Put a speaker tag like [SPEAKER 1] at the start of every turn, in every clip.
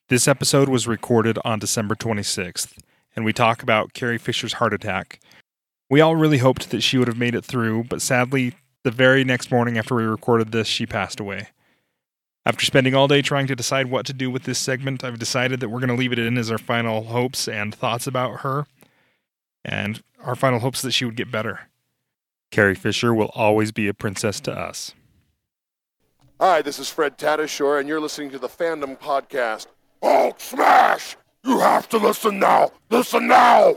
[SPEAKER 1] This episode was recorded on December 26th, and we talk about Carrie Fisher's heart attack. We all really hoped that she would have made it through, but sadly, the very next morning after we recorded this, she passed away. After spending all day trying to decide what to do with this segment, I've decided that we're going to leave it in as our final hopes and thoughts about her, and our final hopes that she would get better. Carrie Fisher will always be a princess to us.
[SPEAKER 2] Hi, this is Fred Tatasciore, and you're listening to the Fandom Podcast. Hulk smash! You have to listen now! Listen now!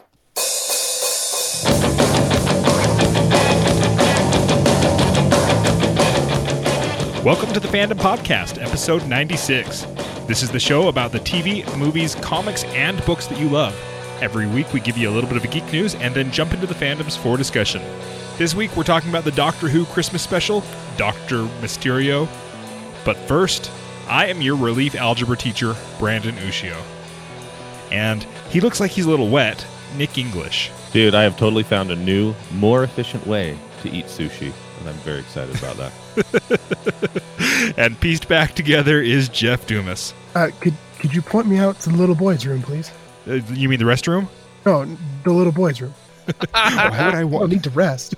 [SPEAKER 1] Welcome to the Fandom Podcast, episode 96. This is the show about the TV, movies, comics, and books that you love. Every week we give you a little bit of a geek news and then jump into the fandoms for discussion. This week we're talking about the Doctor Who Christmas special, Dr. Mysterio. But first, I am your relief algebra teacher, Brandon Ushio. And he looks like he's a little wet, Nick English.
[SPEAKER 3] Dude, I have totally found a new, more efficient way to eat sushi, and I'm very excited about that.
[SPEAKER 1] And pieced back together is Jeff Dumas.
[SPEAKER 4] Could you point me out to the little boy's room, please?
[SPEAKER 1] You mean the restroom?
[SPEAKER 4] No, the little boy's room.
[SPEAKER 1] Why would I want?
[SPEAKER 4] I need to rest.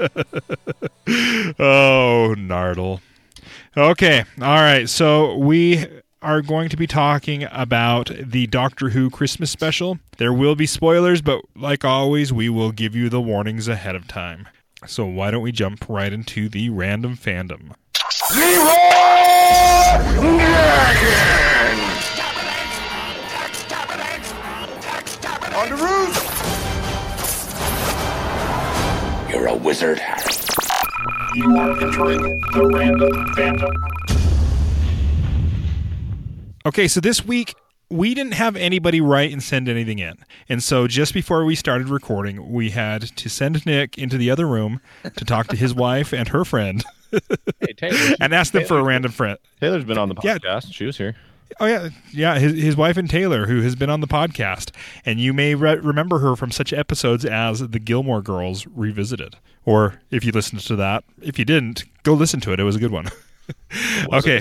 [SPEAKER 1] Oh, Nardle. Okay, all right, so we are going to be talking about the Doctor Who Christmas special. There will be spoilers, but like always, we will give you the warnings ahead of time. So why don't we jump right into the random fandom?
[SPEAKER 2] On the roof!
[SPEAKER 5] You're a wizard, Harry.
[SPEAKER 1] You are entering the random fandom. Okay, so this week, we didn't have anybody write and send anything in. And so just before we started recording, we had to send Nick into the other room to talk to his wife and her friend.
[SPEAKER 3] Hey, Taylor.
[SPEAKER 1] And ask them for a random friend.
[SPEAKER 3] Taylor's been on the podcast.
[SPEAKER 1] Yeah.
[SPEAKER 3] She was here.
[SPEAKER 1] Oh, yeah. His wife and Taylor, who has been on the podcast. And you may remember her from such episodes as The Gilmore Girls Revisited. Or if you listened to that. If you didn't, go listen to it. It was a good one. Okay.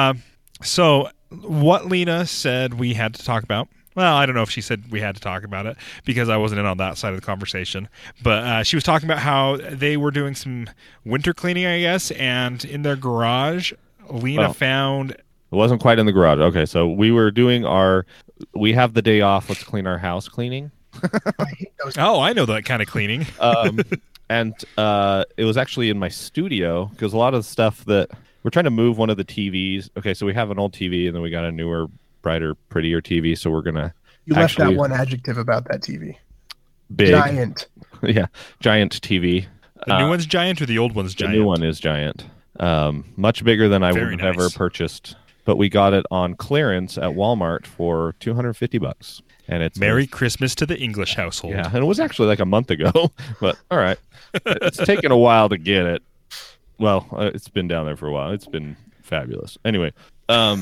[SPEAKER 1] So what Lena said we had to talk about. Well, I don't know if she said we had to talk about it because I wasn't in on that side of the conversation. But she was talking about how they were doing some winter cleaning, I guess. And in their garage, Lena found...
[SPEAKER 3] It wasn't quite in the garage. Okay, so we were doing we have the day off, let's clean our house cleaning.
[SPEAKER 1] Oh, I know that kind of cleaning.
[SPEAKER 3] And it was actually in my studio because a lot of the stuff that we're trying to move one of the TVs. Okay, so we have an old TV and then we got a newer, brighter, prettier TV. So we're going to
[SPEAKER 4] left that one adjective about that TV.
[SPEAKER 3] Big.
[SPEAKER 4] Giant.
[SPEAKER 3] Yeah, giant TV.
[SPEAKER 1] The new one's giant or the old one's giant?
[SPEAKER 3] The new one is giant. Much bigger than I would have ever purchased. But we got it on clearance at Walmart for $250. And it's
[SPEAKER 1] Merry Christmas to the English household.
[SPEAKER 3] Yeah, and it was actually like a month ago. But all right. It's taken a while to get it. Well, it's been down there for a while. It's been fabulous. Anyway, our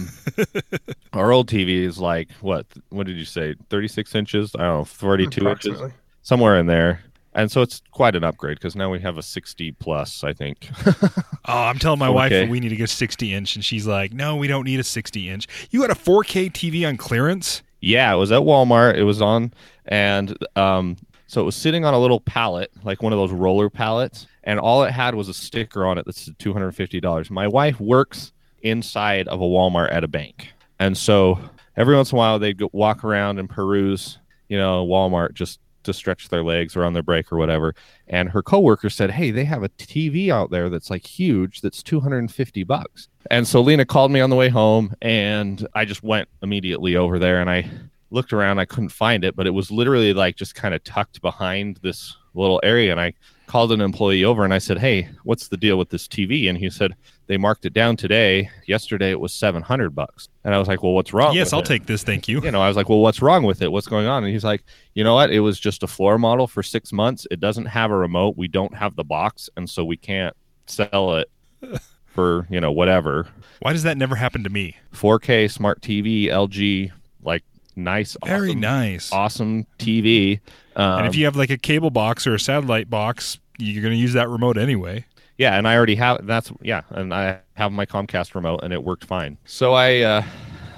[SPEAKER 3] old TV is like, what did you say? 36 inches? I don't know, 42 inches? Somewhere in there. And so it's quite an upgrade because now we have a 60 plus, I think.
[SPEAKER 1] I'm telling my
[SPEAKER 3] 4K.
[SPEAKER 1] wife that we need to get a 60 inch, and she's like, no, we don't need a 60 inch. You got a 4K TV on clearance?
[SPEAKER 3] Yeah, it was at Walmart. It was on, and so it was sitting on a little pallet, like one of those roller pallets, and all it had was a sticker on it that said $250. My wife works inside of a Walmart at a bank, and so every once in a while they'd go walk around and peruse, Walmart just to stretch their legs or on their break or whatever. And her coworker said, hey, they have a TV out there that's like huge, that's $250. And so Lena called me on the way home and I just went immediately over there and I looked around. I couldn't find it, but it was literally like just kind of tucked behind this little area. And I called an employee over and I said, hey, what's the deal with this TV? And he said, they marked it down today. Yesterday it was $700. And I was like, well, what's wrong?
[SPEAKER 1] Yes,
[SPEAKER 3] with
[SPEAKER 1] I'll
[SPEAKER 3] it?
[SPEAKER 1] take this. Thank you.
[SPEAKER 3] I was like, well, what's wrong with it? What's going on? And he's like, you know what? It was just a floor model for 6 months. It doesn't have a remote. We don't have the box. And so we can't sell it for, whatever.
[SPEAKER 1] Why does that never happen to me?
[SPEAKER 3] 4K smart TV, LG, like nice,
[SPEAKER 1] very
[SPEAKER 3] awesome,
[SPEAKER 1] nice,
[SPEAKER 3] awesome TV.
[SPEAKER 1] And if you have like a cable box or a satellite box, you're going to use that remote anyway.
[SPEAKER 3] Yeah, and I already have and I have my Comcast remote, and it worked fine. So I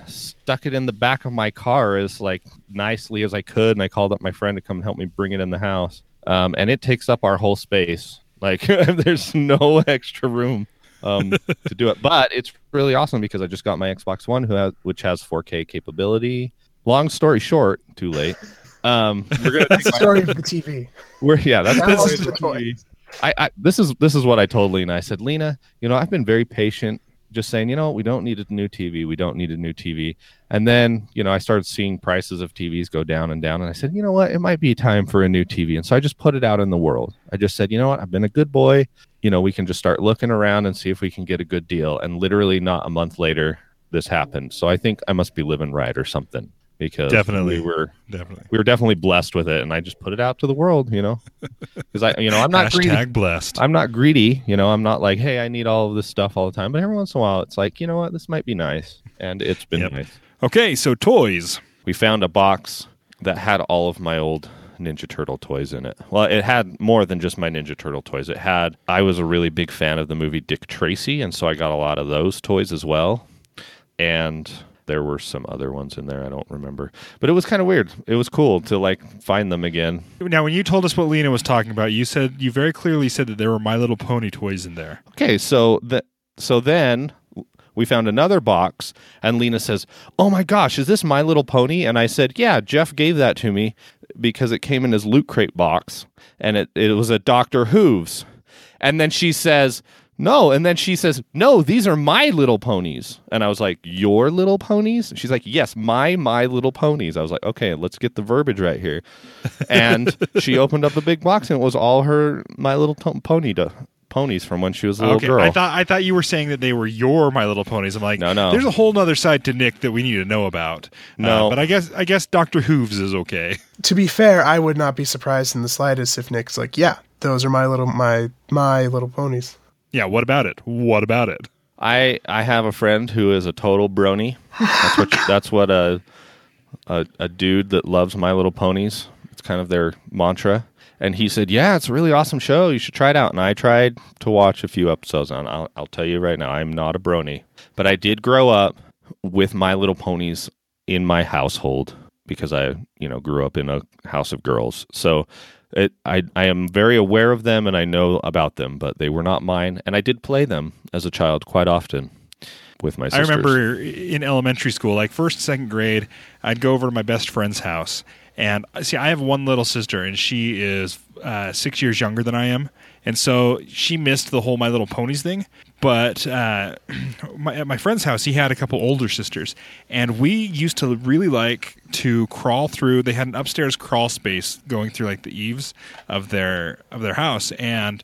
[SPEAKER 3] stuck it in the back of my car as like nicely as I could, and I called up my friend to come help me bring it in the house. And it takes up our whole space. Like there's no extra room to do it. But it's really awesome because I just got my Xbox One, which has 4K capability. Long story short, too late. We're gonna
[SPEAKER 4] That's the story of the TV.
[SPEAKER 3] This is
[SPEAKER 4] the toy.
[SPEAKER 3] This is what I told Lena. I said, Lena, I've been very patient, just saying, we don't need a new TV. We don't need a new TV. And then, I started seeing prices of TVs go down and down. And I said, you know what? It might be time for a new TV. And so I just put it out in the world. I just said, you know what? I've been a good boy. We can just start looking around and see if we can get a good deal. And literally not a month later, this happened. So I think I must be living right or something. Because
[SPEAKER 1] definitely
[SPEAKER 3] we were definitely blessed with it, and I just put it out to the world, because I'm not greedy.
[SPEAKER 1] Blessed.
[SPEAKER 3] I'm not greedy, I'm not like, hey, I need all of this stuff all the time. But every once in a while, it's like, you know what, this might be nice, and it's been nice.
[SPEAKER 1] Okay, so toys.
[SPEAKER 3] We found a box that had all of my old Ninja Turtle toys in it. Well, it had more than just my Ninja Turtle toys. I was a really big fan of the movie Dick Tracy, and so I got a lot of those toys as well, and there were some other ones in there. I don't remember. But it was kind of weird. It was cool to find them again.
[SPEAKER 1] Now, when you told us what Lena was talking about, you very clearly said that there were My Little Pony toys in there.
[SPEAKER 3] Okay, so then we found another box, and Lena says, oh my gosh, is this My Little Pony? And I said, yeah, Jeff gave that to me because it came in his Loot Crate box, and it was a Dr. Hooves. And then she says, no, and then she says, no, these are My Little Ponies. And I was like, your little ponies? She's like, yes, my Little Ponies. I was like, okay, let's get the verbiage right here. And she opened up the big box, and it was all her My Little ponies from when she was a little girl.
[SPEAKER 1] I thought you were saying that they were your My Little Ponies. I'm like,
[SPEAKER 3] no.
[SPEAKER 1] There's a whole other side to Nick that we need to know about.
[SPEAKER 3] No,
[SPEAKER 1] but I guess Dr. Hooves is okay.
[SPEAKER 4] To be fair, I would not be surprised in the slightest if Nick's like, yeah, those are my little ponies.
[SPEAKER 1] Yeah, what about it?
[SPEAKER 3] I have a friend who is a total brony. That's what a dude that loves My Little Ponies. It's kind of their mantra. And he said, yeah, it's a really awesome show. You should try it out. And I tried to watch a few episodes on. I'll tell you right now, I'm not a brony. But I did grow up with My Little Ponies in my household because I, grew up in a house of girls. So I am very aware of them and I know about them, but they were not mine. And I did play them as a child quite often with my sisters.
[SPEAKER 1] I remember in elementary school, like first, second grade, I'd go over to my best friend's house. And see, I have one little sister, and she is 6 years younger than I am. And so she missed the whole My Little Ponies thing. But at my friend's house, he had a couple older sisters. And we used to really like to crawl through. They had an upstairs crawl space going through like the eaves of their house. And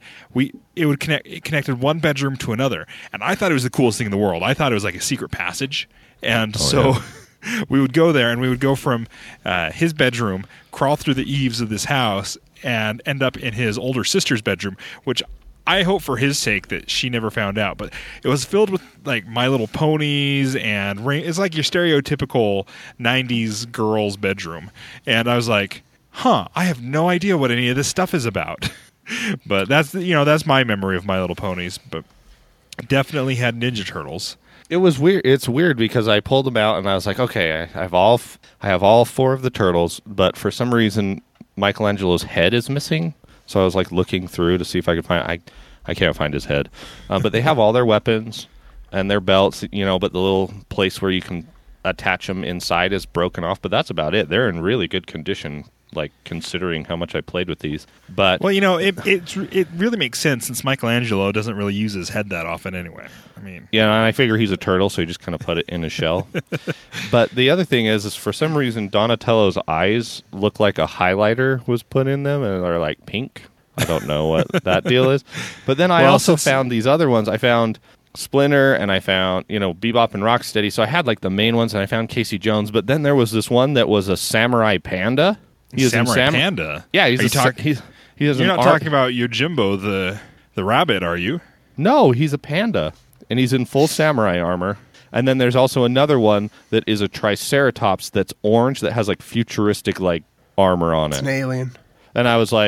[SPEAKER 1] it connected one bedroom to another. And I thought it was the coolest thing in the world. I thought it was like a secret passage. And we would go there, and we would go from his bedroom, crawl through the eaves of this house, and end up in his older sister's bedroom, which I hope for his sake that she never found out. But it was filled with like My Little Ponies and it's like your stereotypical 90s girl's bedroom. And I was like, I have no idea what any of this stuff is about. But that's my memory of My Little Ponies. But definitely had Ninja Turtles.
[SPEAKER 3] It was weird. It's weird because I pulled them out and I was like, okay, I have all four of the turtles, but for some reason Michelangelo's head is missing. So I was like looking through to see if I could find. I can't find his head, but they have all their weapons and their belts. But the little place where you can attach them inside is broken off. But that's about it. They're in really good condition, like considering how much I played with these. But
[SPEAKER 1] well, it really makes sense since Michelangelo doesn't really use his head that often anyway. I mean,
[SPEAKER 3] yeah, and I figure he's a turtle, so he just kind of put it in his shell. But the other thing is for some reason Donatello's eyes look like a highlighter was put in them, and they're like pink. I don't know what that deal is. But then I also found these other ones. I found Splinter, and I found Bebop and Rocksteady. So I had like the main ones, and I found Casey Jones. But then there was this one that was a samurai panda.
[SPEAKER 1] Panda?
[SPEAKER 3] Yeah,
[SPEAKER 1] You're not talking about Yojimbo, the rabbit, are you?
[SPEAKER 3] No, he's a panda, and he's in full samurai armor. And then there's also another one that is a Triceratops that's orange that has like futuristic like armor on it.
[SPEAKER 4] It's an alien.
[SPEAKER 3] And I was like,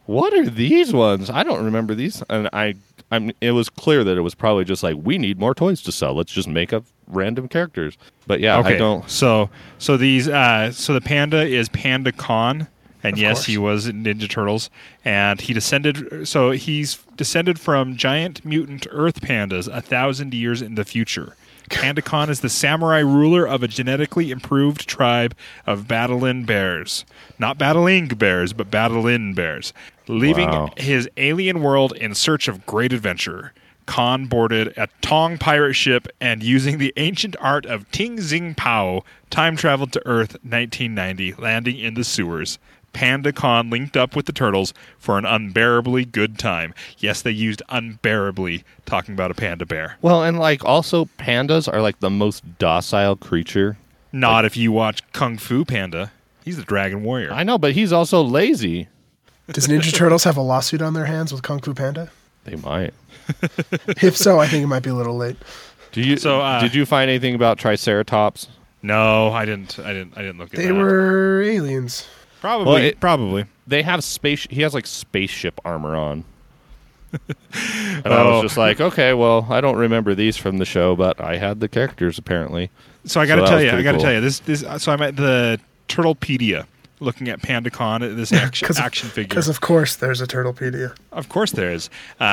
[SPEAKER 3] what are these ones? I don't remember these. And it was clear that it was probably just like, we need more toys to sell. Let's just make up random characters. But yeah,
[SPEAKER 1] Okay.
[SPEAKER 3] I don't.
[SPEAKER 1] So the panda is Panda Khan, and
[SPEAKER 4] Of
[SPEAKER 1] yes,
[SPEAKER 4] course.
[SPEAKER 1] he was in Ninja Turtles, and he's descended from giant mutant Earth pandas 1,000 years in the future. Panda Khan is the samurai ruler of a genetically improved tribe of Battlein bears. Not battling bears, but Battlein bears. Leaving
[SPEAKER 3] Wow.
[SPEAKER 1] his alien world in search of great adventure, Khan boarded a Tong pirate ship and, using the ancient art of Ting Zing Pao, time traveled to Earth 1990, landing in the sewers. Panda Khan linked up with the turtles for an unbearably good time. Yes, they used unbearably, talking about a panda bear.
[SPEAKER 3] Well, and like also pandas are like the most docile creature.
[SPEAKER 1] Not if you watch Kung Fu Panda. He's the dragon warrior.
[SPEAKER 3] I know, but he's also lazy.
[SPEAKER 4] Does Ninja Turtles have a lawsuit on their hands with Kung Fu Panda?
[SPEAKER 3] They might.
[SPEAKER 4] If so, I think it might be a little late.
[SPEAKER 3] Did you find anything about Triceratops?
[SPEAKER 1] No, I didn't look at
[SPEAKER 4] They
[SPEAKER 1] that.
[SPEAKER 4] were aliens.
[SPEAKER 1] Probably.
[SPEAKER 3] Well,
[SPEAKER 1] probably.
[SPEAKER 3] They have he has like spaceship armor on. And I was just like, okay, well, I don't remember these from the show, but I had the characters apparently.
[SPEAKER 1] So I got to
[SPEAKER 3] that
[SPEAKER 1] tell
[SPEAKER 3] was
[SPEAKER 1] you,
[SPEAKER 3] pretty cool.
[SPEAKER 1] this. So I'm at the Turtlepedia, looking at Panda Khan, this action figure.
[SPEAKER 4] Because of course there's a Turtlepedia.
[SPEAKER 1] Of course there is.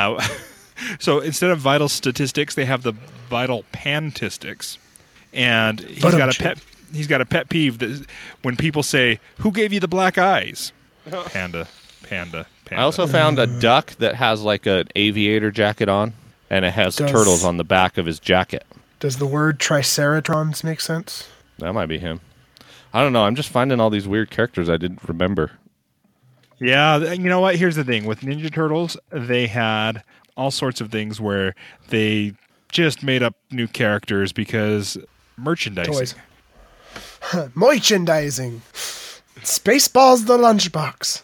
[SPEAKER 1] So instead of vital statistics, they have the vital pantistics, and he's got a pet peeve that when people say, "Who gave you the black eyes?" Panda.
[SPEAKER 3] I also found a duck that has like an aviator jacket on, and it has
[SPEAKER 4] Does-
[SPEAKER 3] turtles on the back of his jacket.
[SPEAKER 4] Does the word Triceratrons make sense?
[SPEAKER 3] That might be him. I don't know. I'm just finding all these weird characters I didn't remember.
[SPEAKER 1] Yeah, you know what? Here's the thing with Ninja Turtles, they had all sorts of things where they just made up new characters because merchandising.
[SPEAKER 4] Toys. Merchandising. Spaceballs the lunchbox.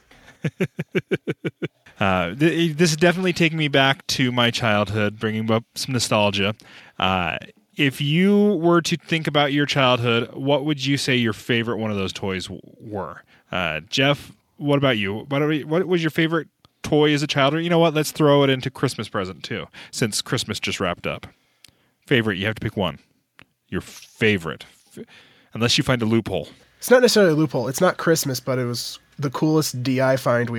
[SPEAKER 1] This is definitely taking me back to my childhood, bringing up some nostalgia. If you were to think about your childhood, what would you say your favorite one of those toys were? Jeff, what about you? What was your favorite toy as a child? Or you know what? Let's throw it into Christmas present too, since Christmas just wrapped up. Favorite, you have to pick one. Your favorite, unless you find a loophole.
[SPEAKER 4] It's not necessarily a loophole. It's not Christmas, but it was the coolest thrift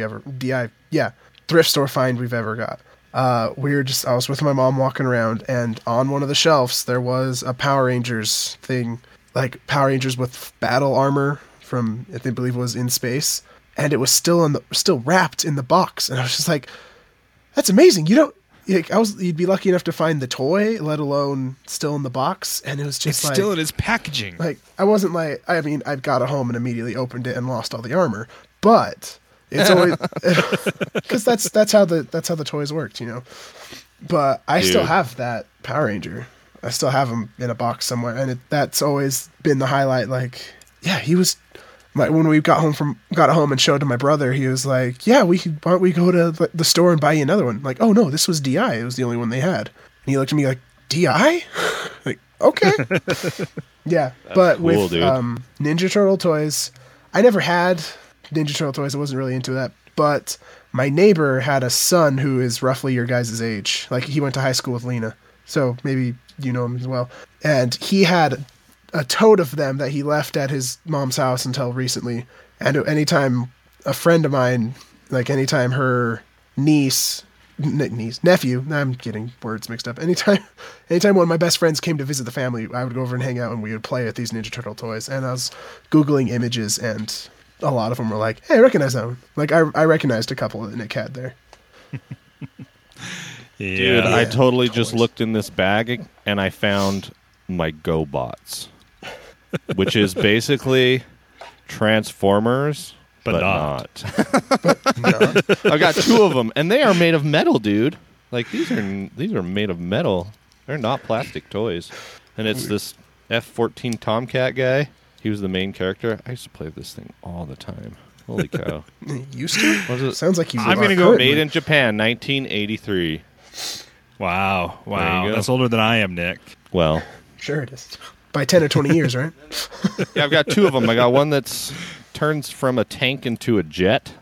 [SPEAKER 4] store find we've ever got. I was with my mom walking around, and on one of the shelves there was a Power Rangers thing, like Power Rangers with battle armor from, I believe it was In Space, and it was still wrapped in the box, and I was just like, "That's amazing!" You'd be lucky enough to find the toy, let alone still in the box, and it was just
[SPEAKER 1] It's still in its packaging.
[SPEAKER 4] like I wasn't like, I mean, I got it home and immediately opened it and lost all the armor, but it's always because that's how the toys worked, you know. But I still
[SPEAKER 3] Dude.
[SPEAKER 4] have that Power Ranger. I still have him in a box somewhere, and that's always been the highlight. Like, yeah, he was. Like when we got it home and showed to my brother, he was like, "Yeah, why don't we go to the store and buy you another one?" Like, "Oh no, this was DI. It was the only one they had." And he looked at me like, "DI?" Like, okay, yeah. But
[SPEAKER 3] cool,
[SPEAKER 4] with
[SPEAKER 3] dude.
[SPEAKER 4] Ninja Turtle toys, I never had Ninja Turtle toys. I wasn't really into that. But my neighbor had a son who is roughly your guys' age. Like he went to high school with Lena, so maybe you know him as well. And he had a tote of them that he left at his mom's house until recently. And anytime a friend of mine, like anytime her nephew, I'm getting words mixed up. Anytime one of my best friends came to visit the family, I would go over and hang out and we would play with these Ninja Turtle toys. And I was Googling images and a lot of them were like, "Hey, I recognize that one." Like I recognized a couple that Nick had there.
[SPEAKER 3] Dude, I
[SPEAKER 4] Yeah.
[SPEAKER 3] totally just
[SPEAKER 4] Toys.
[SPEAKER 3] looked in this bag and I found my GoBots, which is basically Transformers,
[SPEAKER 1] But not.
[SPEAKER 3] I got two of them, and they are made of metal, dude. Like these are made of metal. They're not plastic toys. And it's this F-14 Tomcat guy. He was the main character. I used to play with this thing all the time. Holy cow!
[SPEAKER 4] Used to?
[SPEAKER 3] Was it
[SPEAKER 4] Sounds like you.
[SPEAKER 1] I'm
[SPEAKER 4] are
[SPEAKER 1] gonna go
[SPEAKER 4] currently.
[SPEAKER 3] made in Japan, 1983?
[SPEAKER 1] Wow.
[SPEAKER 3] There you go.
[SPEAKER 1] That's older than I am, Nick.
[SPEAKER 3] Well,
[SPEAKER 4] Sure it is. By 10 or 20 years, right?
[SPEAKER 3] yeah, I've got two of them. I got one that's turns from a tank into a jet,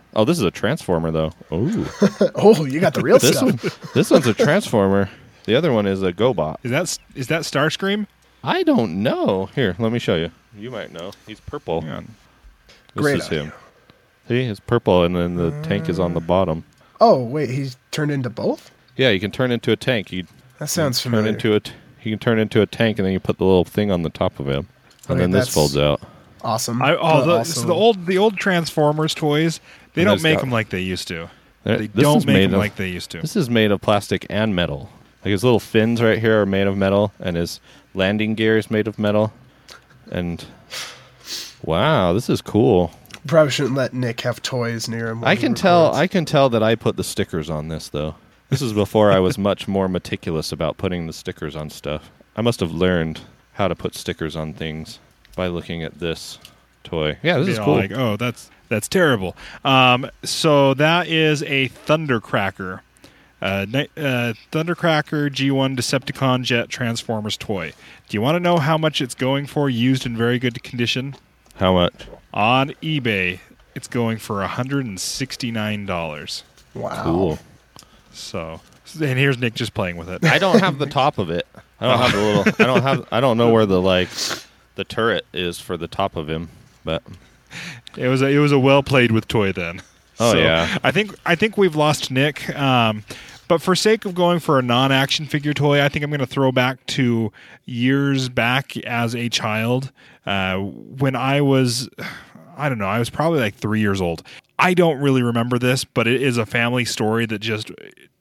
[SPEAKER 3] Oh, this is a Transformer, though. Ooh.
[SPEAKER 4] Oh, you got the real
[SPEAKER 3] This
[SPEAKER 4] stuff.
[SPEAKER 3] this one's a Transformer. The other one is a GoBot.
[SPEAKER 1] Is that Starscream?
[SPEAKER 3] I don't know. Here, let me show you. You might know. He's purple.
[SPEAKER 1] Hang on.
[SPEAKER 3] This
[SPEAKER 4] Great
[SPEAKER 3] is
[SPEAKER 4] idea.
[SPEAKER 3] him. See, it's purple, and then the tank is on the bottom.
[SPEAKER 4] Oh, wait, he's turned into both?
[SPEAKER 3] Yeah, you can turn into a tank.
[SPEAKER 4] That sounds
[SPEAKER 3] Turn
[SPEAKER 4] familiar.
[SPEAKER 3] into it. You can turn into a tank, and then you put the little thing on the top of him, and
[SPEAKER 4] Okay,
[SPEAKER 3] then this
[SPEAKER 4] that's-
[SPEAKER 3] folds out.
[SPEAKER 4] Awesome.
[SPEAKER 1] So
[SPEAKER 4] Also-
[SPEAKER 1] the old Transformers toys, they
[SPEAKER 3] And
[SPEAKER 1] don't
[SPEAKER 3] it's
[SPEAKER 1] make
[SPEAKER 3] got-
[SPEAKER 1] them like they used to.
[SPEAKER 3] This
[SPEAKER 1] They
[SPEAKER 3] is
[SPEAKER 1] don't make
[SPEAKER 3] made
[SPEAKER 1] them
[SPEAKER 3] of-
[SPEAKER 1] like they used to.
[SPEAKER 3] This is made of plastic and metal. Like his little fins right here are made of metal, and his landing gear is made of metal. And wow, this is cool.
[SPEAKER 4] Probably shouldn't let Nick have toys near him. while
[SPEAKER 3] I
[SPEAKER 4] he
[SPEAKER 3] can tell.
[SPEAKER 4] records.
[SPEAKER 3] I can tell that I put the stickers on this though. This is before I was much more meticulous about putting the stickers on stuff. I must have learned how to put stickers on things by looking at this toy. Yeah, this is
[SPEAKER 1] Be all
[SPEAKER 3] cool.
[SPEAKER 1] Like, oh, that's terrible. So that is a Thundercracker. Thundercracker G1 Decepticon Jet Transformers toy. Do you want to know how much it's going for used in very good condition?
[SPEAKER 3] How much?
[SPEAKER 1] On eBay, it's going for $169.
[SPEAKER 4] Wow.
[SPEAKER 3] Cool.
[SPEAKER 1] So, and here's Nick just playing with it.
[SPEAKER 3] I don't have the top of it. I don't have the little. I don't know where the turret is for the top of him. But
[SPEAKER 1] It was a well played with toy then.
[SPEAKER 3] Oh, yeah.
[SPEAKER 1] I think we've lost Nick. But for sake of going for a non-action figure toy, I think I'm going to throw back to years back as a child when I was, I don't know, I was probably like 3 years old. I don't really remember this, but it is a family story that just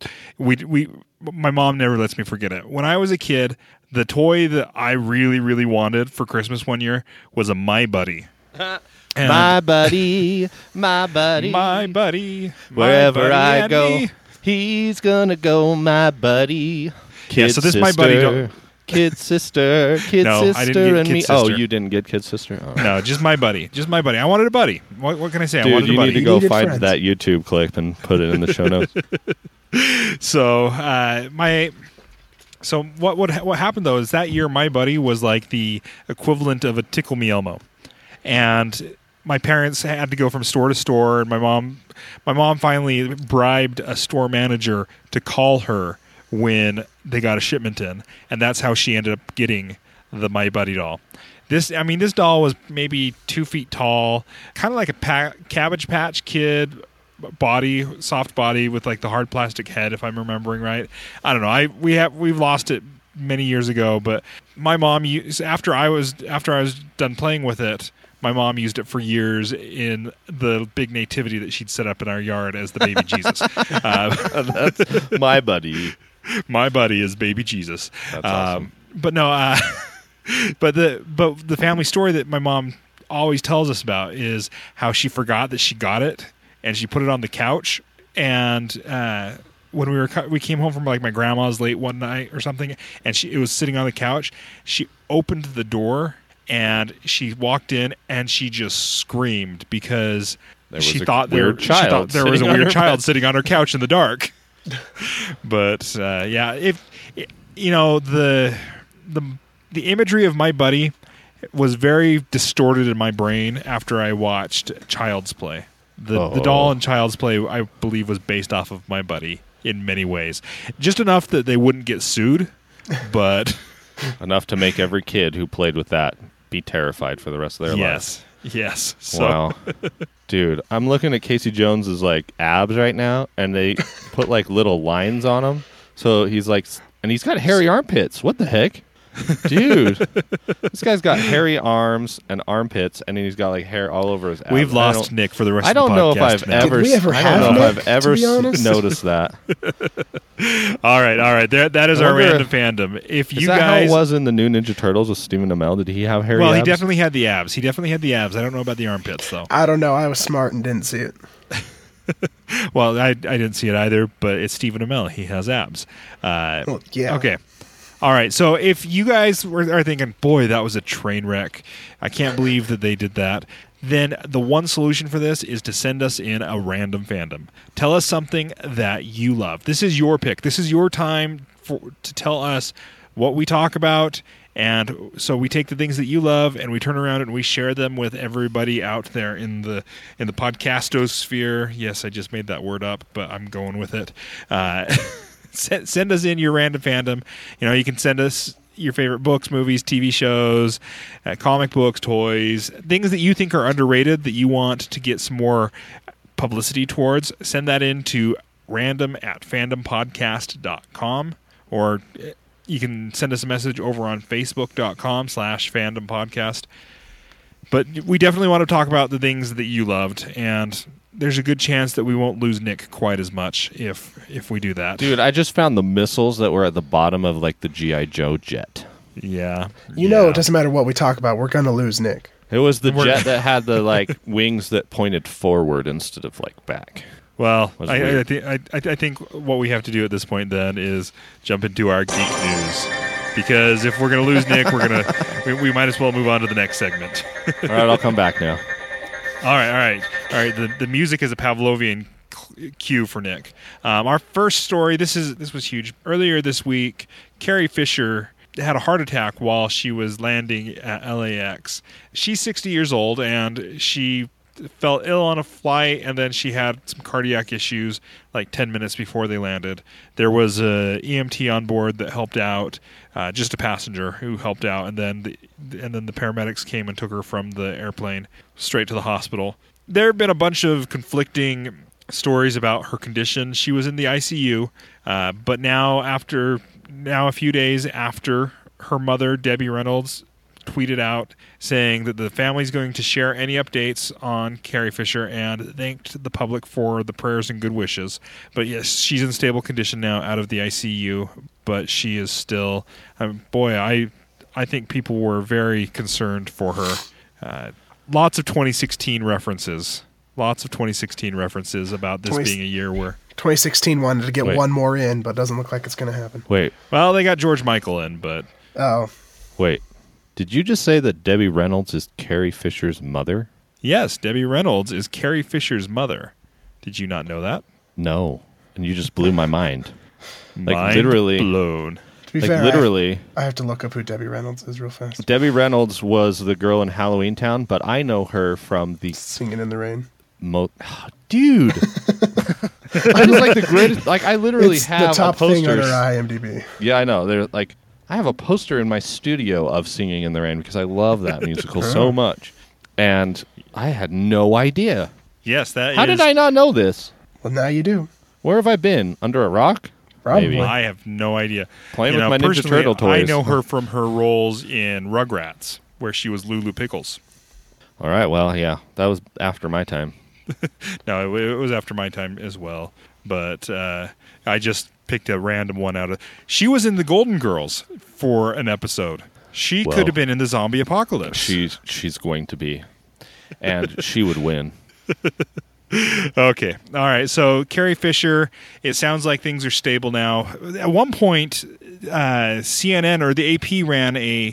[SPEAKER 1] my mom never lets me forget it. When I was a kid, the toy that I really, really wanted for Christmas one year was a My Buddy. And
[SPEAKER 3] my buddy, my buddy,
[SPEAKER 1] my buddy,
[SPEAKER 3] wherever
[SPEAKER 1] my buddy
[SPEAKER 3] I
[SPEAKER 1] and
[SPEAKER 3] go,
[SPEAKER 1] me.
[SPEAKER 3] he's gonna go. My buddy, kid
[SPEAKER 1] so this
[SPEAKER 3] sister,
[SPEAKER 1] My Buddy don't-
[SPEAKER 3] kid sister, kid
[SPEAKER 1] No, I didn't
[SPEAKER 3] sister,
[SPEAKER 1] get
[SPEAKER 3] and
[SPEAKER 1] kid
[SPEAKER 3] me.
[SPEAKER 1] sister.
[SPEAKER 3] Oh, you didn't get kid sister. Oh.
[SPEAKER 1] No, just my buddy. Just my buddy. I wanted a buddy. What can I say? I
[SPEAKER 3] Dude,
[SPEAKER 1] wanted a
[SPEAKER 3] you
[SPEAKER 1] buddy.
[SPEAKER 3] need to go
[SPEAKER 4] needed
[SPEAKER 3] find
[SPEAKER 4] friends.
[SPEAKER 3] that YouTube clip and put it in the show notes.
[SPEAKER 1] So what happened though is that year my buddy was like the equivalent of a Tickle Me Elmo, and my parents had to go from store to store, and my mom finally bribed a store manager to call her when they got a shipment in, and that's how she ended up getting the My Buddy doll. This doll was maybe 2 feet tall, kind of like a Cabbage Patch Kid body, soft body with like the hard plastic head, if I'm remembering right. I don't know. We've lost it many years ago, but my mom used after I was done playing with it. My mom used it for years in the big nativity that she'd set up in our yard as the baby Jesus.
[SPEAKER 3] That's my buddy.
[SPEAKER 1] My buddy is baby Jesus.
[SPEAKER 3] That's awesome.
[SPEAKER 1] But no, but the family story that my mom always tells us about is how she forgot that she got it and she put it on the couch, and when we came home from like my grandma's late one night or something, and it was sitting on the couch. She opened the door and she walked in and she just screamed because she thought there was a weird child sitting on her couch in the dark. But yeah, if you know the imagery of My Buddy was very distorted in my brain after I watched Child's Play. The doll in Child's Play, I believe, was based off of My Buddy in many ways. Just enough that they wouldn't get sued, but
[SPEAKER 3] Enough to make every kid who played with that be terrified for the rest of their lives.
[SPEAKER 1] Yes. So,
[SPEAKER 3] Wow. Dude, I'm looking at Casey Jones's like abs right now, and they put like little lines on him. So he's like, and he's got hairy armpits. What the heck? Dude, this guy's got hairy arms and armpits, and then he's got like hair all over his abs.
[SPEAKER 1] we've lost Nick for the rest
[SPEAKER 3] I
[SPEAKER 1] of the
[SPEAKER 3] don't
[SPEAKER 1] podcast
[SPEAKER 3] know if I've
[SPEAKER 1] now.
[SPEAKER 3] ever.
[SPEAKER 4] Did we ever
[SPEAKER 3] I
[SPEAKER 4] have
[SPEAKER 3] don't know if
[SPEAKER 4] Nick,
[SPEAKER 3] I've ever
[SPEAKER 4] to be honest?
[SPEAKER 3] noticed that.
[SPEAKER 1] All right. That is
[SPEAKER 3] I
[SPEAKER 1] our
[SPEAKER 3] wonder
[SPEAKER 1] random fandom. If
[SPEAKER 3] Is
[SPEAKER 1] you
[SPEAKER 3] that
[SPEAKER 1] guys,
[SPEAKER 3] how it was in the new Ninja Turtles with Stephen Amell? Did he have hairy
[SPEAKER 1] well,
[SPEAKER 3] abs?
[SPEAKER 1] he definitely had the abs. I don't know about the armpits though.
[SPEAKER 4] I don't know. I was smart and didn't see it.
[SPEAKER 1] Well, I didn't see it either, but it's Stephen Amell. He has abs.
[SPEAKER 4] Well, yeah.
[SPEAKER 1] Okay. All right. So if you guys are thinking, boy, that was a train wreck, I can't believe that they did that, then the one solution for this is to send us in a random fandom. Tell us something that you love. This is your pick. This is your time to tell us what we talk about And so we take the things that you love and we turn around and we share them with everybody out there in the podcastosphere. Yes, I just made that word up, but I'm going with it. Send us in your random fandom. You can send us your favorite books, movies, TV shows, comic books, toys, things that you think are underrated that you want to get some more publicity towards. Send that in to random@fandompodcast.com, or you can send us a message over on facebook.com/fandompodcast. But we definitely want to talk about the things that you loved, and there's a good chance that we won't lose Nick quite as much if we do that.
[SPEAKER 3] Dude, I just found the missiles that were at the bottom of like the G.I. Joe jet.
[SPEAKER 1] Yeah.
[SPEAKER 4] You know, it doesn't matter what we talk about. We're going to lose Nick.
[SPEAKER 3] It was the jet that had the like wings that pointed forward instead of like back.
[SPEAKER 1] Well,
[SPEAKER 3] Was
[SPEAKER 1] I
[SPEAKER 3] weird.
[SPEAKER 1] think what we have to do at this point then is jump into our geek news, because if we're going to lose Nick, we might as well move on to the next segment.
[SPEAKER 3] All right, I'll come back now.
[SPEAKER 1] All right. The music is a Pavlovian cue for Nick. Our first story. This was huge. Earlier this week, Carrie Fisher had a heart attack while she was landing at LAX. She's 60 years old, and she fell ill on a flight, and then she had some cardiac issues like 10 minutes before they landed. There was a EMT on board that helped out, just a passenger who helped out, and then the paramedics came and took her from the airplane straight to the hospital. There have been a bunch of conflicting stories about her condition. She was in the ICU, but now a few days after her mother, Debbie Reynolds, tweeted out saying that the family's going to share any updates on Carrie Fisher and thanked the public for the prayers and good wishes. But yes, she's in stable condition now out of the ICU, but she is still, I think people were very concerned for her. Lots of 2016 references about this being a year where
[SPEAKER 4] 2016 wanted to get
[SPEAKER 3] Wait.
[SPEAKER 4] one more in, but doesn't look like it's going to happen.
[SPEAKER 3] Wait,
[SPEAKER 1] well, they got George Michael in, but
[SPEAKER 4] Oh,
[SPEAKER 3] wait. Did you just say that Debbie Reynolds is Carrie Fisher's mother?
[SPEAKER 1] yes, Debbie Reynolds is Carrie Fisher's mother. Did you not know that?
[SPEAKER 3] No. And you just blew my mind. Like
[SPEAKER 1] Mind
[SPEAKER 3] literally,
[SPEAKER 1] blown.
[SPEAKER 4] to be
[SPEAKER 3] like
[SPEAKER 4] fair,
[SPEAKER 3] literally,
[SPEAKER 4] I have to look up who Debbie Reynolds is real fast.
[SPEAKER 3] Debbie Reynolds was the girl in Halloween Town, but I know her from the
[SPEAKER 4] Singing in the Rain.
[SPEAKER 3] dude. I just like the greatest. Like I literally
[SPEAKER 4] It's
[SPEAKER 3] have
[SPEAKER 4] the top
[SPEAKER 3] a
[SPEAKER 4] thing on
[SPEAKER 3] poster.
[SPEAKER 4] her IMDb.
[SPEAKER 3] Yeah, I know. They're like I have a poster in my studio of Singing in the Rain because I love that musical so much, and I had no idea.
[SPEAKER 1] Yes, that
[SPEAKER 3] How
[SPEAKER 1] is.
[SPEAKER 3] did I not know this?
[SPEAKER 4] Well, now you do.
[SPEAKER 3] Where have I been? Under a rock?
[SPEAKER 4] Probably.
[SPEAKER 3] Maybe.
[SPEAKER 1] I have no idea.
[SPEAKER 3] Playing with my Ninja
[SPEAKER 1] personally,
[SPEAKER 3] Turtle toys.
[SPEAKER 1] I know her from her roles in Rugrats, where she was Lulu Pickles.
[SPEAKER 3] All right. Well, yeah, that was after my time.
[SPEAKER 1] No, it was after my time as well. But I just picked a random one out of. She was in the Golden Girls for an episode. She
[SPEAKER 3] Well,
[SPEAKER 1] could have been in the zombie apocalypse.
[SPEAKER 3] She's going to be, and she would win.
[SPEAKER 1] Okay. All right. So Carrie Fisher, it sounds like things are stable now. At one point, CNN or the AP ran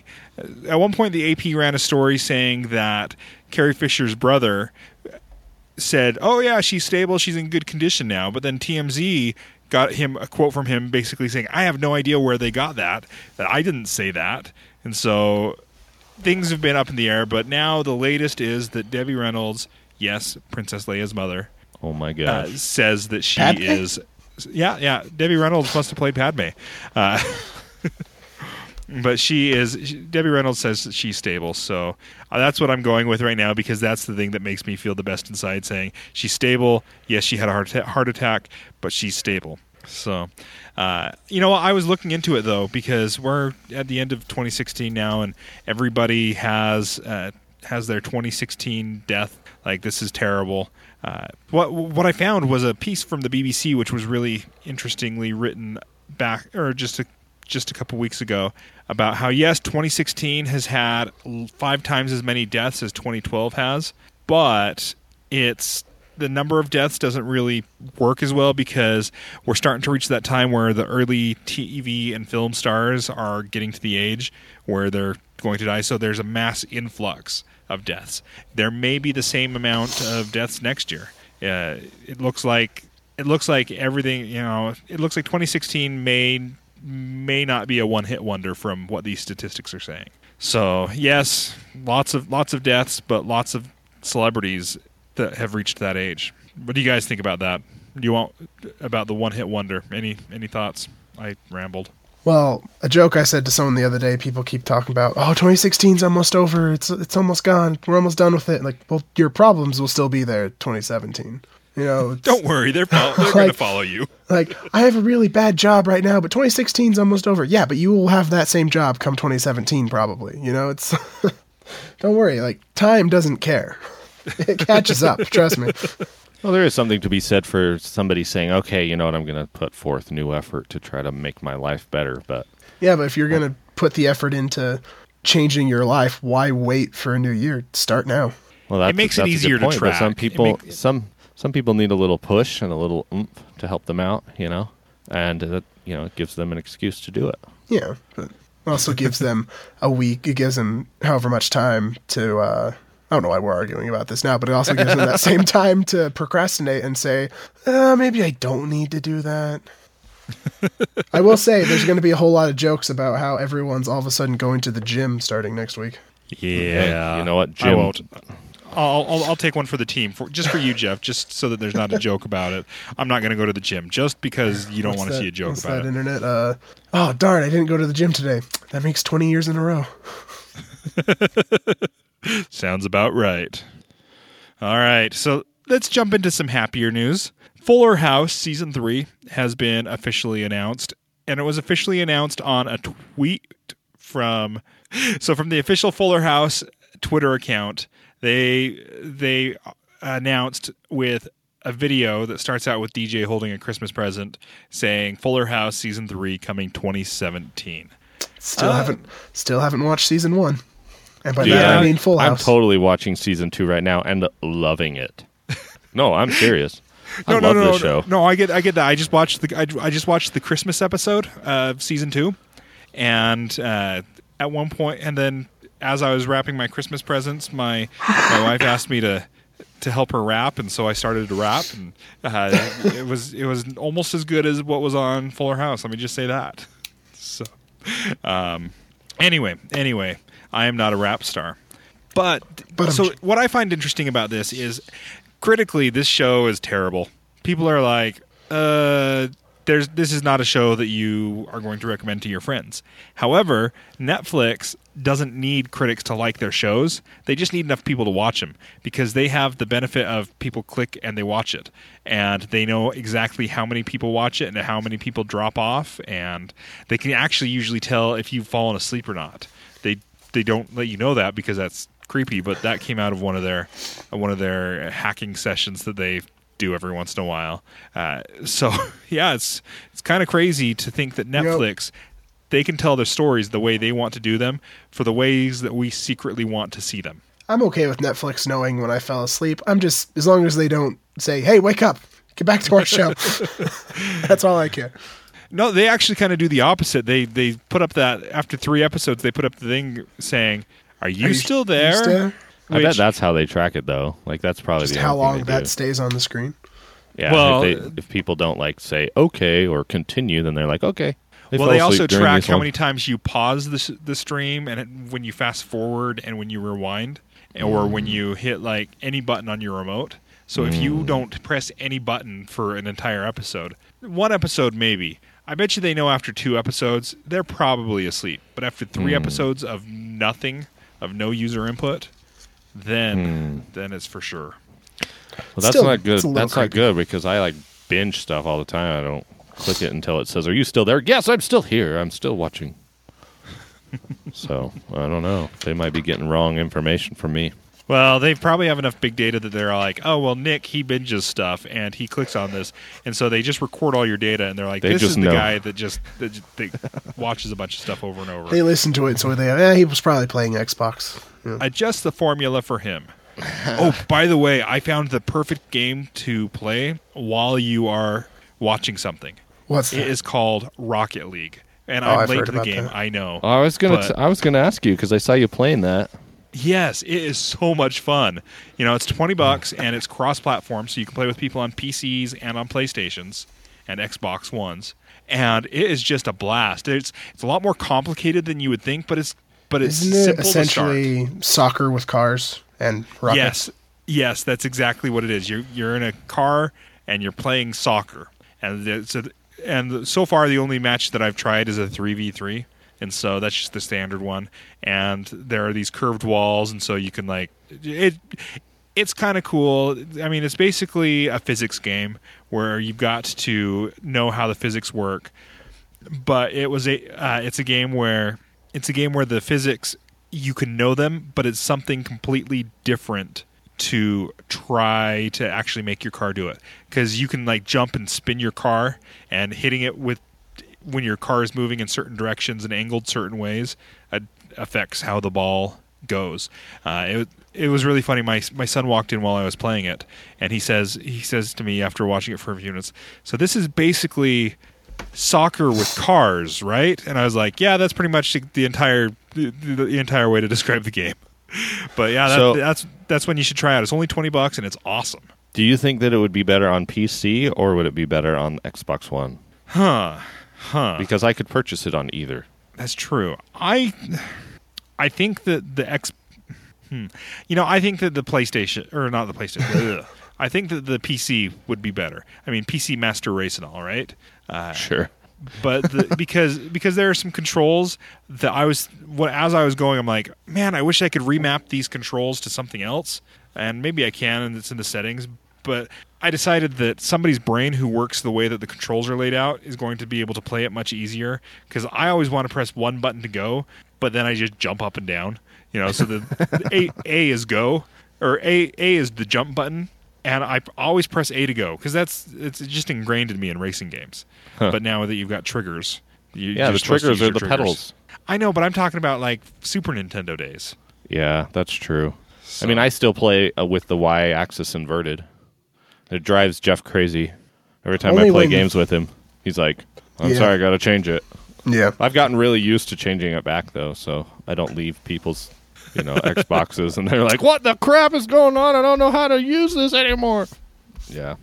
[SPEAKER 1] a story saying that Carrie Fisher's brother said, "Oh yeah, she's stable. She's in good condition now." But then TMZ got him a quote from him basically saying, "I have no idea where they got that I didn't say that." And so things have been up in the air, but now the latest is that Debbie Reynolds, yes, Princess Leia's mother,
[SPEAKER 3] Oh my gosh.
[SPEAKER 1] says that she
[SPEAKER 4] Padme?
[SPEAKER 1] is. Yeah. Debbie Reynolds must have played Padme. But Debbie Reynolds says that she's stable. So that's what I'm going with right now, because that's the thing that makes me feel the best inside, saying she's stable. Yes, she had a heart attack, but she's stable. So, I was looking into it, though, because we're at the end of 2016 now, and everybody has their 2016 death. Like, this is terrible. What I found was a piece from the BBC, which was really interestingly written back, or just a couple weeks ago, about how, yes, 2016 has had 5 times as many deaths as 2012 has, but the number of deaths doesn't really work as well, because we're starting to reach that time where the early TV and film stars are getting to the age where they're going to die. So there's a mass influx of deaths. There may be the same amount of deaths next year. It looks like everything, it looks like 2016 may may not be a one-hit wonder from what these statistics are saying. So yes, lots of deaths, but lots of celebrities that have reached that age. What do you guys think about that? Do you want about the one-hit wonder? Any thoughts? I rambled.
[SPEAKER 4] Well, a joke I said to someone the other day, people keep talking about, 2016's almost over. It's almost gone. We're almost done with it. Like, well, your problems will still be there 2017.
[SPEAKER 1] Don't worry. They're going to follow you.
[SPEAKER 4] Like, I have a really bad job right now, but 2016's almost over. Yeah, but you will have that same job come 2017 probably. It's don't worry. Like, time doesn't care. It catches up. Trust me.
[SPEAKER 3] Well, there is something to be said for somebody saying, okay, you know what, I'm going to put forth new effort to try to make my life better. But
[SPEAKER 4] yeah, but if you're going to put the effort into changing your life, why wait for a new year? Start now.
[SPEAKER 3] Well,
[SPEAKER 1] it makes it easier to track.
[SPEAKER 3] Some people, some people need a little push and a little oomph to help them out, and it gives them an excuse to do it.
[SPEAKER 4] Yeah, but it also gives them a week. It gives them however much time to. I don't know why we're arguing about this now, but it also gives them that same time to procrastinate and say, maybe I don't need to do that. I will say there's going to be a whole lot of jokes about how everyone's all of a sudden going to the gym starting next week.
[SPEAKER 1] Yeah.
[SPEAKER 3] You know what,
[SPEAKER 1] Jim? I won't. I'll take one for the team, just for you, Jeff, just so that there's not a joke about it. I'm not going to go to the gym just because you don't want to see a joke about
[SPEAKER 4] that
[SPEAKER 1] it.
[SPEAKER 4] Internet? Oh, darn, I didn't go to the gym today. That makes 20 years in a row.
[SPEAKER 1] Sounds about right. All right, so let's jump into some happier news. Fuller House Season 3 has been officially announced, and it was officially announced on a tweet from the official Fuller House Twitter account. They announced with a video that starts out with DJ holding a Christmas present saying Fuller House Season 3 coming 2017.
[SPEAKER 4] Still haven't watched Season 1. And by that I mean Full House.
[SPEAKER 3] I'm totally watching Season 2 right now and loving it. No, I'm serious. I love this show.
[SPEAKER 1] No, I get that. I just watched the Christmas episode of Season 2, and at one point, and then as I was wrapping my Christmas presents, my wife asked me to help her wrap, and so I started to wrap, and it was almost as good as what was on Fuller House. Let me just say that. So, anyway. I am not a rap star. But so what I find interesting about this is critically this show is terrible. People are like, this is not a show that you are going to recommend to your friends. However, Netflix doesn't need critics to like their shows. They just need enough people to watch them because they have the benefit of people click and they watch it. And they know exactly how many people watch it and how many people drop off. And they can actually usually tell if you've fallen asleep or not. They don't let you know that because that's creepy, but that came out of one of their hacking sessions that they do every once in a while. So yeah, it's kind of crazy to think that Netflix, they can tell their stories the way they want to do them for the ways that we secretly want to see them.
[SPEAKER 4] I'm okay with Netflix knowing when I fell asleep. I'm just, as long as they don't say, hey, wake up, get back to our show. That's all I care.
[SPEAKER 1] No, they actually kind of do the opposite. They put up that after 3 episodes, they put up the thing saying, "Are you still there?"
[SPEAKER 3] I bet that's how they track it, though. Like that's probably
[SPEAKER 4] just
[SPEAKER 3] the
[SPEAKER 4] how long that
[SPEAKER 3] do.
[SPEAKER 4] Stays on the screen.
[SPEAKER 3] Yeah.
[SPEAKER 1] Well,
[SPEAKER 3] if people don't say okay or continue, then they're like okay.
[SPEAKER 1] They also track how many times you pause the stream and when you fast forward and when you rewind, or when you hit any button on your remote. So if you don't press any button for an entire episode, 1 episode maybe. I bet you they know after 2 episodes, they're probably asleep. But after 3 episodes of nothing, of no user input, then it's for sure.
[SPEAKER 3] Well, that's not good. That's not good because I binge stuff all the time. I don't click it until it says, "Are you still there?" Yes, I'm still here. I'm still watching. So, I don't know. They might be getting wrong information from me.
[SPEAKER 1] Well, they probably have enough big data that they're like, oh, well, Nick, he binges stuff, and he clicks on this. And so they just record all your data, and they're like, this is the guy that watches a bunch of stuff over and over.
[SPEAKER 4] They listen to it, so he was probably playing Xbox. Yeah.
[SPEAKER 1] Adjust the formula for him. Oh, by the way, I found the perfect game to play while you are watching something.
[SPEAKER 4] What's that?
[SPEAKER 1] It is called Rocket League. And I'm late to the game, I know.
[SPEAKER 3] I was gonna ask you, because I saw you playing that.
[SPEAKER 1] Yes, it is so much fun. It's $20 and it's cross-platform, so you can play with people on PCs and on PlayStations and Xbox Ones. and it is just a blast. It's a lot more complicated than you would think, but it's
[SPEAKER 4] Isn't it
[SPEAKER 1] simple
[SPEAKER 4] essentially soccer with cars and rockets?
[SPEAKER 1] Yes, that's exactly what it is. You're in a car and you're playing soccer, and so far the only match that I've tried is a 3v3, and so that's just the standard one. And there are these curved walls, and so you can like it. It's kind of cool. I mean, it's basically a physics game where you've got to know how the physics work. But it's a game where the physics, you can know them, but it's something completely different to try to actually make your car do it. Because you can like jump and spin your car, and hitting it when your car is moving in certain directions and angled certain ways affects how the ball goes. It was really funny. My son walked in while I was playing it, and he says to me after watching it for a few minutes, "So this is basically soccer with cars, right?" And I was like, "Yeah, that's pretty much the entire way to describe the game." But yeah, that's when you should try it. It's only $20 and it's awesome.
[SPEAKER 3] Do you think that it would be better on PC or would it be better on Xbox One?
[SPEAKER 1] Huh.
[SPEAKER 3] Because I could purchase it on either.
[SPEAKER 1] That's true. I think that I think that the PlayStation, or not the PlayStation, ugh. I think that the PC would be better. I mean, PC Master Race and all, right?
[SPEAKER 3] Sure.
[SPEAKER 1] But because there are some controls that as I was going, I'm like, man, I wish I could remap these controls to something else, and maybe I can, and it's in the settings. But I decided that somebody's brain who works the way that the controls are laid out is going to be able to play it much easier, because I always want to press one button to go, but then I just jump up and down. So the A is go, or A is the jump button, and I always press A to go because it's just ingrained in me in racing games. Huh. But now that you've got triggers,
[SPEAKER 3] the triggers are the pedals.
[SPEAKER 1] I know, but I'm talking about like Super Nintendo days.
[SPEAKER 3] Yeah, that's true. So. I mean, I still play with the Y-axis inverted. It drives Jeff crazy every time I play games with him. He's like, "I'm sorry, I got to change it."
[SPEAKER 4] Yeah,
[SPEAKER 3] I've gotten really used to changing it back though, so I don't leave people's Xboxes, and they're like, "What the crap is going on? I don't know how to use this anymore." Yeah.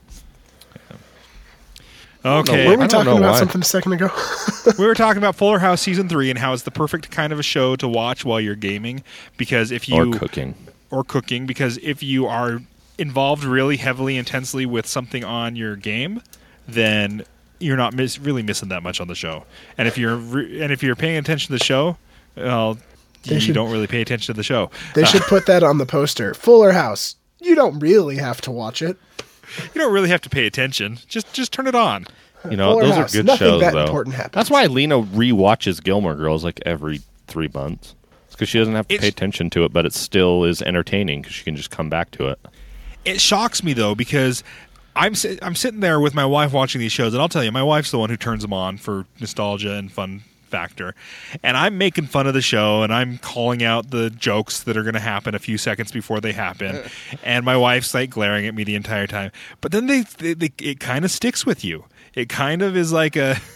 [SPEAKER 1] Okay.
[SPEAKER 4] Were we talking about something a second ago?
[SPEAKER 1] We were talking about Fuller House Season 3 and how it's the perfect kind of a show to watch while you're gaming, because if you... Or cooking, because if you are involved really heavily, intensely with something on your game, then you're not really missing that much on the show. And if you're paying attention to the show, well... You don't really pay attention to the show.
[SPEAKER 4] They should put that on the poster. Fuller House. You don't really have to watch it.
[SPEAKER 1] You don't really have to pay attention. Just turn it on.
[SPEAKER 4] Fuller
[SPEAKER 3] those
[SPEAKER 4] House.
[SPEAKER 3] are good
[SPEAKER 4] Nothing
[SPEAKER 3] shows,
[SPEAKER 4] that
[SPEAKER 3] though.
[SPEAKER 4] Important happens.
[SPEAKER 3] That's why Lena rewatches Gilmore Girls like every 3 months. It's because she doesn't have to pay attention to it, but it still is entertaining because she can just come back to it.
[SPEAKER 1] It shocks me, though, because I'm sitting there with my wife watching these shows, and I'll tell you, my wife's the one who turns them on for nostalgia and fun factor, and I'm making fun of the show, and I'm calling out the jokes that are going to happen a few seconds before they happen, and my wife's like glaring at me the entire time. But then it kind of sticks with you. It kind of is like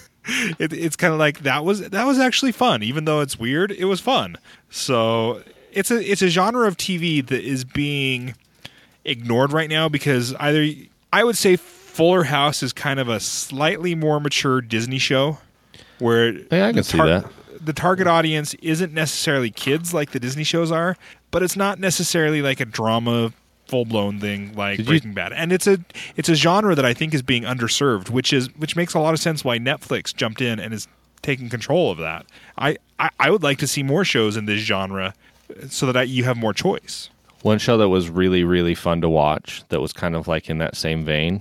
[SPEAKER 1] it's kind of like that was actually fun, even though it's weird. It was fun. So it's a genre of TV that is being ignored right now, because either I would say Fuller House is kind of a slightly more mature Disney show, where
[SPEAKER 3] I can see that.
[SPEAKER 1] The target audience isn't necessarily kids like the Disney shows are, but it's not necessarily like a drama full-blown thing like Breaking Bad. And it's a genre that I think is being underserved, which makes a lot of sense why Netflix jumped in and is taking control of that. I would like to see more shows in this genre so that you have more choice.
[SPEAKER 3] One show that was really, really fun to watch that was kind of like in that same vein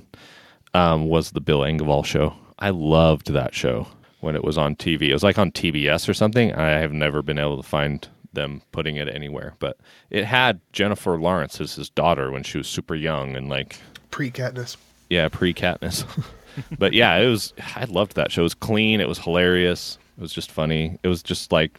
[SPEAKER 3] was the Bill Engvall show. I loved that show when it was on TV. It was like on TBS or something. I have never been able to find them putting it anywhere. But it had Jennifer Lawrence as his daughter when she was super young and like...
[SPEAKER 4] Pre-Katniss.
[SPEAKER 3] Yeah, pre-Katniss. But yeah, I loved that show. It was clean. It was hilarious. It was just funny. It was just like,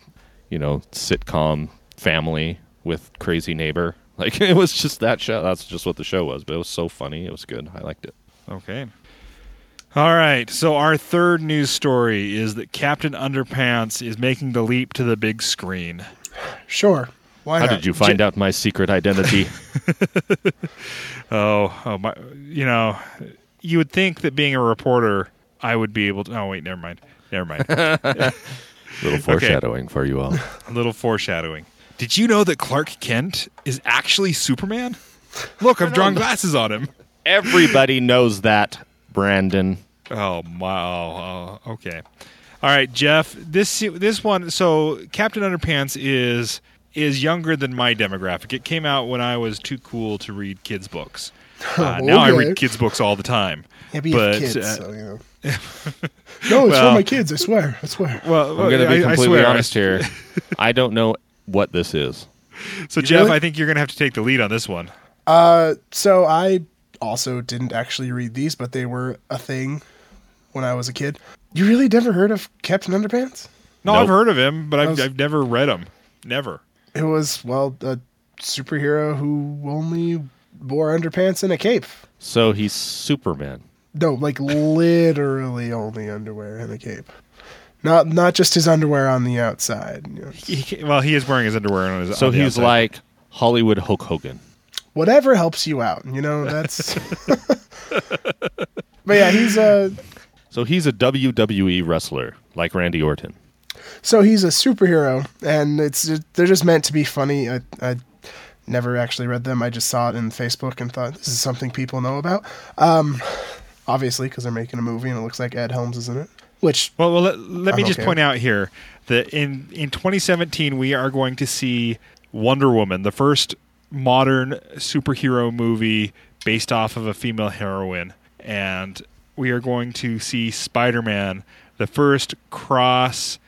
[SPEAKER 3] sitcom family with crazy neighbor. Like, it was just that show. That's just what the show was. But it was so funny. It was good. I liked it.
[SPEAKER 1] Okay. All right, so our third news story is that Captain Underpants is making the leap to the big screen.
[SPEAKER 4] Sure. Why not?
[SPEAKER 3] How did you find out my secret identity?
[SPEAKER 1] You would think that being a reporter I would be able to. Oh wait, never mind.
[SPEAKER 3] Little foreshadowing for you all.
[SPEAKER 1] A little foreshadowing. Did you know that Clark Kent is actually Superman? Look, I've drawn glasses on him.
[SPEAKER 3] Everybody knows that, Brandon.
[SPEAKER 1] Oh my! Oh, okay. All right, Jeff. This one. So Captain Underpants is younger than my demographic. It came out when I was too cool to read kids' books. Now I read kids' books all the time.
[SPEAKER 4] Yeah, but you have kids, so, you know. No, it's for my kids. I swear.
[SPEAKER 1] Well,
[SPEAKER 3] I'm going to be completely honest here. I don't know what this is.
[SPEAKER 1] So, Jeff, I think you're going to have to take the lead on this one.
[SPEAKER 4] So I also didn't actually read these, but they were a thing when I was a kid. You really never heard of Captain Underpants?
[SPEAKER 1] No,
[SPEAKER 3] Nope.
[SPEAKER 1] I've heard of him, but I've never read him. Never.
[SPEAKER 4] It was, a superhero who only wore underpants and a cape.
[SPEAKER 3] So he's Superman.
[SPEAKER 4] No, like literally only underwear and a cape. Not just his underwear on the outside. You know.
[SPEAKER 1] He is wearing his underwear on his.
[SPEAKER 3] So
[SPEAKER 1] on the
[SPEAKER 3] he's
[SPEAKER 1] outside.
[SPEAKER 3] like Hollywood Hulk Hogan.
[SPEAKER 4] Whatever helps you out, that's. But yeah, he's
[SPEAKER 3] So he's a WWE wrestler, like Randy Orton.
[SPEAKER 4] So he's a superhero, and they're just meant to be funny. I never actually read them. I just saw it in Facebook and thought this is something people know about. Obviously, because they're making a movie and it looks like Ed Helms is in it. Which
[SPEAKER 1] let me just point out here that in 2017 we are going to see Wonder Woman, the first modern superhero movie based off of a female heroine, and we are going to see Spider-Man, the first cross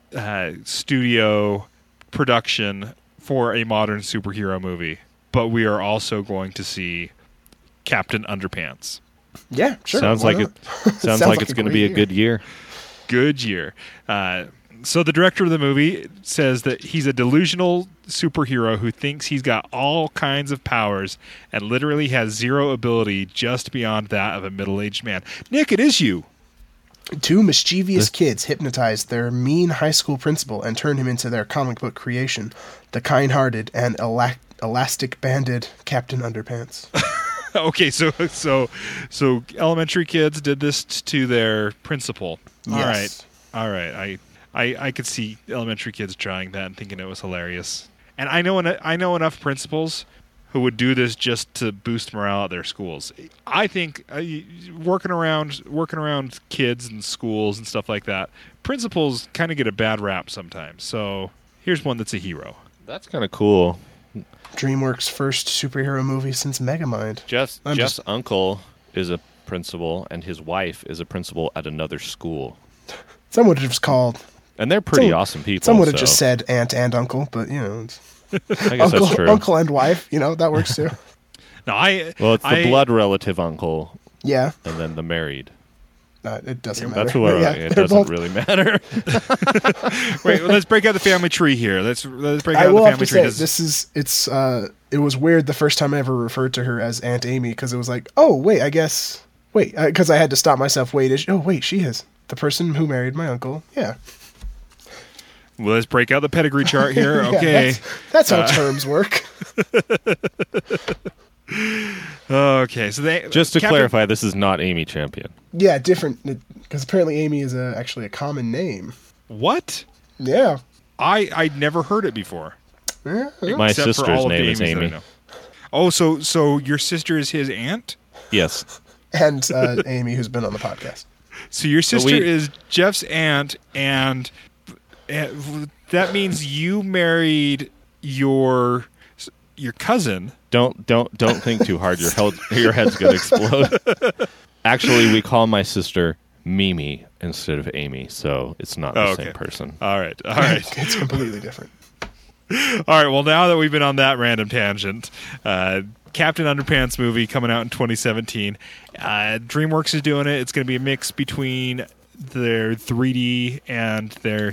[SPEAKER 1] studio production for a modern superhero movie. But we are also going to see Captain Underpants.
[SPEAKER 4] Yeah, sure.
[SPEAKER 3] Sounds like it's going to be a good year.
[SPEAKER 1] Good year. So the director of the movie says that he's a delusional superhero who thinks he's got all kinds of powers and literally has zero ability just beyond that of a middle-aged man. Nick, it is you.
[SPEAKER 4] Two mischievous kids hypnotized their mean high school principal and turned him into their comic book creation, the kind-hearted and elastic-banded Captain Underpants.
[SPEAKER 1] Okay, so elementary kids did this to their principal.
[SPEAKER 4] Yes.
[SPEAKER 1] All right. I could see elementary kids trying that and thinking it was hilarious. And I know enough principals who would do this just to boost morale at their schools. I think working around kids and schools and stuff like that, principals kind of get a bad rap sometimes. So here's one that's a hero.
[SPEAKER 3] That's kind of cool.
[SPEAKER 4] DreamWorks' first superhero movie since Megamind.
[SPEAKER 3] Jeff's uncle is a principal, and his wife is a principal at another school.
[SPEAKER 4] Some would have just called.
[SPEAKER 3] And they're pretty awesome people.
[SPEAKER 4] Some would have just said aunt and uncle, but it's
[SPEAKER 3] I guess that's true.
[SPEAKER 4] Uncle and wife, that works too.
[SPEAKER 1] No,
[SPEAKER 3] it's the blood relative uncle.
[SPEAKER 4] Yeah.
[SPEAKER 3] And then the married.
[SPEAKER 4] It doesn't matter.
[SPEAKER 3] That's what it doesn't really matter.
[SPEAKER 1] Wait, let's break out the family tree here. Let's break out
[SPEAKER 4] I will
[SPEAKER 1] the
[SPEAKER 4] have
[SPEAKER 1] family
[SPEAKER 4] to say,
[SPEAKER 1] tree.
[SPEAKER 4] it was weird the first time I ever referred to her as Aunt Amy, because it was like, oh, wait, because I had to stop myself. She is the person who married my uncle. Yeah.
[SPEAKER 1] Well, let's break out the pedigree chart here.
[SPEAKER 4] Yeah,
[SPEAKER 1] Okay.
[SPEAKER 4] that's how terms work.
[SPEAKER 1] Okay, so
[SPEAKER 3] just to clarify, this is not Amy Champion.
[SPEAKER 4] Yeah, different, because apparently Amy is actually a common name.
[SPEAKER 1] What?
[SPEAKER 4] Yeah.
[SPEAKER 1] I'd never heard it before.
[SPEAKER 4] Yeah.
[SPEAKER 3] My
[SPEAKER 1] Except for
[SPEAKER 3] sister's
[SPEAKER 1] all of the
[SPEAKER 3] name is
[SPEAKER 1] Amy's that I
[SPEAKER 3] Amy.
[SPEAKER 1] know. Oh, so your sister is his aunt?
[SPEAKER 3] Yes.
[SPEAKER 4] And Amy, who's been on the podcast.
[SPEAKER 1] So your sister is Jeff's aunt, and that means you married your cousin.
[SPEAKER 3] Don't think too hard. Your head's gonna explode. Actually, we call my sister Mimi instead of Amy, so it's not the same person.
[SPEAKER 1] All right.
[SPEAKER 4] It's completely different.
[SPEAKER 1] All right. Well, now that we've been on that random tangent, Captain Underpants movie coming out in 2017. DreamWorks is doing it. It's going to be a mix between their 3D and their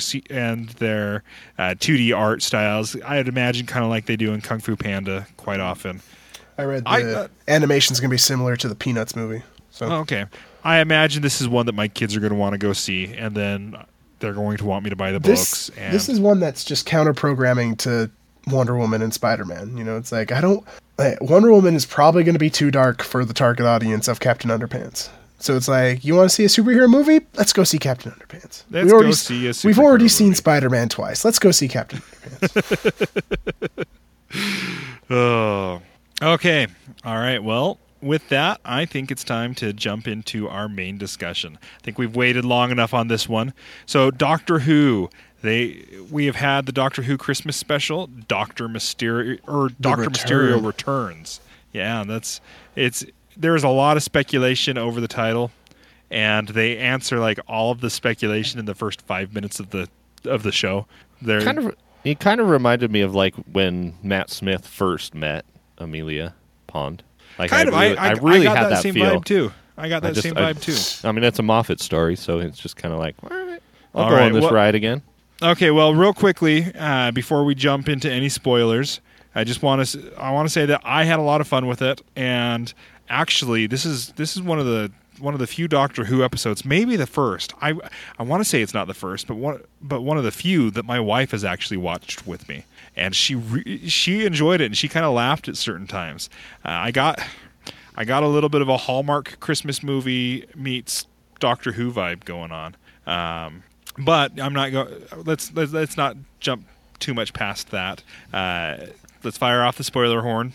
[SPEAKER 1] 2D art styles. I'd imagine kind of like they do in Kung Fu Panda quite often.
[SPEAKER 4] I read the animation's going to be similar to the Peanuts movie. So.
[SPEAKER 1] Okay. I imagine this is one that my kids are going to want to go see, and then they're going to want me to buy the books.
[SPEAKER 4] This is one that's just counter-programming to Wonder Woman and Spider-Man. It's like, Wonder Woman is probably going to be too dark for the target audience of Captain Underpants. So it's like, you want to see a superhero movie? Let's go see Captain Underpants.
[SPEAKER 1] Let's go see a
[SPEAKER 4] We've already
[SPEAKER 1] superhero
[SPEAKER 4] seen
[SPEAKER 1] movie.
[SPEAKER 4] Spider-Man twice. Let's go see Captain Underpants.
[SPEAKER 1] Oh, okay. All right. Well, with that, I think it's time to jump into our main discussion. I think we've waited long enough on this one. So, Doctor Who. We have had the Doctor Who Christmas special, Doctor Mysterio Returns. Yeah, there's a lot of speculation over the title, and they answer like all of the speculation in the first 5 minutes of the show.
[SPEAKER 3] It kind of reminded me of like when Matt Smith first met Amelia Pond. Like
[SPEAKER 1] I
[SPEAKER 3] really
[SPEAKER 1] got
[SPEAKER 3] had
[SPEAKER 1] that same
[SPEAKER 3] feel.
[SPEAKER 1] vibe too. I got that same vibe too.
[SPEAKER 3] I mean, it's a Moffat story, so it's just kind of like, all right, I'll
[SPEAKER 1] All
[SPEAKER 3] go
[SPEAKER 1] right,
[SPEAKER 3] on this
[SPEAKER 1] well-
[SPEAKER 3] ride again.
[SPEAKER 1] Okay, well, real quickly, before we jump into any spoilers, I want to say that I had a lot of fun with it, and actually, this is one of the few Doctor Who episodes, maybe the first. I want to say it's not the first, but one of the few that my wife has actually watched with me, and she enjoyed it, and she kind of laughed at certain times. I got a little bit of a Hallmark Christmas movie meets Doctor Who vibe going on. But I'm not going. Let's not jump too much past that. Let's fire off the spoiler horn.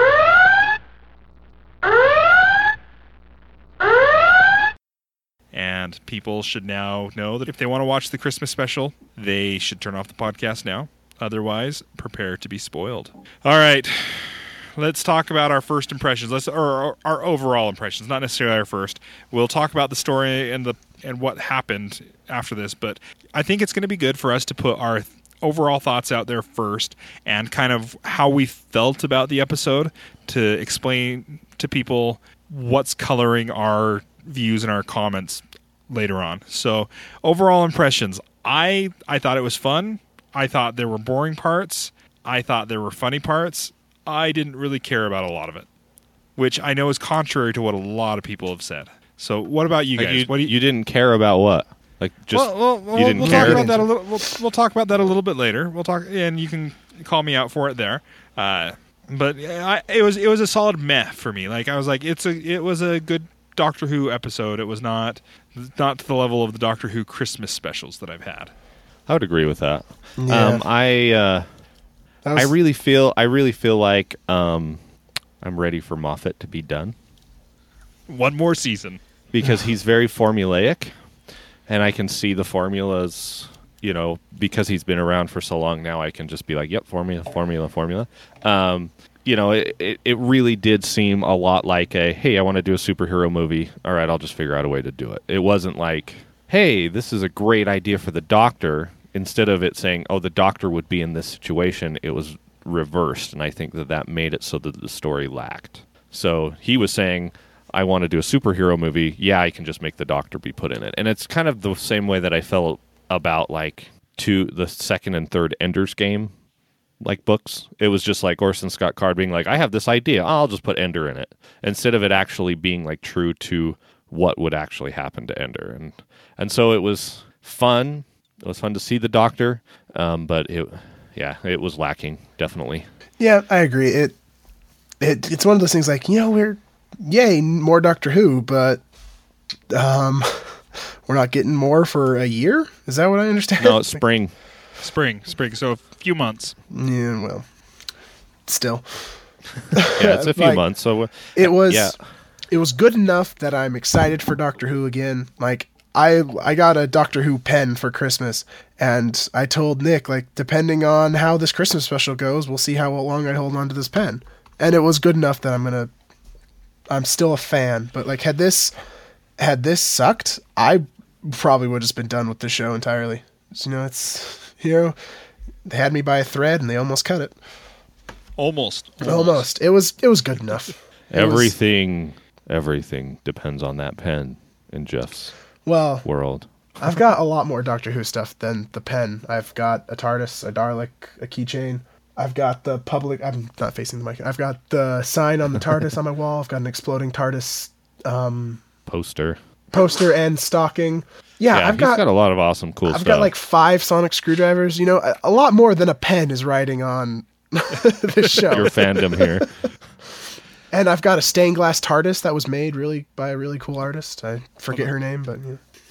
[SPEAKER 1] And people should now know that if they want to watch the Christmas special, they should turn off the podcast now. Otherwise, prepare to be spoiled. All right. Let's talk about our first impressions. Or our overall impressions, not necessarily our first. We'll talk about the story and what happened after this, but I think it's going to be good for us to put our overall thoughts out there first and kind of how we felt about the episode to explain to people what's coloring our views and our comments later on. So, overall impressions. I thought it was fun. I thought there were boring parts. I thought there were funny parts. I didn't really care about a lot of it, which I know is contrary to what a lot of people have said. So, what about you
[SPEAKER 3] Like
[SPEAKER 1] guys?
[SPEAKER 3] you didn't care about what? Like just you didn't
[SPEAKER 1] we'll
[SPEAKER 3] care.
[SPEAKER 1] talk about that a little. We'll talk about that a little bit later. We'll talk, and you can call me out for it there. But it was a solid meh for me. Like I was like, it was a good Doctor Who episode. It was not to the level of the Doctor Who Christmas specials that I've had.
[SPEAKER 3] I would agree with that.
[SPEAKER 4] Yeah.
[SPEAKER 3] I really feel like I'm ready for Moffat to be done
[SPEAKER 1] One more season.
[SPEAKER 3] because he's very formulaic, and I can see the formulas. You know, because he's been around for so long now, I can just be like, "Yep, formula." You know, it really did seem a lot like hey, I want to do a superhero movie. All right, I'll just figure out a way to do it. It wasn't like, hey, this is a great idea for the Doctor. Instead of it saying, oh, the Doctor would be in this situation, it was reversed, and I think that made it so that the story lacked. So he was saying, I want to do a superhero movie. Yeah, I can just make the Doctor be put in it. And it's kind of the same way that I felt about like the second and third Ender's Game like books. It was just like Orson Scott Card being like, I have this idea, I'll just put Ender in it, instead of it actually being like true to what would actually happen to Ender. And so it was fun. It was fun to see the Doctor, but it was lacking, definitely.
[SPEAKER 4] Yeah, I agree. It's one of those things like, yay, more Doctor Who, but we're not getting more for a year? Is that what I understand?
[SPEAKER 3] No, it's spring.
[SPEAKER 1] Spring. So a few months.
[SPEAKER 4] Yeah, well, still.
[SPEAKER 3] Yeah, it's a few months. So
[SPEAKER 4] It was
[SPEAKER 3] yeah.
[SPEAKER 4] It was good enough that I'm excited for Doctor Who again. Like, I got a Doctor Who pen for Christmas, and I told Nick, like, depending on how this Christmas special goes, we'll see how long I hold on to this pen. And it was good enough that I'm still a fan. But like, had this sucked, I probably would have just been done with the show entirely. So, they had me by a thread and they almost cut it.
[SPEAKER 1] Almost.
[SPEAKER 4] It was good enough.
[SPEAKER 3] Everything depends on that pen in Jeff's world.
[SPEAKER 4] I've got a lot more Doctor Who stuff than the pen. I've got a TARDIS, a Dalek, a keychain. I've got the public... I'm not facing the mic. I've got the sign on the TARDIS on my wall. I've got an exploding TARDIS poster and stocking. Yeah,
[SPEAKER 3] he's got a lot of awesome, cool stuff.
[SPEAKER 4] I've got like 5 sonic screwdrivers. A lot more than a pen is riding on this show.
[SPEAKER 3] Your fandom here.
[SPEAKER 4] And I've got a stained glass TARDIS that was made by a really cool artist. I forget her name, but yeah.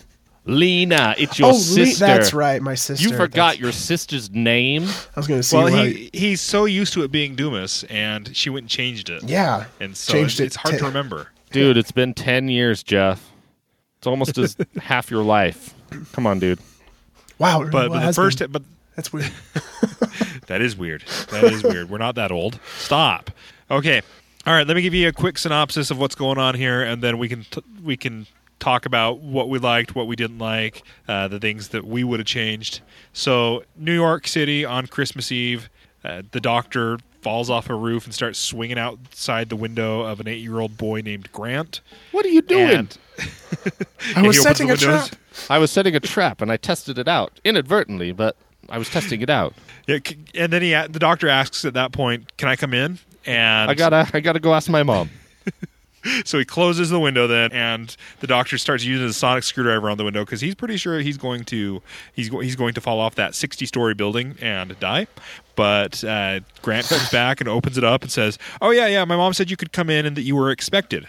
[SPEAKER 3] Lena, it's your sister.
[SPEAKER 4] That's right, my sister.
[SPEAKER 3] You forgot your sister's name?
[SPEAKER 4] I was going to see.
[SPEAKER 1] Well, he's so used to it being Dumas, and she went and changed it.
[SPEAKER 4] Yeah.
[SPEAKER 1] And so
[SPEAKER 4] changed
[SPEAKER 1] it's hard to remember.
[SPEAKER 3] Dude, it's been 10 years, Jeff. It's almost as half your life. Come on, dude.
[SPEAKER 4] Wow. It
[SPEAKER 1] But
[SPEAKER 4] really
[SPEAKER 1] the
[SPEAKER 4] has
[SPEAKER 1] first,
[SPEAKER 4] been.
[SPEAKER 1] but
[SPEAKER 4] That's weird.
[SPEAKER 1] that is weird. That is weird. We're not that old. Stop. Okay. All right. Let me give you a quick synopsis of what's going on here, and then we can talk about what we liked, what we didn't like, the things that we would have changed. So, New York City on Christmas Eve, the doctor falls off a roof and starts swinging outside the window of an 8-year-old boy named Grant.
[SPEAKER 3] What are you doing?
[SPEAKER 1] And
[SPEAKER 4] I was
[SPEAKER 1] he opens
[SPEAKER 4] setting
[SPEAKER 1] the
[SPEAKER 4] a
[SPEAKER 1] windows.
[SPEAKER 4] trap.
[SPEAKER 3] I was setting a trap, and I tested it out. Inadvertently, but I was testing it out.
[SPEAKER 1] Yeah, and then the doctor asks at that point, "Can I come in?" And
[SPEAKER 3] I gotta go ask my mom.
[SPEAKER 1] so he closes the window then, and the doctor starts using his sonic screwdriver on the window because he's pretty sure he's going to fall off that 60-story building and die. But Grant comes back and opens it up and says, "Oh yeah, my mom said you could come in and that you were expected."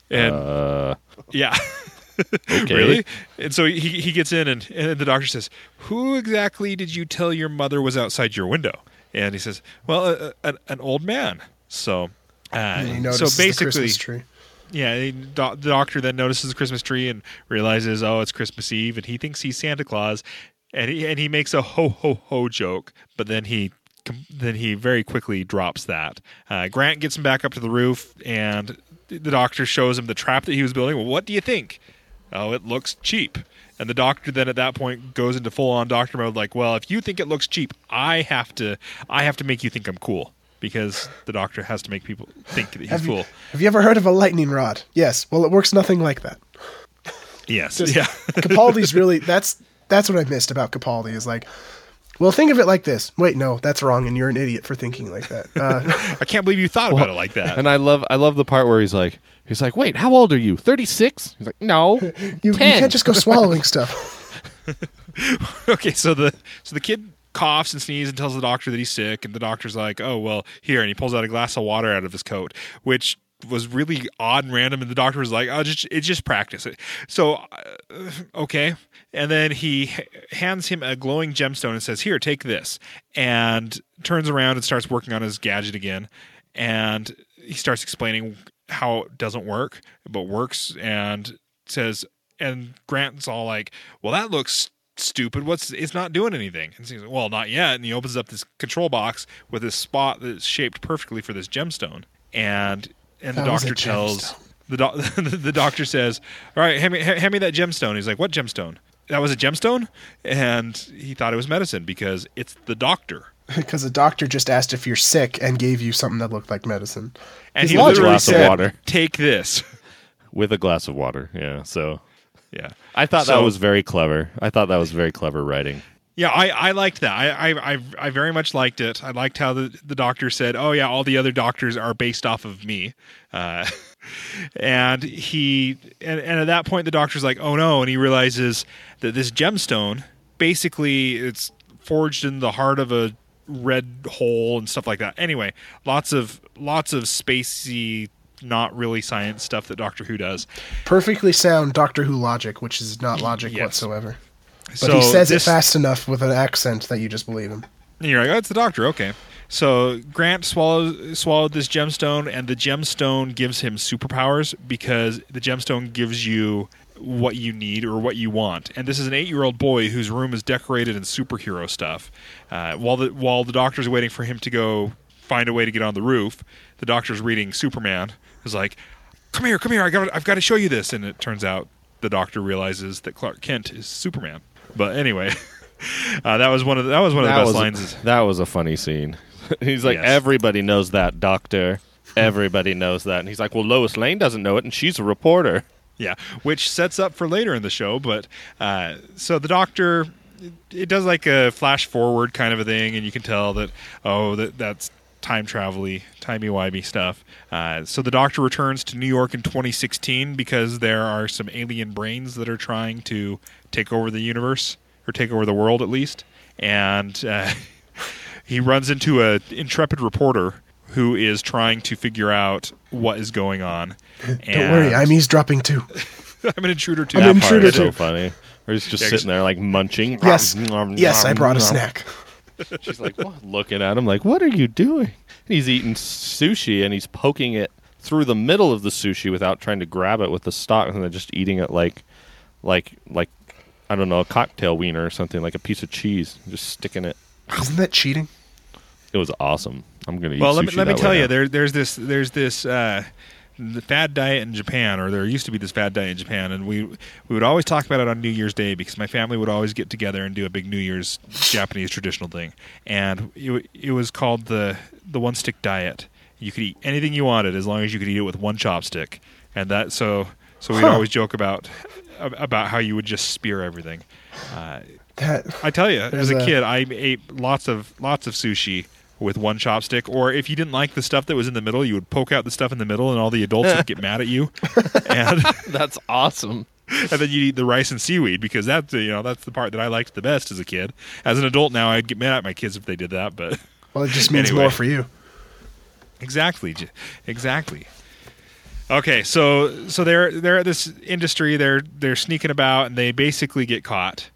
[SPEAKER 1] And yeah.
[SPEAKER 3] Okay.
[SPEAKER 1] Really? And so he gets in, and the doctor says, "Who exactly did you tell your mother was outside your window?" And he says, "Well, an old man." So,
[SPEAKER 4] And he
[SPEAKER 1] so
[SPEAKER 4] notices the
[SPEAKER 1] basically,
[SPEAKER 4] Christmas tree.
[SPEAKER 1] yeah, the doctor then notices the Christmas tree and realizes, oh, it's Christmas Eve, and he thinks he's Santa Claus, and he makes a ho ho ho joke, but then he very quickly drops that. Grant gets him back up to the roof, and the doctor shows him the trap that he was building. Well, what do you think? Oh, it looks cheap. And the doctor then at that point goes into full-on doctor mode, like, well, if you think it looks cheap, I have to make you think I'm cool, because the doctor has to make people think that he's cool.
[SPEAKER 4] Have you ever heard of a lightning rod? Yes. Well, it works nothing like that.
[SPEAKER 1] Yes.
[SPEAKER 4] Just-
[SPEAKER 1] Yeah.
[SPEAKER 4] Capaldi's really that's what I missed about Capaldi is like, well, think of it like this. Wait, no, that's wrong, and you're an idiot for thinking like that.
[SPEAKER 1] I can't believe you thought about it like that.
[SPEAKER 3] And I love the part where he's like, wait, how old are you? 36? He's like, no,
[SPEAKER 4] you
[SPEAKER 3] 10.
[SPEAKER 4] can't just go swallowing stuff.
[SPEAKER 1] Okay, so the kid coughs and sneezes and tells the doctor that he's sick, and the doctor's like, oh, well, here, and he pulls out a glass of water out of his coat, which was really odd and random, and the doctor was like, oh, it's just practice. So, okay. And then he hands him a glowing gemstone and says, here, take this, and turns around and starts working on his gadget again, and he starts explaining how it doesn't work, but works, and says, and Grant's all like, well, that looks stupid. It's not doing anything. And he's like, well, not yet. And he opens up this control box with this spot that's shaped perfectly for this gemstone. And the
[SPEAKER 4] That was a
[SPEAKER 1] doctor tells
[SPEAKER 4] gemstone.
[SPEAKER 1] the doctor says, all right, hand me that gemstone. He's like, what gemstone? That was a gemstone? And he thought it was medicine because it's the doctor.
[SPEAKER 4] Because the doctor just asked if you're sick and gave you something that looked like medicine.
[SPEAKER 1] And
[SPEAKER 4] His
[SPEAKER 1] he
[SPEAKER 4] logic
[SPEAKER 1] literally
[SPEAKER 3] glass of
[SPEAKER 1] said,
[SPEAKER 3] water.
[SPEAKER 1] take this.
[SPEAKER 3] with a glass of water. Yeah, so
[SPEAKER 1] Yeah.
[SPEAKER 3] I thought
[SPEAKER 1] So-
[SPEAKER 3] that was very clever. I thought that was very clever writing.
[SPEAKER 1] Yeah, I liked that. I very much liked it. I liked how the doctor said, "Oh yeah, all the other doctors are based off of me," and at that point the doctor's like, "Oh no!" and he realizes that this gemstone basically it's forged in the heart of a red hole and stuff like that. Anyway, lots of spacey, not really science stuff that Doctor Who does.
[SPEAKER 4] Perfectly sound Doctor Who logic, which is not logic
[SPEAKER 1] Yes.
[SPEAKER 4] whatsoever. But
[SPEAKER 1] So
[SPEAKER 4] he says
[SPEAKER 1] this-
[SPEAKER 4] it fast enough with an accent that you just believe him.
[SPEAKER 1] And you're like, oh, it's the doctor. Okay. So Grant swallowed this gemstone, and the gemstone gives him superpowers because the gemstone gives you what you need or what you want. And this is an 8-year-old boy whose room is decorated in superhero stuff. While the doctor's waiting for him to go find a way to get on the roof, the doctor's reading Superman. Is like, come here, I've got to show you this. And it turns out the doctor realizes that Clark Kent is Superman. But anyway, that was one of the best lines.
[SPEAKER 3] That was a funny scene. He's like,
[SPEAKER 1] Yes.
[SPEAKER 3] everybody knows that, doctor. Everybody knows that. And he's like, well, Lois Lane doesn't know it, and she's a reporter.
[SPEAKER 1] Yeah, which sets up for later in the show. But so the doctor, it does like a flash forward kind of a thing, and you can tell that that's time travel-y, timey-wimey stuff. So the doctor returns to New York in 2016 because there are some alien brains that are trying to take over the universe, or take over the world at least. And he runs into a intrepid reporter who is trying to figure out what is going on.
[SPEAKER 4] Don't worry, I'm eavesdropping too.
[SPEAKER 1] I'm an intruder too.
[SPEAKER 4] I'm
[SPEAKER 3] That
[SPEAKER 4] an
[SPEAKER 3] part
[SPEAKER 4] intruder
[SPEAKER 3] is so
[SPEAKER 4] too.
[SPEAKER 3] funny. Or he's just
[SPEAKER 1] Yeah,
[SPEAKER 3] sitting there like munching.
[SPEAKER 4] Yes, I brought a snack.
[SPEAKER 3] She's like, what? Looking at him like, what are you doing? And he's eating sushi and he's poking it through the middle of the sushi without trying to grab it with the stalk, and then just eating it like I don't know, a cocktail wiener or something, like a piece of cheese, just sticking it.
[SPEAKER 4] Isn't that cheating?
[SPEAKER 3] It was awesome. I'm gonna eat
[SPEAKER 1] Well,
[SPEAKER 3] sushi
[SPEAKER 1] let me
[SPEAKER 3] that
[SPEAKER 1] tell
[SPEAKER 3] way
[SPEAKER 1] you,
[SPEAKER 3] now.
[SPEAKER 1] there's this the fad diet in Japan, or there used to be this fad diet in Japan, and we would always talk about it on New Year's Day because my family would always get together and do a big New Year's Japanese traditional thing, and it was called the one stick diet. You could eat anything you wanted as long as you could eat it with one chopstick, and that so we'd always joke about how you would just spear everything. I tell you, as a kid, I ate lots of sushi with one chopstick, or if you didn't like the stuff that was in the middle, you would poke out the stuff in the middle, and all the adults would get mad at you. And
[SPEAKER 3] That's awesome.
[SPEAKER 1] and then you'd eat the rice and seaweed because that's the part that I liked the best as a kid. As an adult now, I'd get mad at my kids if they did that, but
[SPEAKER 4] Well, it just means
[SPEAKER 1] Anyway.
[SPEAKER 4] more for you.
[SPEAKER 1] exactly. Okay, so they're at this industry. They're sneaking about, and they basically get caught.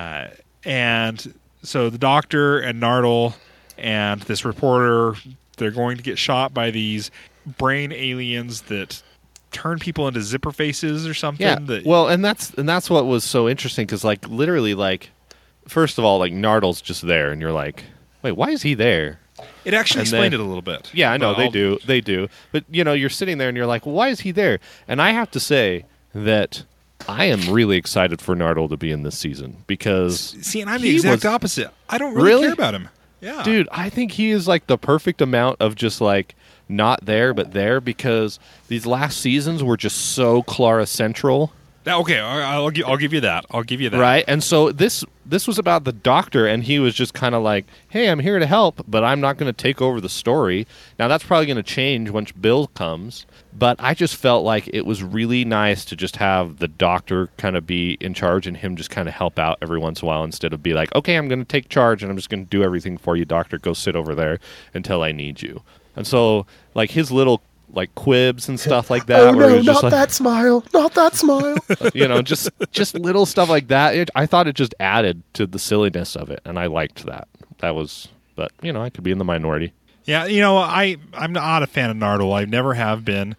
[SPEAKER 1] And so the doctor and Nardole and this reporter, they're going to get shot by these brain aliens that turn people into zipper faces or something.
[SPEAKER 3] Yeah.
[SPEAKER 1] That,
[SPEAKER 3] Well, and that's what was so interesting because, like, literally, like, first of all, like, Nardole's just there, and you're like, wait, why is he there?
[SPEAKER 1] it actually
[SPEAKER 3] and
[SPEAKER 1] explained
[SPEAKER 3] then-
[SPEAKER 1] it a little bit.
[SPEAKER 3] Yeah, I know
[SPEAKER 1] But
[SPEAKER 3] they do. But you're sitting there and you're like, why is he there? And I have to say that I am really excited for Nardole to be in this season because
[SPEAKER 1] See, and I'm the
[SPEAKER 3] he
[SPEAKER 1] exact
[SPEAKER 3] was-
[SPEAKER 1] opposite. I don't really
[SPEAKER 3] Really?
[SPEAKER 1] care about him. Yeah,
[SPEAKER 3] Dude, I think he is like the perfect amount of just like not there but there because these last seasons were just so Clara central.
[SPEAKER 1] Okay, I'll give you that. I'll give you that.
[SPEAKER 3] Right? And so this was about the doctor, and he was just kind of like, hey, I'm here to help, but I'm not going to take over the story. Now, that's probably going to change once Bill comes, but I just felt like it was really nice to just have the doctor kind of be in charge and him just kind of help out every once in a while instead of be like, okay, I'm going to take charge, and I'm just going to do everything for you, doctor. Go sit over there until I need you. And so, like, his little like quibs and stuff like that.
[SPEAKER 4] Oh
[SPEAKER 3] where it
[SPEAKER 4] no,
[SPEAKER 3] was just
[SPEAKER 4] not that smile, not that smile.
[SPEAKER 3] just little stuff like that. I thought it just added to the silliness of it, and I liked that. But I could be in the minority.
[SPEAKER 1] Yeah, I'm not a fan of Nardole. I never have been.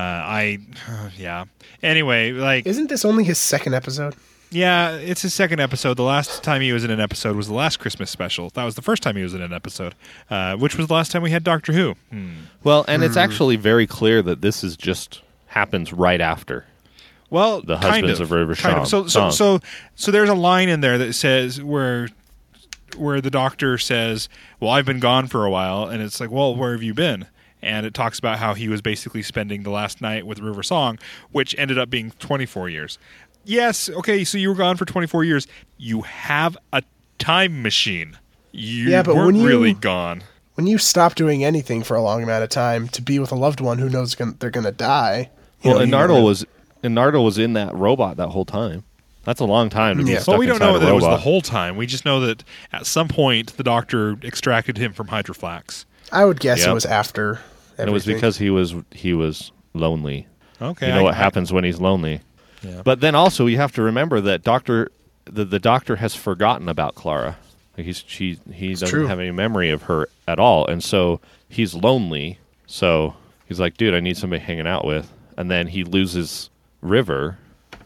[SPEAKER 1] Yeah. Anyway, like,
[SPEAKER 4] Isn't this only his second episode?
[SPEAKER 1] yeah, it's his second episode. The last time he was in an episode was the last Christmas special. That was the first time he was in an episode, which was the last time we had Doctor Who.
[SPEAKER 3] Well, and it's actually very clear that this is just happens right after.
[SPEAKER 1] Well,
[SPEAKER 3] The
[SPEAKER 1] kind
[SPEAKER 3] husbands of River
[SPEAKER 1] kind of.
[SPEAKER 3] Song.
[SPEAKER 1] So there's a line in there that says where the doctor says, "Well, I've been gone for a while," and it's like, "Well, where have you been?" And it talks about how he was basically spending the last night with River Song, which ended up being 24 years. Yes, okay, so you were gone for 24 years. You have a time machine. You
[SPEAKER 4] Yeah, but
[SPEAKER 1] weren't
[SPEAKER 4] when you-
[SPEAKER 1] really gone.
[SPEAKER 4] When you stop doing anything for a long amount of time to be with a loved one who knows they're going to die.
[SPEAKER 3] Well, and
[SPEAKER 4] you know,
[SPEAKER 3] Nardole was in that robot that whole time. That's a long time to be
[SPEAKER 4] Yeah.
[SPEAKER 3] stuck
[SPEAKER 1] Well, we don't
[SPEAKER 3] inside
[SPEAKER 1] know
[SPEAKER 3] a
[SPEAKER 1] that it was the
[SPEAKER 3] robot.
[SPEAKER 1] whole time. We just know that at some point the doctor extracted him from Hydroflax.
[SPEAKER 4] I would guess
[SPEAKER 3] Yep.
[SPEAKER 4] it was after.
[SPEAKER 3] And it was
[SPEAKER 4] everything.
[SPEAKER 3] because he was lonely.
[SPEAKER 1] Okay,
[SPEAKER 3] You know what happens when he's lonely.
[SPEAKER 1] Yeah.
[SPEAKER 3] But then also you have to remember that the doctor has forgotten about Clara. Like he doesn't
[SPEAKER 4] true.
[SPEAKER 3] have any memory of her at all, and so he's lonely. So he's like, dude, I need somebody hanging out with. And then he loses River,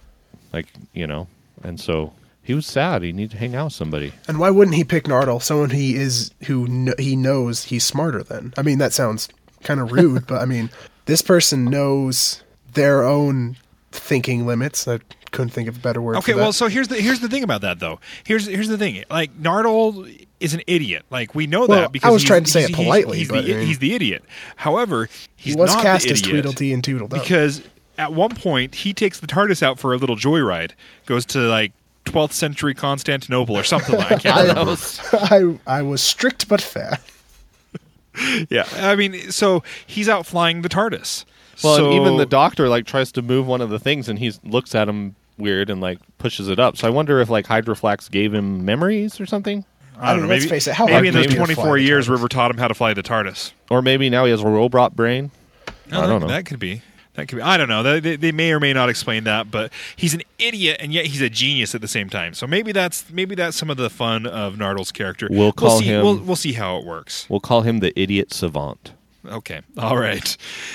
[SPEAKER 3] and so he was sad. He needed to hang out with somebody.
[SPEAKER 4] And why wouldn't he pick Nardole? Someone he knows he's smarter than. I mean, that sounds kind of rude, but I mean, this person knows their own thinking limits. I couldn't think of a better word.
[SPEAKER 1] Okay,
[SPEAKER 4] for that.
[SPEAKER 1] well, so here's the thing about that though. Here's the thing. Like Nardole is an idiot. Like we know
[SPEAKER 4] Well,
[SPEAKER 1] that because
[SPEAKER 4] I was
[SPEAKER 1] he's-
[SPEAKER 4] trying to say it
[SPEAKER 1] he's-
[SPEAKER 4] politely,
[SPEAKER 1] He's,
[SPEAKER 4] but,
[SPEAKER 1] the,
[SPEAKER 4] I mean-
[SPEAKER 1] he's the idiot. However, he's
[SPEAKER 4] he was
[SPEAKER 1] not
[SPEAKER 4] cast
[SPEAKER 1] the
[SPEAKER 4] as
[SPEAKER 1] idiot
[SPEAKER 4] Tweedledee and Tweedledum.
[SPEAKER 1] because at one point he takes the TARDIS out for a little joyride. Goes to like 12th century Constantinople or something like. I can't remember.
[SPEAKER 4] I was strict but fair.
[SPEAKER 1] Yeah, I mean, so he's out flying the TARDIS.
[SPEAKER 3] Well,
[SPEAKER 1] so,
[SPEAKER 3] and even the doctor tries to move one of the things, and he looks at him weird and pushes it up. So I wonder if Hydroflax gave him memories or something.
[SPEAKER 1] I don't know.
[SPEAKER 4] let's
[SPEAKER 1] Maybe,
[SPEAKER 4] face it. How
[SPEAKER 1] maybe
[SPEAKER 4] hard
[SPEAKER 1] in
[SPEAKER 4] can
[SPEAKER 1] those
[SPEAKER 4] it be to fly
[SPEAKER 1] 24
[SPEAKER 4] the
[SPEAKER 1] years,
[SPEAKER 4] TARDIS?
[SPEAKER 1] River taught him how to fly the TARDIS.
[SPEAKER 3] Or maybe now he has a robot brain. I don't know.
[SPEAKER 1] That could be. I don't know. They may or may not explain that, but he's an idiot and yet he's a genius at the same time. So maybe that's some of the fun of Nardol's character.
[SPEAKER 3] We'll call
[SPEAKER 1] see,
[SPEAKER 3] him.
[SPEAKER 1] We'll see how it works.
[SPEAKER 3] We'll call him the idiot savant.
[SPEAKER 1] Okay. All right.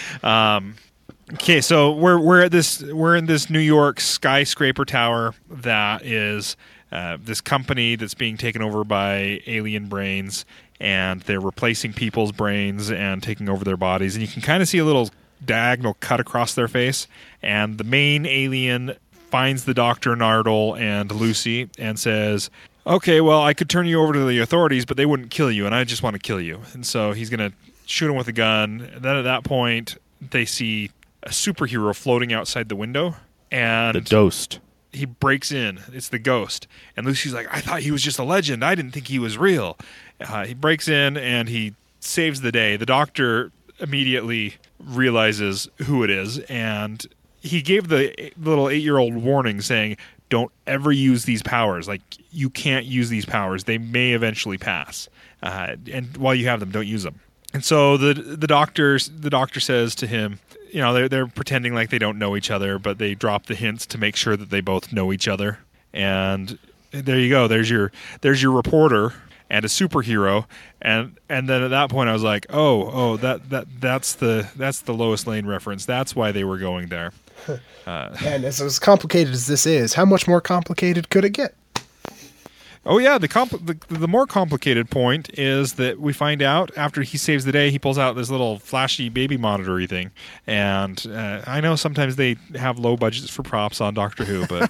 [SPEAKER 1] Okay. So we're in this New York skyscraper tower that is this company that's being taken over by alien brains, and they're replacing people's brains and taking over their bodies, and you can kind of see a little diagonal cut across their face, and the main alien finds the Dr. Nardole and Lucy and says, okay, well, I could turn you over to the authorities, but they wouldn't kill you, and I just want to kill you. And so he's going to shoot him with a gun. And then at that point, they see a superhero floating outside the window, and
[SPEAKER 3] The ghost.
[SPEAKER 1] he breaks in. It's the ghost. And Lucy's like, I thought he was just a legend. I didn't think he was real. He breaks in, and he saves the day. The doctor immediately realizes who it is, and he gave the little 8-year-old warning saying, don't ever use these powers. Like, you can't use these powers. They may eventually pass. And while you have them, don't use them. And so the doctor says to him, you know, they're pretending like they don't know each other, but they drop the hints to make sure that they both know each other. And there you go. There's your reporter and a superhero, and then at that point I was like, that's the Lois Lane reference. That's why they were going there.
[SPEAKER 4] And as complicated as this is, how much more complicated could it get?
[SPEAKER 1] Oh yeah, the more complicated point is that we find out after he saves the day, he pulls out this little flashy baby monitor-y thing, and I know sometimes they have low budgets for props on Doctor Who, but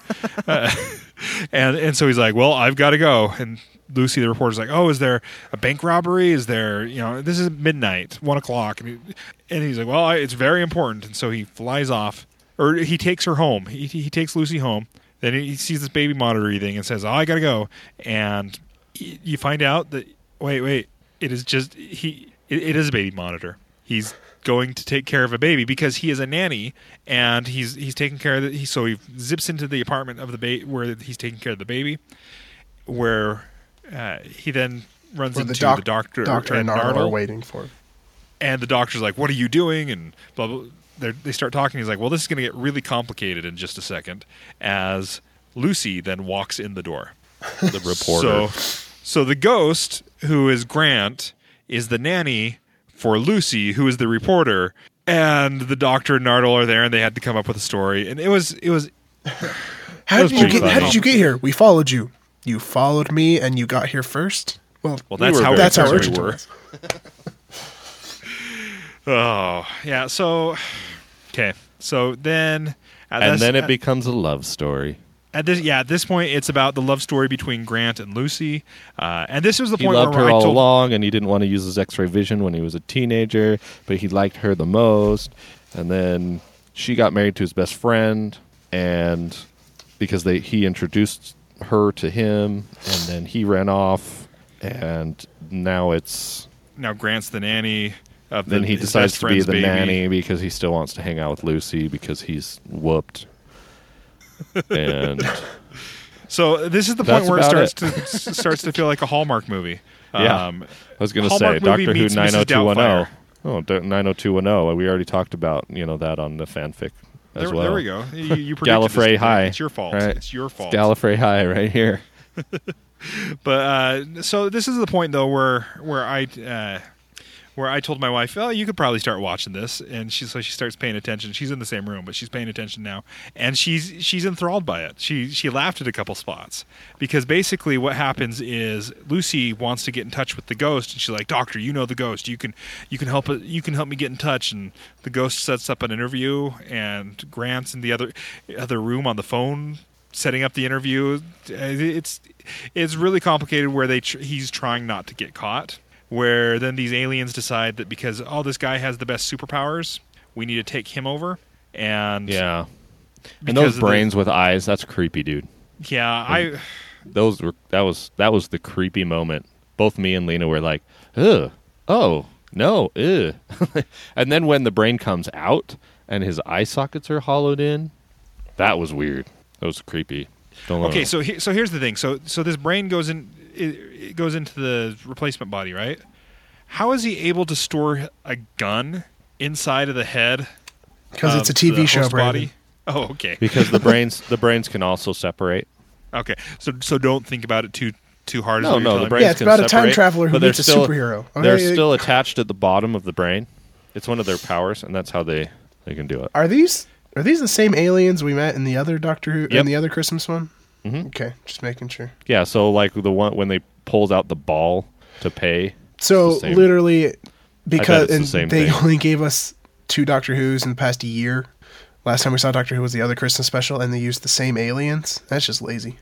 [SPEAKER 1] and so he's like, well, I've got to go. And Lucy, the reporter's like, oh, is there a bank robbery? Is there, this is midnight, 1:00, and he's like, well, it's very important. And so he flies off, or he takes her home. He takes Lucy home. Then he sees this baby monitor thing and says, oh, I gotta go. And you find out that, wait, it is just, it is a baby monitor. He's going to take care of a baby because he is a nanny, and he's taking care of it. So he zips into the apartment of the baby where he's taking care of the baby, where he then runs into the doctor
[SPEAKER 4] and Nardole are waiting for him.
[SPEAKER 1] And the doctor's like, what are you doing? And blah, blah. They start talking. He's like, well, this is going to get really complicated in just a second, as Lucy then walks in the door.
[SPEAKER 3] The reporter.
[SPEAKER 1] So the ghost, who is Grant, is the nanny for Lucy, who is the reporter, and the doctor and Nardole are there, and they had to come up with a story. And it was
[SPEAKER 4] How did you get here? We followed you. You followed me, and you got here first? Well,
[SPEAKER 1] that's how
[SPEAKER 4] urgent it was.
[SPEAKER 1] Oh, yeah. So, okay. So then,
[SPEAKER 3] it becomes a love story.
[SPEAKER 1] At this point, it's about the love story between Grant and Lucy. And this was the
[SPEAKER 3] He
[SPEAKER 1] point
[SPEAKER 3] loved
[SPEAKER 1] where
[SPEAKER 3] her all
[SPEAKER 1] I told
[SPEAKER 3] along, and he didn't want to use his X-ray vision when he was a teenager, but he liked her the most. And then she got married to his best friend, and because he introduced her to him, and then he ran off, and now
[SPEAKER 1] Grant's the nanny.
[SPEAKER 3] Then he decides to be the nanny because he still wants to hang out with Lucy because he's whooped. And
[SPEAKER 1] so this is the point where it starts to feel like a Hallmark movie.
[SPEAKER 3] Yeah, I was going to say Doctor Who 90210. Oh, 90210. We already talked about that on the fanfic as well.
[SPEAKER 1] There we go. You
[SPEAKER 3] Gallifrey High.
[SPEAKER 1] It's your fault.
[SPEAKER 3] Right.
[SPEAKER 1] It's your fault.
[SPEAKER 3] It's Gallifrey High right here.
[SPEAKER 1] But so this is the point though where I told my wife, "Oh, you could probably start watching this," and she starts paying attention. She's in the same room, but she's paying attention now, and she's enthralled by it. She laughed at a couple spots because basically what happens is Lucy wants to get in touch with the ghost, and she's like, "Doctor, you know the ghost. You can help me get in touch." And the ghost sets up an interview, and Grant's in the other room on the phone setting up the interview. It's really complicated where he's trying not to get caught. Where then these aliens decide that because this guy has the best superpowers, we need to take him over. And
[SPEAKER 3] yeah, and those brains with eyes, that's creepy, dude.
[SPEAKER 1] Yeah,
[SPEAKER 3] that was the creepy moment. Both me and Lena were like, ugh, oh no, ugh. And then when the brain comes out and his eye sockets are hollowed in, that was weird. That was creepy.
[SPEAKER 1] Okay, so here's the thing. So this brain goes in. it goes into the replacement body, right? How is he able to store a gun inside of the head?
[SPEAKER 4] Because it's a TV show, Brandon.
[SPEAKER 1] Oh, okay.
[SPEAKER 3] Because the brains can also separate.
[SPEAKER 1] Okay, so don't think about it too hard.
[SPEAKER 3] No, the brains
[SPEAKER 4] Yeah, it's
[SPEAKER 3] can
[SPEAKER 4] about a time
[SPEAKER 3] separate,
[SPEAKER 4] traveler who
[SPEAKER 3] but they're
[SPEAKER 4] meets a
[SPEAKER 3] still-
[SPEAKER 4] superhero.
[SPEAKER 3] They're
[SPEAKER 4] Okay,
[SPEAKER 3] still attached at the bottom of the brain. It's one of their powers, and that's how they can do it.
[SPEAKER 4] Are these the same aliens we met in the other Doctor Who
[SPEAKER 3] Yep.
[SPEAKER 4] in the other Christmas one?
[SPEAKER 3] Mhm.
[SPEAKER 4] Okay, just making sure.
[SPEAKER 3] Yeah, so like the one when they pulls out the ball to pay.
[SPEAKER 4] So
[SPEAKER 3] It's the same.
[SPEAKER 4] literally, because
[SPEAKER 3] it's the
[SPEAKER 4] and
[SPEAKER 3] same
[SPEAKER 4] they
[SPEAKER 3] thing.
[SPEAKER 4] only gave us 2 Doctor Who's in the past year. Last time we saw Doctor Who was the other Christmas special, and they used the same aliens. That's just lazy.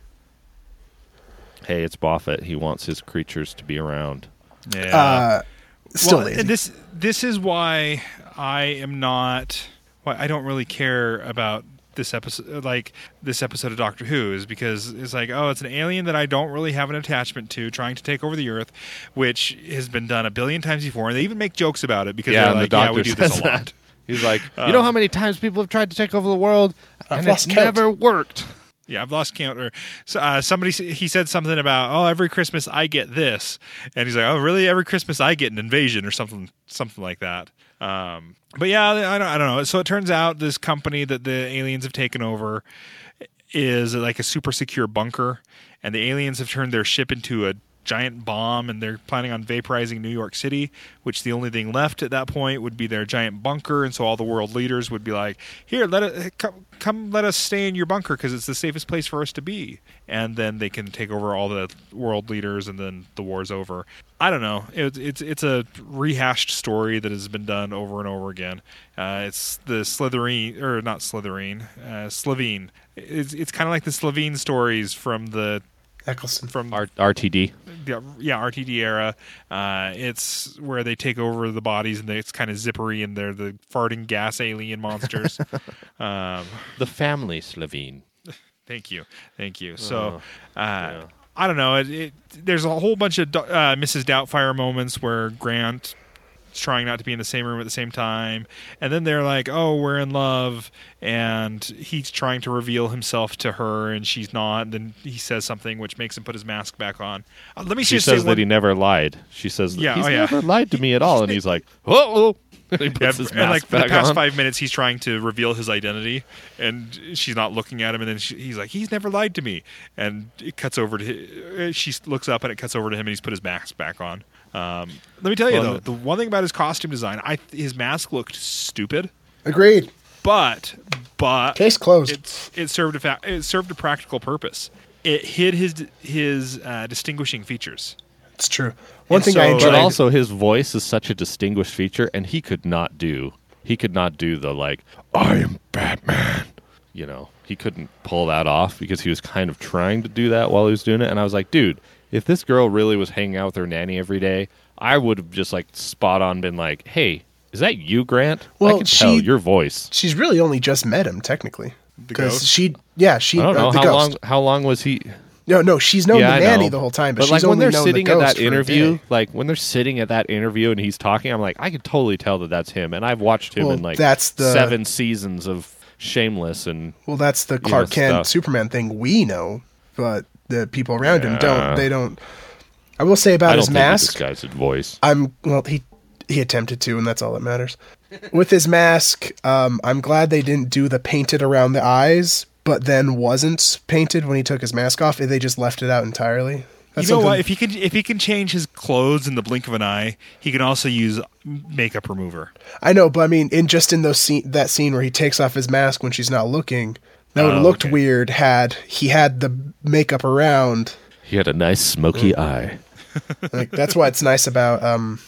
[SPEAKER 3] Hey, it's Moffat. He wants his creatures to be around.
[SPEAKER 1] Yeah.
[SPEAKER 4] Still
[SPEAKER 1] Well,
[SPEAKER 4] lazy.
[SPEAKER 1] and this is why I am not. Why I don't really care about this episode, like this episode of Doctor Who, is because it's like, oh, it's an alien that I don't really have an attachment to, trying to take over the Earth, which has been done a billion times before, and they even make jokes about it because they're
[SPEAKER 3] and
[SPEAKER 1] like,
[SPEAKER 3] the
[SPEAKER 1] yeah,
[SPEAKER 3] doctor
[SPEAKER 1] we do this
[SPEAKER 3] says
[SPEAKER 1] a lot.
[SPEAKER 3] that. He's like, you know how many times people have tried to take over the world, and
[SPEAKER 4] lost
[SPEAKER 3] it's
[SPEAKER 4] count.
[SPEAKER 3] never worked.
[SPEAKER 1] Yeah, I've lost count. Or he said something about, oh, every Christmas I get this, and he's like, oh, really? Every Christmas I get an invasion or something like that. But yeah, I don't know. So it turns out this company that the aliens have taken over is like a super secure bunker, and the aliens have turned their ship into a giant bomb, and they're planning on vaporizing New York City, which the only thing left at that point would be their giant bunker. And so all the world leaders would be like, here, come let us stay in your bunker because it's the safest place for us to be. And then they can take over all the world leaders, and then the war's over. I don't know. It's a rehashed story that has been done over and over again. It's the Slitheen, or not Slitheen, Slitheen. It's kind of like the Slitheen stories from the
[SPEAKER 4] Eccleston.
[SPEAKER 3] RTD.
[SPEAKER 1] RTD era. It's where they take over the bodies, and it's kind of zippery, and they're the farting gas alien monsters.
[SPEAKER 3] The family Slovene.
[SPEAKER 1] Thank you. So, I don't know. There's a whole bunch of Mrs. Doubtfire moments where Grant is trying not to be in the same room at the same time, and then they're like, "Oh, we're in love," and he's trying to reveal himself to her, and she's not. And then he says something which makes him put his mask back on. Let me
[SPEAKER 3] She
[SPEAKER 1] just
[SPEAKER 3] says
[SPEAKER 1] say
[SPEAKER 3] that he never lied. She says,
[SPEAKER 1] Yeah,
[SPEAKER 3] he's
[SPEAKER 1] oh, yeah.
[SPEAKER 3] never lied to me at all. And he's like, whoa. And he puts his
[SPEAKER 1] and
[SPEAKER 3] mask
[SPEAKER 1] like for the
[SPEAKER 3] back
[SPEAKER 1] past
[SPEAKER 3] on.
[SPEAKER 1] 5 minutes, he's trying to reveal his identity, and she's not looking at him. And then he's like, "He's never lied to me." And it cuts over to she looks up, and it cuts over to him, and he's put his mask back on. Let me tell you though, the one thing about his costume design, his mask looked stupid,
[SPEAKER 4] Agreed.
[SPEAKER 1] but
[SPEAKER 4] Case closed.
[SPEAKER 1] it served a practical purpose. It hid his distinguishing features.
[SPEAKER 4] It's true. One
[SPEAKER 1] And
[SPEAKER 4] thing
[SPEAKER 1] so-
[SPEAKER 4] I
[SPEAKER 1] But
[SPEAKER 4] enjoyed.
[SPEAKER 3] But also, his voice is such a distinguished feature, and he could not do the like, I am Batman. You know, he couldn't pull that off because he was kind of trying to do that while he was doing it. And I was like, dude, if this girl really was hanging out with her nanny every day, I would have just like spot on been like, hey, is that you, Grant?
[SPEAKER 4] Well,
[SPEAKER 3] I can tell your voice.
[SPEAKER 4] She's really only just met him technically.
[SPEAKER 1] ghost?
[SPEAKER 4] She
[SPEAKER 3] I don't know
[SPEAKER 4] the
[SPEAKER 3] how
[SPEAKER 4] ghost.
[SPEAKER 3] long was he?
[SPEAKER 4] No, she's known
[SPEAKER 3] I
[SPEAKER 4] the nanny
[SPEAKER 3] know.
[SPEAKER 4] the whole time, but,
[SPEAKER 3] But
[SPEAKER 4] she's
[SPEAKER 3] like when
[SPEAKER 4] only
[SPEAKER 3] they're
[SPEAKER 4] known
[SPEAKER 3] sitting
[SPEAKER 4] the
[SPEAKER 3] at
[SPEAKER 4] ghost
[SPEAKER 3] that
[SPEAKER 4] for a
[SPEAKER 3] interview,
[SPEAKER 4] day.
[SPEAKER 3] like when they're sitting at that interview and he's talking, I'm like, I could totally tell that that's him. And I've watched him
[SPEAKER 4] Well,
[SPEAKER 3] in like
[SPEAKER 4] that's the-
[SPEAKER 3] 7 seasons of Shameless, and
[SPEAKER 4] Well, that's the Clark Kent
[SPEAKER 3] stuff.
[SPEAKER 4] Superman thing we know, but the people around him
[SPEAKER 3] Yeah.
[SPEAKER 4] don't. They don't. I will say
[SPEAKER 3] I
[SPEAKER 4] about
[SPEAKER 3] don't
[SPEAKER 4] his
[SPEAKER 3] think
[SPEAKER 4] mask.
[SPEAKER 3] he disguised his voice.
[SPEAKER 4] He attempted to, and that's all that matters. With his mask, I'm glad they didn't do the painted around the eyes, but then wasn't painted when he took his mask off. They just left it out entirely. That's
[SPEAKER 1] You know
[SPEAKER 4] something-
[SPEAKER 1] what? If he can change his clothes in the blink of an eye, he can also use makeup remover.
[SPEAKER 4] I know, but I mean, in those that scene where he takes off his mask when she's not looking, that would have
[SPEAKER 1] Oh,
[SPEAKER 4] looked
[SPEAKER 1] okay.
[SPEAKER 4] weird had he had the makeup around.
[SPEAKER 3] He had a nice smoky eye.
[SPEAKER 4] Like that's why it's nice about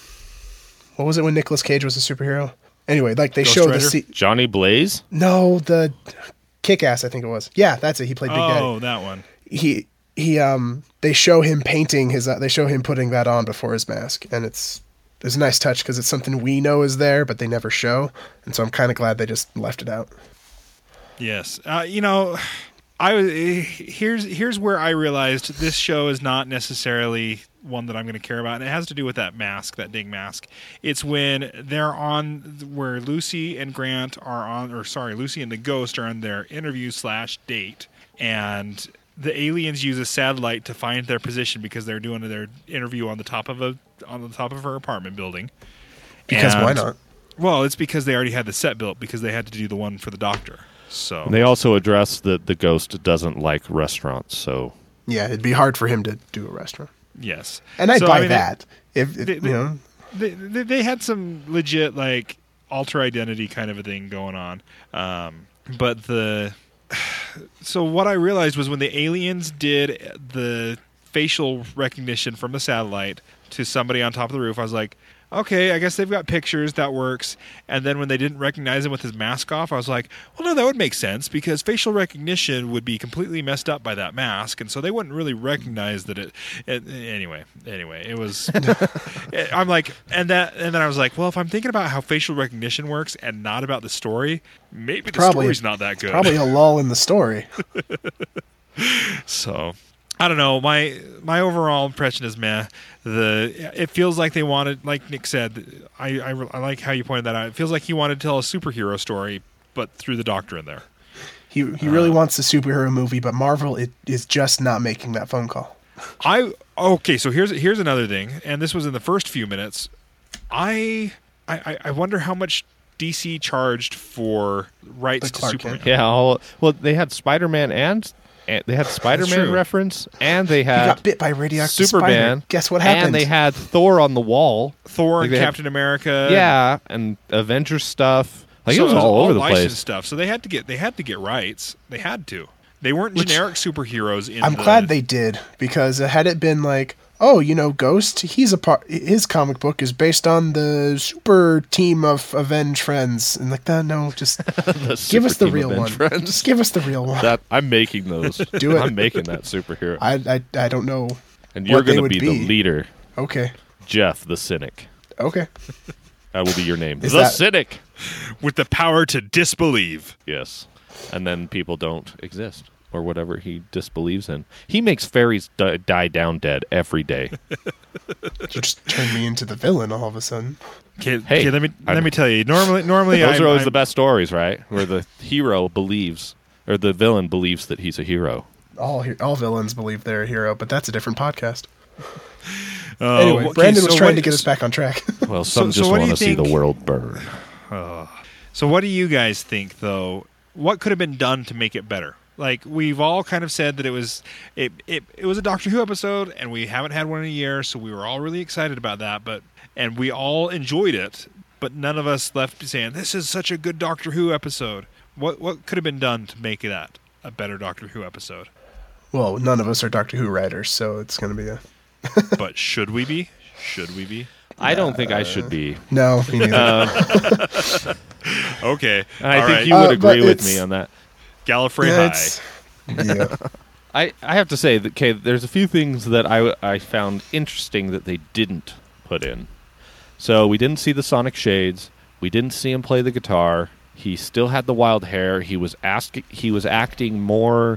[SPEAKER 4] what was it when Nicolas Cage was a superhero? Anyway, like they
[SPEAKER 1] Ghost
[SPEAKER 4] show the
[SPEAKER 1] Rider?
[SPEAKER 3] Johnny Blaze?
[SPEAKER 4] the Kick-Ass, I think it was. Yeah, that's it. He played Big Daddy.
[SPEAKER 1] Oh, that one.
[SPEAKER 4] They show him painting they show him putting that on before his mask, and it's a nice touch because it's something we know is there, but they never show, and so I'm kind of glad they just left it out.
[SPEAKER 1] Yes. Here's where I realized this show is not necessarily one that I'm going to care about, and it has to do with that mask, that ding mask. It's when they're on where Lucy and Grant are on, or sorry, Lucy and the Ghost are on their interview / date, and the aliens use a satellite to find their position because they're doing their interview on the top of her apartment building.
[SPEAKER 4] Because why not?
[SPEAKER 1] Well, it's because they already had the set built because they had to do the one for the doctor. So
[SPEAKER 3] They also address that the ghost doesn't like restaurants, so
[SPEAKER 4] Yeah, it'd be hard for him to do a restaurant.
[SPEAKER 1] yes,
[SPEAKER 4] And I'd
[SPEAKER 1] So,
[SPEAKER 4] buy
[SPEAKER 1] I mean,
[SPEAKER 4] that. If
[SPEAKER 1] they-
[SPEAKER 4] you know,
[SPEAKER 1] They had some legit like alter identity kind of a thing going on, but so what I realized was when the aliens did the facial recognition from the satellite to somebody on top of the roof, I was like, okay, I guess they've got pictures, that works. And then when they didn't recognize him with his mask off, I was like, well, no, that would make sense because facial recognition would be completely messed up by that mask, and so they wouldn't really recognize that anyway, it was I'm like, and then I was like, well, if I'm thinking about how facial recognition works and not about the story, maybe the story's not that good.
[SPEAKER 4] Probably a lull in the story.
[SPEAKER 1] So I don't know. My overall impression is meh. It feels like they wanted, like Nick said. I like how you pointed that out. It feels like he wanted to tell a superhero story, but threw the Doctor in there.
[SPEAKER 4] He really wants a superhero movie, but Marvel is just not making that phone call.
[SPEAKER 1] Okay, so here's another thing, and this was in the first few minutes. I wonder how much DC charged for rights
[SPEAKER 4] The
[SPEAKER 1] to
[SPEAKER 4] Clark
[SPEAKER 1] Superman.
[SPEAKER 4] Kent.
[SPEAKER 3] yeah. Well, they had Spider-Man and they had Spider-Man
[SPEAKER 1] true.
[SPEAKER 3] reference, and they
[SPEAKER 4] He
[SPEAKER 3] had
[SPEAKER 4] got bit by a radioactive
[SPEAKER 3] Superman.
[SPEAKER 4] spider. Guess what happened?
[SPEAKER 3] And they had Thor on the wall.
[SPEAKER 1] Thor
[SPEAKER 3] Like
[SPEAKER 1] and
[SPEAKER 3] they had-
[SPEAKER 1] Captain America.
[SPEAKER 3] Yeah, and Avengers stuff. Like
[SPEAKER 1] So
[SPEAKER 3] it was all over the
[SPEAKER 1] licensed
[SPEAKER 3] place.
[SPEAKER 1] stuff. So they had to get rights. They had to. They weren't generic superheroes.
[SPEAKER 4] I'm glad they did, because had it been like, oh, Ghost, his comic book is based on the super team of Avenge friends, and like that. No, just give us the real one. Just give us the real one.
[SPEAKER 3] That I'm making those.
[SPEAKER 4] Do it.
[SPEAKER 3] I'm making that superhero.
[SPEAKER 4] I don't know.
[SPEAKER 3] And you're
[SPEAKER 4] what they
[SPEAKER 3] going to
[SPEAKER 4] would
[SPEAKER 3] be the leader,
[SPEAKER 4] Okay.
[SPEAKER 3] Jeff the Cynic.
[SPEAKER 4] Okay.
[SPEAKER 3] That will be your name.
[SPEAKER 4] Is
[SPEAKER 3] The
[SPEAKER 4] that-
[SPEAKER 3] Cynic.
[SPEAKER 1] with the power to disbelieve.
[SPEAKER 3] Yes. And then people don't exist, or whatever he disbelieves in. He makes fairies die down dead every day.
[SPEAKER 4] You just turned me into the villain all of a sudden.
[SPEAKER 1] Okay, let me tell you. Normally,
[SPEAKER 3] Those are always
[SPEAKER 1] I'm-
[SPEAKER 3] the best stories, right? Where the hero believes, or the villain believes that he's a hero.
[SPEAKER 4] All villains believe they're a hero, but that's a different podcast.
[SPEAKER 1] Oh,
[SPEAKER 4] Anyway,
[SPEAKER 1] okay,
[SPEAKER 4] Brandon was
[SPEAKER 1] so
[SPEAKER 4] trying
[SPEAKER 1] what-
[SPEAKER 4] to get us back on track.
[SPEAKER 3] Well, some
[SPEAKER 1] so
[SPEAKER 3] just
[SPEAKER 1] what do
[SPEAKER 3] want
[SPEAKER 1] you
[SPEAKER 3] to see the
[SPEAKER 1] think-
[SPEAKER 3] world burn.
[SPEAKER 1] So what do you guys think, though? What could have been done to make it better? Like, we've all kind of said that it was a Doctor Who episode, and we haven't had one in a year, so we were all really excited about that. And we all enjoyed it, but none of us left saying this is such a good Doctor Who episode. What could have been done to make that a better Doctor Who episode?
[SPEAKER 4] Well, none of us are Doctor Who writers, so it's going to be a...
[SPEAKER 1] But should we be? Should we be?
[SPEAKER 3] I don't think I should be.
[SPEAKER 4] No, me neither.
[SPEAKER 1] Okay.
[SPEAKER 3] And I
[SPEAKER 1] all
[SPEAKER 3] think
[SPEAKER 1] right.
[SPEAKER 3] you would
[SPEAKER 4] but
[SPEAKER 3] agree with
[SPEAKER 4] it's-
[SPEAKER 3] me on that.
[SPEAKER 1] Gallifrey
[SPEAKER 4] Yeah,
[SPEAKER 1] High.
[SPEAKER 4] it's- yeah.
[SPEAKER 3] I have to say that, okay, there's a few things that I found interesting that they didn't put in. So we didn't see the sonic shades. We didn't see him play the guitar. He still had the wild hair. He was acting more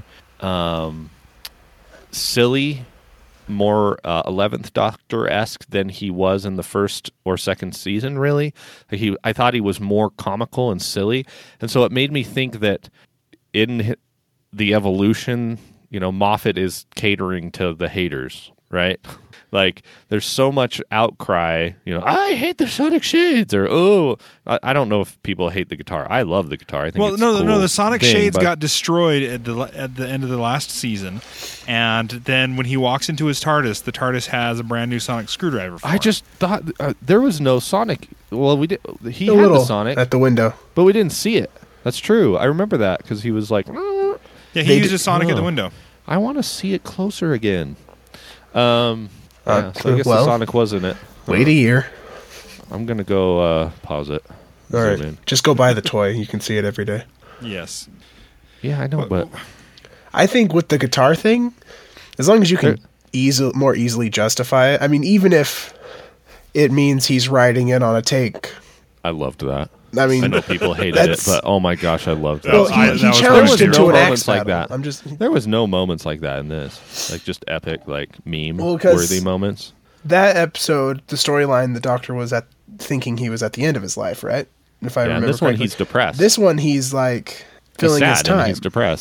[SPEAKER 3] silly, more 11th Doctor-esque than he was in the first or second season, really. I thought he was more comical and silly. And so it made me think that in the evolution, Moffat is catering to the haters, right? Like, there's so much outcry, I hate the sonic shades, or, I don't know if people hate the guitar. I love the guitar. I think it's a cool
[SPEAKER 1] the Sonic
[SPEAKER 3] thing,
[SPEAKER 1] Shades
[SPEAKER 3] but-
[SPEAKER 1] got destroyed at the end of the last season, and then when he walks into his TARDIS, the TARDIS has a brand new sonic screwdriver. For
[SPEAKER 3] I
[SPEAKER 1] him.
[SPEAKER 3] just thought there was no Sonic. Well, we did. He
[SPEAKER 4] A
[SPEAKER 3] had
[SPEAKER 4] little
[SPEAKER 3] the Sonic,
[SPEAKER 4] at the window.
[SPEAKER 3] but we didn't see it. That's true. I remember that because he was like,
[SPEAKER 1] yeah, he
[SPEAKER 4] they
[SPEAKER 1] uses
[SPEAKER 4] did-
[SPEAKER 1] Sonic at the
[SPEAKER 3] Oh.
[SPEAKER 1] window.
[SPEAKER 3] I want to see it closer again. Yeah, so I guess
[SPEAKER 4] well,
[SPEAKER 3] the Sonic was in it.
[SPEAKER 4] Wait a year.
[SPEAKER 3] I'm gonna go pause it.
[SPEAKER 4] All right.
[SPEAKER 3] Zoom in.
[SPEAKER 4] Just go buy the toy. You can see it every day.
[SPEAKER 1] Yes.
[SPEAKER 3] Yeah, I know, but
[SPEAKER 4] I think with the guitar thing, as long as you can more easily justify it. I mean, even if it means he's riding in on a take.
[SPEAKER 3] I loved that.
[SPEAKER 4] I mean,
[SPEAKER 3] I know people hated it,
[SPEAKER 4] that's-
[SPEAKER 3] but oh my gosh, I loved that.
[SPEAKER 4] well,
[SPEAKER 1] I-
[SPEAKER 4] he
[SPEAKER 1] that was
[SPEAKER 4] challenged him
[SPEAKER 1] one of
[SPEAKER 4] to
[SPEAKER 1] the
[SPEAKER 4] an axe
[SPEAKER 3] moments like
[SPEAKER 4] battle.
[SPEAKER 3] that.
[SPEAKER 4] I'm just
[SPEAKER 3] There was no moments like that in this, like just epic, like meme
[SPEAKER 4] Well, 'cause-
[SPEAKER 3] worthy moments.
[SPEAKER 4] that episode. The storyline, the Doctor was thinking he was at the end of his life, right? If I
[SPEAKER 3] Yeah, and
[SPEAKER 4] remember
[SPEAKER 3] this one
[SPEAKER 4] correctly.
[SPEAKER 3] he's depressed.
[SPEAKER 4] This one he's like
[SPEAKER 3] He's
[SPEAKER 4] filling
[SPEAKER 3] sad
[SPEAKER 4] his time.
[SPEAKER 3] and he's depressed.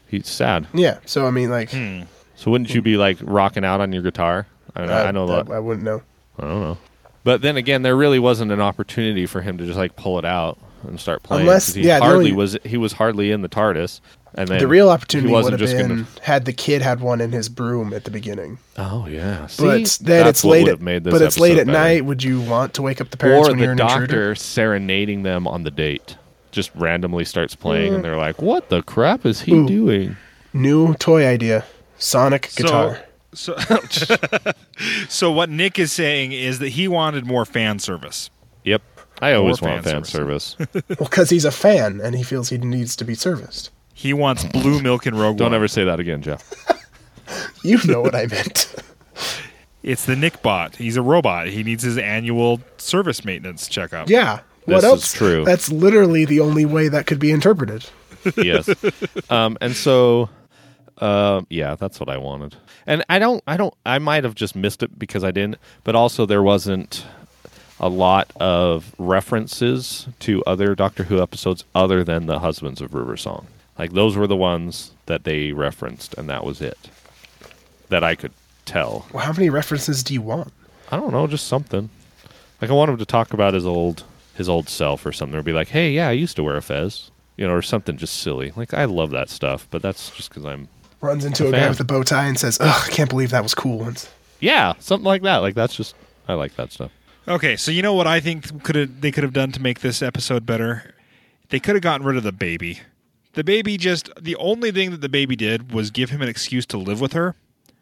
[SPEAKER 3] He's sad.
[SPEAKER 4] Yeah. So I mean, like,
[SPEAKER 3] So wouldn't you be like rocking out on your guitar? I know that.
[SPEAKER 4] I wouldn't know.
[SPEAKER 3] I don't know. But then again, there really wasn't an opportunity for him to just like pull it out and start playing.
[SPEAKER 4] Unless,
[SPEAKER 3] 'cause he
[SPEAKER 4] yeah, the
[SPEAKER 3] hardly
[SPEAKER 4] only-
[SPEAKER 3] he was hardly in the TARDIS. And then
[SPEAKER 4] The real
[SPEAKER 3] he
[SPEAKER 4] opportunity would
[SPEAKER 3] wasn't
[SPEAKER 4] have
[SPEAKER 3] just
[SPEAKER 4] been
[SPEAKER 3] gonna-
[SPEAKER 4] had the kid had one in his broom at the beginning.
[SPEAKER 3] Oh yeah. See,
[SPEAKER 4] But then
[SPEAKER 3] that's
[SPEAKER 4] it's
[SPEAKER 3] what
[SPEAKER 4] late.
[SPEAKER 3] would
[SPEAKER 4] At,
[SPEAKER 3] have made this
[SPEAKER 4] but it's late
[SPEAKER 3] episode
[SPEAKER 4] at
[SPEAKER 3] better.
[SPEAKER 4] night. Would you want to wake up the parents
[SPEAKER 3] Or
[SPEAKER 4] when you're
[SPEAKER 3] the
[SPEAKER 4] an
[SPEAKER 3] doctor
[SPEAKER 4] intruder?
[SPEAKER 3] serenading them on the date. Just randomly starts playing, and they're like, "What the crap is he doing?"
[SPEAKER 4] New toy idea: Sonic guitar.
[SPEAKER 1] So what Nick is saying is that he wanted more fan service.
[SPEAKER 3] Yep. I always
[SPEAKER 1] Or
[SPEAKER 3] want
[SPEAKER 1] fan
[SPEAKER 3] fan service.
[SPEAKER 4] Well, because he's a fan and he feels he needs to be serviced.
[SPEAKER 1] He wants blue milk and Rogue
[SPEAKER 3] Don't
[SPEAKER 1] One.
[SPEAKER 3] ever say that again, Jeff.
[SPEAKER 4] You know what I meant.
[SPEAKER 1] It's the Nick bot. He's a robot. He needs his annual service maintenance checkup.
[SPEAKER 4] Yeah. What
[SPEAKER 3] This
[SPEAKER 4] else?
[SPEAKER 3] is true.
[SPEAKER 4] That's literally the only way that could be interpreted.
[SPEAKER 3] Yes. And so, yeah, that's what I wanted. And I might have just missed it because I didn't, but also there wasn't a lot of references to other Doctor Who episodes other than the Husbands of River Song. Like, those were the ones that they referenced, and that was it. That I could tell.
[SPEAKER 4] Well, how many references do you want?
[SPEAKER 3] I don't know, just something. Like, I want him to talk about his old self or something, or be like, hey, yeah, I used to wear a fez. You know, or something just silly. Like, I love that stuff, but that's just because I'm...
[SPEAKER 4] Runs into a
[SPEAKER 3] fan.
[SPEAKER 4] guy with a bow tie and says, "Ugh, I can't believe that was cool once."
[SPEAKER 3] Yeah, something like that. Like, that's just... I like that stuff.
[SPEAKER 1] Okay, so you know what I think they could have done to make this episode better? They could have gotten rid of the baby. The baby the only thing that the baby did was give him an excuse to live with her,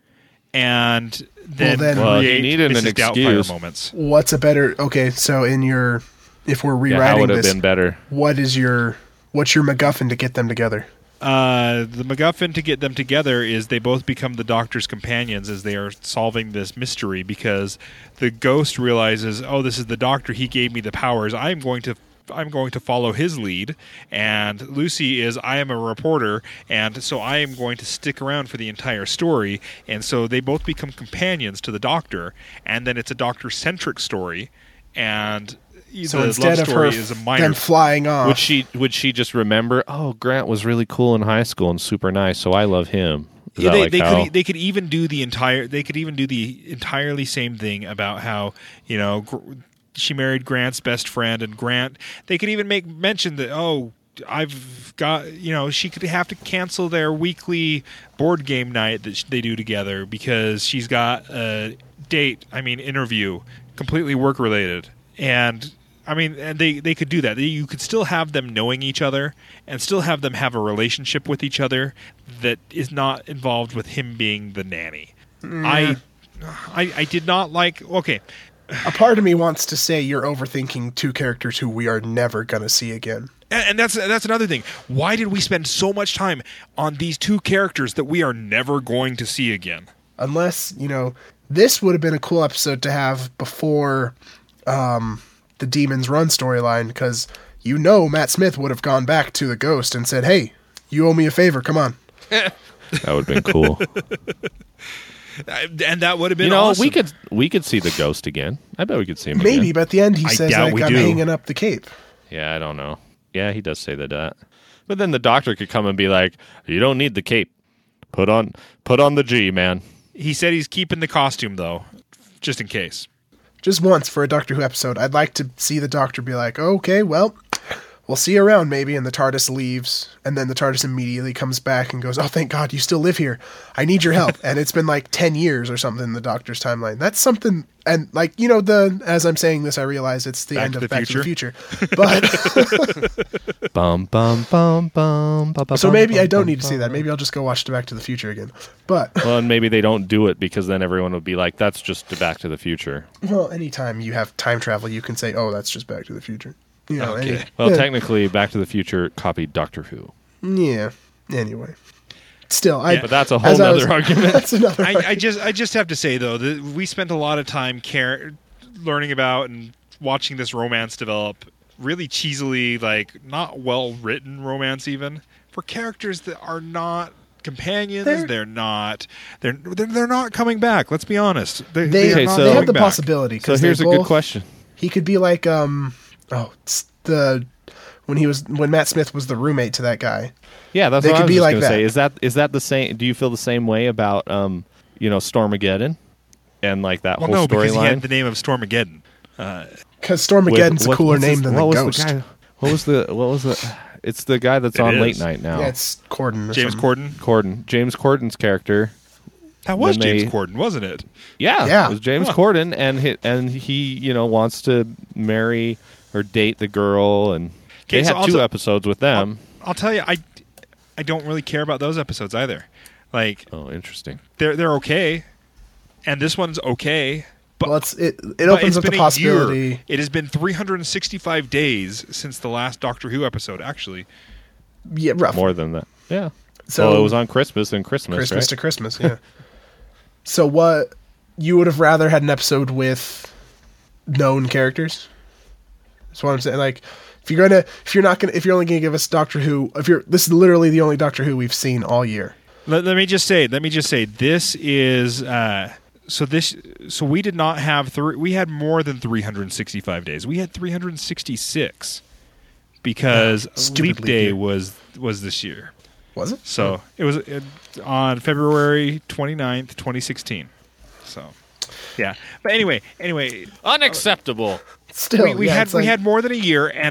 [SPEAKER 1] and then
[SPEAKER 3] Well, he
[SPEAKER 1] create
[SPEAKER 3] needed an
[SPEAKER 1] Mrs. Doubtfire
[SPEAKER 3] excuse.
[SPEAKER 1] moments.
[SPEAKER 4] What's a better? Okay, so if we're
[SPEAKER 3] Yeah, how
[SPEAKER 4] rewriting
[SPEAKER 3] would have
[SPEAKER 4] this,
[SPEAKER 3] been better?
[SPEAKER 4] what's your MacGuffin to get them together?
[SPEAKER 1] The MacGuffin to get them together is they both become the Doctor's companions as they are solving this mystery, because the ghost realizes, oh, this is the Doctor. He gave me the powers. I'm going to follow his lead. And Lucy is, I am a reporter, and so I am going to stick around for the entire story. And so they both become companions to the Doctor, and then it's a Doctor-centric story. And
[SPEAKER 4] So
[SPEAKER 1] the
[SPEAKER 4] instead
[SPEAKER 1] love
[SPEAKER 4] of her
[SPEAKER 1] story is a minor.
[SPEAKER 4] then flying off,
[SPEAKER 3] Would she just remember, oh, Grant was really cool in high school and super nice, so I love him? Is
[SPEAKER 1] Yeah,
[SPEAKER 3] that like how...
[SPEAKER 1] they could even do the entirely same thing about how, you know, she married Grant's best friend, and Grant, they could even make mention that, oh, I've got, you know, she could have to cancel their weekly board game night that they do together because she's got a interview, completely work related. And I mean, and they could do that. You could still have them knowing each other and still have them have a relationship with each other that is not involved with him being the nanny. I did not like. Okay,
[SPEAKER 4] a part of me wants to say you're overthinking two characters who we are never gonna see again.
[SPEAKER 1] and that's another thing. Why did we spend so much time on these two characters that we are never going to see again?
[SPEAKER 4] Unless, you know, this would have been a cool episode to have before the Demon's Run storyline, because you know Matt Smith would have gone back to the ghost and said, hey, you owe me a favor, come on.
[SPEAKER 3] That would have been cool.
[SPEAKER 1] And that would have been
[SPEAKER 3] You know,
[SPEAKER 1] awesome.
[SPEAKER 3] we could see the ghost again. I bet we could see him
[SPEAKER 4] Maybe,
[SPEAKER 3] again.
[SPEAKER 4] but at the end he
[SPEAKER 1] I
[SPEAKER 4] says,
[SPEAKER 1] doubt
[SPEAKER 4] like,
[SPEAKER 1] we
[SPEAKER 4] I'm
[SPEAKER 1] do.
[SPEAKER 4] hanging up the cape.
[SPEAKER 3] Yeah, I don't know. Yeah, he does say that. But then the Doctor could come and be like, you don't need the cape. Put on the G, man.
[SPEAKER 1] He said he's keeping the costume though, just in case.
[SPEAKER 4] Just once for a Doctor Who episode, I'd like to see the Doctor be like, okay, well, we'll see you around maybe, and the TARDIS leaves, and then the TARDIS immediately comes back and goes, oh, thank God, you still live here. I need your help. And it's been like 10 years or something in the Doctor's timeline. That's something, and like, you know, as I'm saying this, I realize it's the end of Back to the Future. But
[SPEAKER 3] Bum bum bum bum.
[SPEAKER 4] so maybe I don't need to see that. Maybe I'll just go watch the Back to the Future again. But
[SPEAKER 3] Well, and maybe they don't do it because then everyone would be like, that's just the Back to the Future.
[SPEAKER 4] well, anytime you have time travel, you can say, oh, that's just Back to the Future. You know,
[SPEAKER 1] Okay.
[SPEAKER 3] Well,
[SPEAKER 4] yeah.
[SPEAKER 3] technically, Back to the Future copied Doctor Who.
[SPEAKER 4] Yeah. Anyway, still,
[SPEAKER 3] But that's a whole
[SPEAKER 4] as I was-
[SPEAKER 3] nother argument.
[SPEAKER 4] That's another.
[SPEAKER 1] I just have to say though that we spent a lot of time learning about and watching this romance develop. Really cheesily, like not well written romance, even for characters that are not companions. They're not coming back. Let's be honest. They
[SPEAKER 3] Okay,
[SPEAKER 1] are not
[SPEAKER 3] so-
[SPEAKER 4] they have
[SPEAKER 1] coming
[SPEAKER 4] the
[SPEAKER 1] back.
[SPEAKER 4] possibility.
[SPEAKER 3] So
[SPEAKER 4] 'cause
[SPEAKER 3] here's
[SPEAKER 4] they
[SPEAKER 3] a good
[SPEAKER 4] both-
[SPEAKER 3] question.
[SPEAKER 4] He could be like, it's the when Matt Smith was the roommate to that guy.
[SPEAKER 3] Yeah, that's
[SPEAKER 4] They
[SPEAKER 3] what I
[SPEAKER 4] could
[SPEAKER 3] was
[SPEAKER 4] be
[SPEAKER 3] just
[SPEAKER 4] like
[SPEAKER 3] going to say.
[SPEAKER 4] that.
[SPEAKER 3] Is that the same? Do you feel the same way about Stormageddon and like that
[SPEAKER 1] Well,
[SPEAKER 3] whole
[SPEAKER 1] no, because he
[SPEAKER 3] storyline?
[SPEAKER 1] had the name of Stormageddon.
[SPEAKER 4] Because Stormageddon's a cooler name than the Ghost.
[SPEAKER 3] What was the? It's the guy that's
[SPEAKER 1] It
[SPEAKER 3] on
[SPEAKER 1] is.
[SPEAKER 3] Late Night now.
[SPEAKER 4] Yeah, it's Corden. Or
[SPEAKER 1] James
[SPEAKER 4] something.
[SPEAKER 1] Corden.
[SPEAKER 3] James Corden's character.
[SPEAKER 1] That was
[SPEAKER 3] When
[SPEAKER 1] James
[SPEAKER 3] they-
[SPEAKER 1] Corden, wasn't it?
[SPEAKER 3] Yeah, it was James
[SPEAKER 1] Huh.
[SPEAKER 3] Corden, and he wants to marry or date the girl, and
[SPEAKER 1] Okay,
[SPEAKER 3] they
[SPEAKER 1] so
[SPEAKER 3] had
[SPEAKER 1] also-
[SPEAKER 3] 2 episodes with them.
[SPEAKER 1] I'll tell you, I don't really care about those episodes either. Like
[SPEAKER 3] Oh, interesting.
[SPEAKER 1] they're okay, and this one's okay. But
[SPEAKER 4] Well, it
[SPEAKER 1] but
[SPEAKER 4] opens
[SPEAKER 1] it's
[SPEAKER 4] up the
[SPEAKER 1] been a
[SPEAKER 4] possibility.
[SPEAKER 1] year. It has been 365 days since the last Doctor Who episode. Actually,
[SPEAKER 4] Yeah, rough.
[SPEAKER 3] More than that. Yeah.
[SPEAKER 4] So
[SPEAKER 3] Well, it was on Christmas and Christmas right?
[SPEAKER 4] to Christmas. Yeah. So what you would have rather had an episode with known characters? That's what I'm saying. Like, if you're only gonna give us Doctor Who, this is literally the only Doctor Who we've seen all year.
[SPEAKER 1] let me just say, this is so we did not have we had more than 365 days. We had 366 because
[SPEAKER 4] Stupid
[SPEAKER 1] Leap
[SPEAKER 4] leap
[SPEAKER 1] Day
[SPEAKER 4] year.
[SPEAKER 1] was this year.
[SPEAKER 4] Was it?
[SPEAKER 1] So it was on February 29th, 2016. So yeah, but anyway,
[SPEAKER 3] Unacceptable.
[SPEAKER 4] Still,
[SPEAKER 1] we
[SPEAKER 4] yeah,
[SPEAKER 1] had
[SPEAKER 4] it's like-
[SPEAKER 1] more than a year, and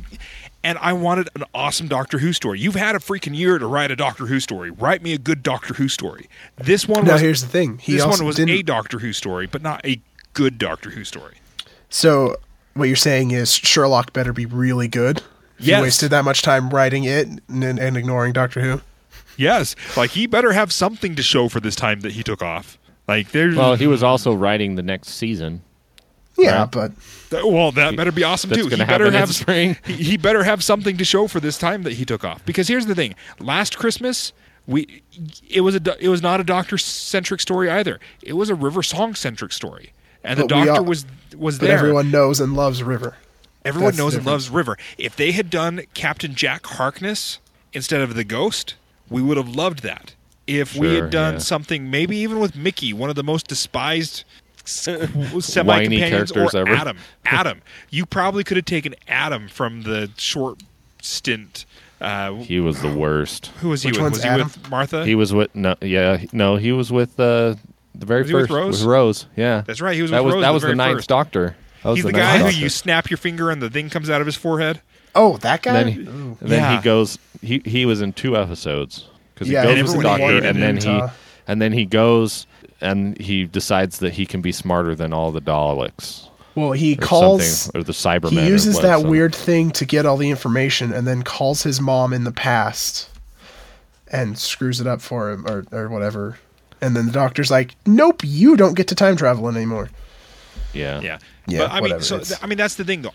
[SPEAKER 1] I wanted an awesome Doctor Who story. You've had a freaking year to write a Doctor Who story. Write me a good Doctor Who story. This one
[SPEAKER 4] Now
[SPEAKER 1] was
[SPEAKER 4] here's the thing.
[SPEAKER 1] this
[SPEAKER 4] also
[SPEAKER 1] one was
[SPEAKER 4] didn't-
[SPEAKER 1] a Doctor Who story, but not a good Doctor Who story.
[SPEAKER 4] So what you're saying is Sherlock better be really good. If
[SPEAKER 1] Yes.
[SPEAKER 4] You wasted that much time writing it and ignoring Doctor Who.
[SPEAKER 1] Yes, like he better have something to show for this time that he took off. Like there's
[SPEAKER 3] Well, he was also writing the next season.
[SPEAKER 4] Yeah,
[SPEAKER 3] Right.
[SPEAKER 4] but
[SPEAKER 1] that better be awesome
[SPEAKER 3] That's
[SPEAKER 1] too.
[SPEAKER 3] gonna
[SPEAKER 1] He better
[SPEAKER 3] happen in
[SPEAKER 1] have
[SPEAKER 3] spring.
[SPEAKER 1] He better have something to show for this time that he took off. Because here's the thing: last Christmas, it was not a Doctor centric story either. It was a River Song centric story, and the
[SPEAKER 4] But we
[SPEAKER 1] Doctor
[SPEAKER 4] all-
[SPEAKER 1] was
[SPEAKER 4] but
[SPEAKER 1] there.
[SPEAKER 4] everyone knows and loves River.
[SPEAKER 1] Everyone
[SPEAKER 4] That's
[SPEAKER 1] knows
[SPEAKER 4] the
[SPEAKER 1] and loves River. If they had done Captain Jack Harkness instead of the Ghost, we would have loved that. If we
[SPEAKER 3] Sure,
[SPEAKER 1] had done
[SPEAKER 3] yeah.
[SPEAKER 1] something, maybe even with Mickey, one of the most despised
[SPEAKER 3] Whiny
[SPEAKER 1] semi-companions,
[SPEAKER 3] characters
[SPEAKER 1] or
[SPEAKER 3] ever.
[SPEAKER 1] Adam. You probably could have taken Adam from the short stint.
[SPEAKER 3] He was the worst.
[SPEAKER 1] Who was he
[SPEAKER 4] Which
[SPEAKER 1] with?
[SPEAKER 4] one's
[SPEAKER 1] Was he
[SPEAKER 4] Adam?
[SPEAKER 1] with Martha?
[SPEAKER 3] He was with he was with the very
[SPEAKER 1] Was he with
[SPEAKER 3] first
[SPEAKER 1] Rose?
[SPEAKER 3] with Rose. Yeah,
[SPEAKER 1] That's right. He was
[SPEAKER 3] that
[SPEAKER 1] with
[SPEAKER 3] was
[SPEAKER 1] Rose
[SPEAKER 3] that
[SPEAKER 1] the
[SPEAKER 3] was the
[SPEAKER 1] very
[SPEAKER 3] ninth
[SPEAKER 1] first.
[SPEAKER 3] Doctor. That was
[SPEAKER 1] He's the
[SPEAKER 3] ninth
[SPEAKER 1] guy who
[SPEAKER 3] Doctor.
[SPEAKER 1] you snap your finger and the thing comes out of his forehead.
[SPEAKER 4] Oh, that guy?
[SPEAKER 3] And then
[SPEAKER 1] Yeah.
[SPEAKER 3] he goes. He was in 2 episodes because he
[SPEAKER 4] Yeah,
[SPEAKER 3] goes
[SPEAKER 1] and
[SPEAKER 3] with the
[SPEAKER 1] everyone
[SPEAKER 3] Doctor,
[SPEAKER 1] hated
[SPEAKER 3] and
[SPEAKER 1] him.
[SPEAKER 3] then he goes and he decides that he can be smarter than all the Daleks
[SPEAKER 4] Well, he
[SPEAKER 3] or
[SPEAKER 4] calls.
[SPEAKER 3] something, or the Cybermen.
[SPEAKER 4] He
[SPEAKER 3] or
[SPEAKER 4] uses
[SPEAKER 3] what,
[SPEAKER 4] that
[SPEAKER 3] so-
[SPEAKER 4] weird thing to get all the information, and then calls his mom in the past, and screws it up for him, or whatever. And then the Doctor's like, "Nope, you don't get to time travel anymore."
[SPEAKER 3] Yeah,
[SPEAKER 1] Yeah.
[SPEAKER 4] Yeah,
[SPEAKER 1] But I mean,
[SPEAKER 4] whatever,
[SPEAKER 1] so
[SPEAKER 4] it's-
[SPEAKER 1] that's the thing though.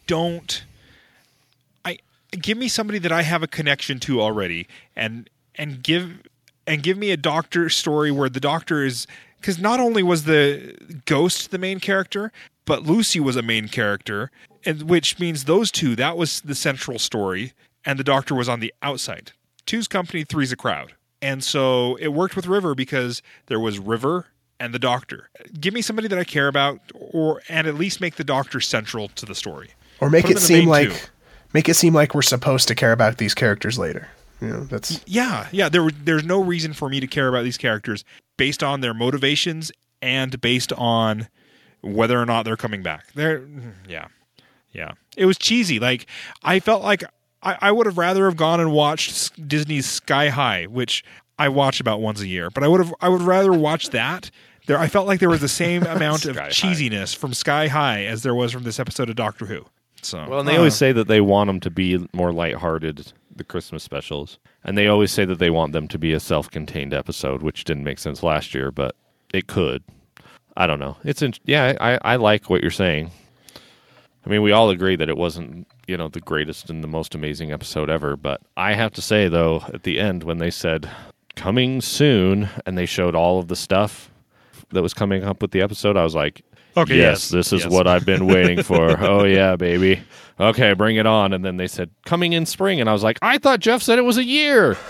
[SPEAKER 1] I give me somebody that I have a connection to already, and give me a Doctor story where the Doctor is, because not only was the Ghost the main character, but Lucy was a main character, and which means those two, that was the central story, and the Doctor was on the outside. Two's company, three's a crowd. And so it worked with River because there was River and the Doctor. Give me somebody that I care about, and at least make the Doctor central to the story.
[SPEAKER 4] Or make
[SPEAKER 1] Put
[SPEAKER 4] it
[SPEAKER 1] him in the
[SPEAKER 4] seem
[SPEAKER 1] main
[SPEAKER 4] like
[SPEAKER 1] two.
[SPEAKER 4] we're supposed to care about these characters later. You know, that's
[SPEAKER 1] Yeah. There's no reason for me to care about these characters based on their motivations and based on whether or not they're coming back. Yeah. It was cheesy. Like I felt like I would have rather have gone and watched Disney's Sky High, which I watch about once a year. But I would rather watch that. I felt like there was the same amount of
[SPEAKER 3] Sky High.
[SPEAKER 1] cheesiness from Sky High as there was from this episode of Doctor Who. So
[SPEAKER 3] Well, and they always say that they want them to be more lighthearted, the Christmas specials. And they always say that they want them to be a self-contained episode, which didn't make sense last year, but it could. I don't know. I like what you're saying. I mean, we all agree that it wasn't, the greatest and the most amazing episode ever, but I have to say, though, at the end, when they said, coming soon, and they showed all of the stuff that was coming up with the episode, I was like,
[SPEAKER 1] Okay,
[SPEAKER 3] yes, this is
[SPEAKER 1] yes.
[SPEAKER 3] what I've been waiting for. Oh, yeah, baby. Okay, bring it on. And then they said, coming in spring. And I was like, I thought Jeff said it was a year.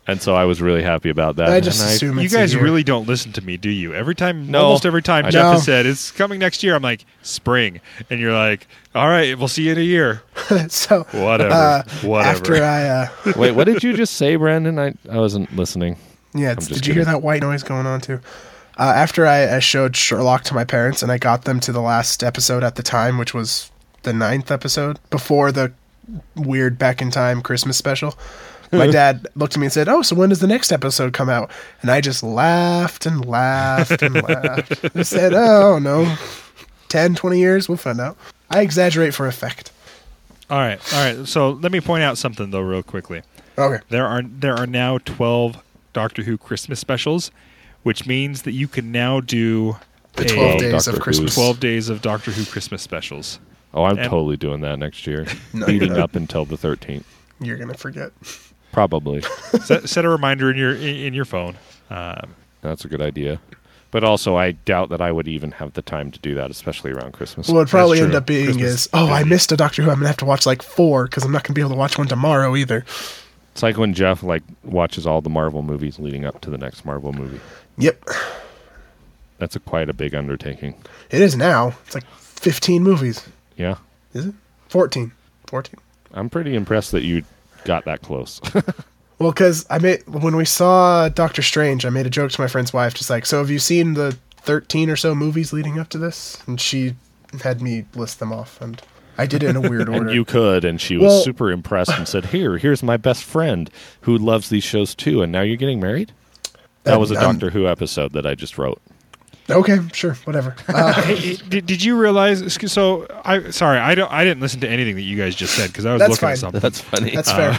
[SPEAKER 3] And so I was really happy about that.
[SPEAKER 4] I just
[SPEAKER 3] And
[SPEAKER 4] assume
[SPEAKER 1] You
[SPEAKER 4] it's
[SPEAKER 1] guys
[SPEAKER 4] a year.
[SPEAKER 1] really don't listen to me, do you?
[SPEAKER 3] No.
[SPEAKER 1] Almost every time
[SPEAKER 3] I
[SPEAKER 1] Jeff
[SPEAKER 4] don't.
[SPEAKER 1] has said it's coming next year, I'm like spring, and you're like, all right, we'll see you in a year.
[SPEAKER 4] So
[SPEAKER 1] Whatever.
[SPEAKER 4] after I
[SPEAKER 3] Wait, what did you just say, Brandon? I wasn't listening.
[SPEAKER 4] yeah,
[SPEAKER 3] just
[SPEAKER 4] did you hear
[SPEAKER 3] kidding.
[SPEAKER 4] that white noise going on too? After I showed Sherlock to my parents and I got them to the last episode at the time, which was the 9th episode before the weird back in time Christmas special. My dad looked at me and said, "Oh, so when does the next episode come out?" And I just laughed and laughed and laughed. I said, "Oh, no. 10, 20 years, we'll find out." I exaggerate for effect.
[SPEAKER 1] All right. So let me point out something though, real quickly.
[SPEAKER 4] Okay.
[SPEAKER 1] There are now 12 Doctor Who Christmas specials, which means that you can now do
[SPEAKER 4] The
[SPEAKER 1] a
[SPEAKER 4] 12 days
[SPEAKER 3] Doctor
[SPEAKER 4] of
[SPEAKER 3] Who's.
[SPEAKER 4] Christmas.
[SPEAKER 1] 12 days of Doctor Who Christmas specials.
[SPEAKER 3] Oh, I'm
[SPEAKER 1] And-
[SPEAKER 3] totally doing that next year.
[SPEAKER 4] No,
[SPEAKER 3] leading
[SPEAKER 4] you're not.
[SPEAKER 3] up until the 13th.
[SPEAKER 4] You're going to forget.
[SPEAKER 3] Probably.
[SPEAKER 1] Set a reminder in your phone.
[SPEAKER 3] That's a good idea. But also, I doubt that I would even have the time to do that, especially around Christmas.
[SPEAKER 4] Well, it'd probably
[SPEAKER 1] That's
[SPEAKER 4] end
[SPEAKER 1] true.
[SPEAKER 4] up being
[SPEAKER 1] Christmas
[SPEAKER 4] I
[SPEAKER 1] busy.
[SPEAKER 4] missed a Doctor Who. I'm going to have to watch like 4 because I'm not going to be able to watch one tomorrow either.
[SPEAKER 3] It's like when Jeff watches all the Marvel movies leading up to the next Marvel movie.
[SPEAKER 4] Yep.
[SPEAKER 3] That's quite a big undertaking.
[SPEAKER 4] It is now. It's like 15 movies.
[SPEAKER 3] Yeah.
[SPEAKER 4] Is it? 14. 14.
[SPEAKER 3] I'm pretty impressed that you got that close.
[SPEAKER 4] Well, because when we saw Doctor Strange, I made a joke to my friend's wife, just like, "So have you seen the 13 or so movies leading up to this?" And she had me list them off, and I did it in a weird order.
[SPEAKER 3] And you could, and she was
[SPEAKER 4] Well-
[SPEAKER 3] super impressed and said, here's my best friend who loves these shows too, and now you're getting married? That was a Doctor Who episode that I just wrote.
[SPEAKER 4] Okay, sure, whatever.
[SPEAKER 1] Hey, did you realize? So I didn't listen to anything that you guys just said because I was
[SPEAKER 4] That's
[SPEAKER 1] looking
[SPEAKER 4] fine.
[SPEAKER 1] at something.
[SPEAKER 3] That's funny.
[SPEAKER 4] That's fair.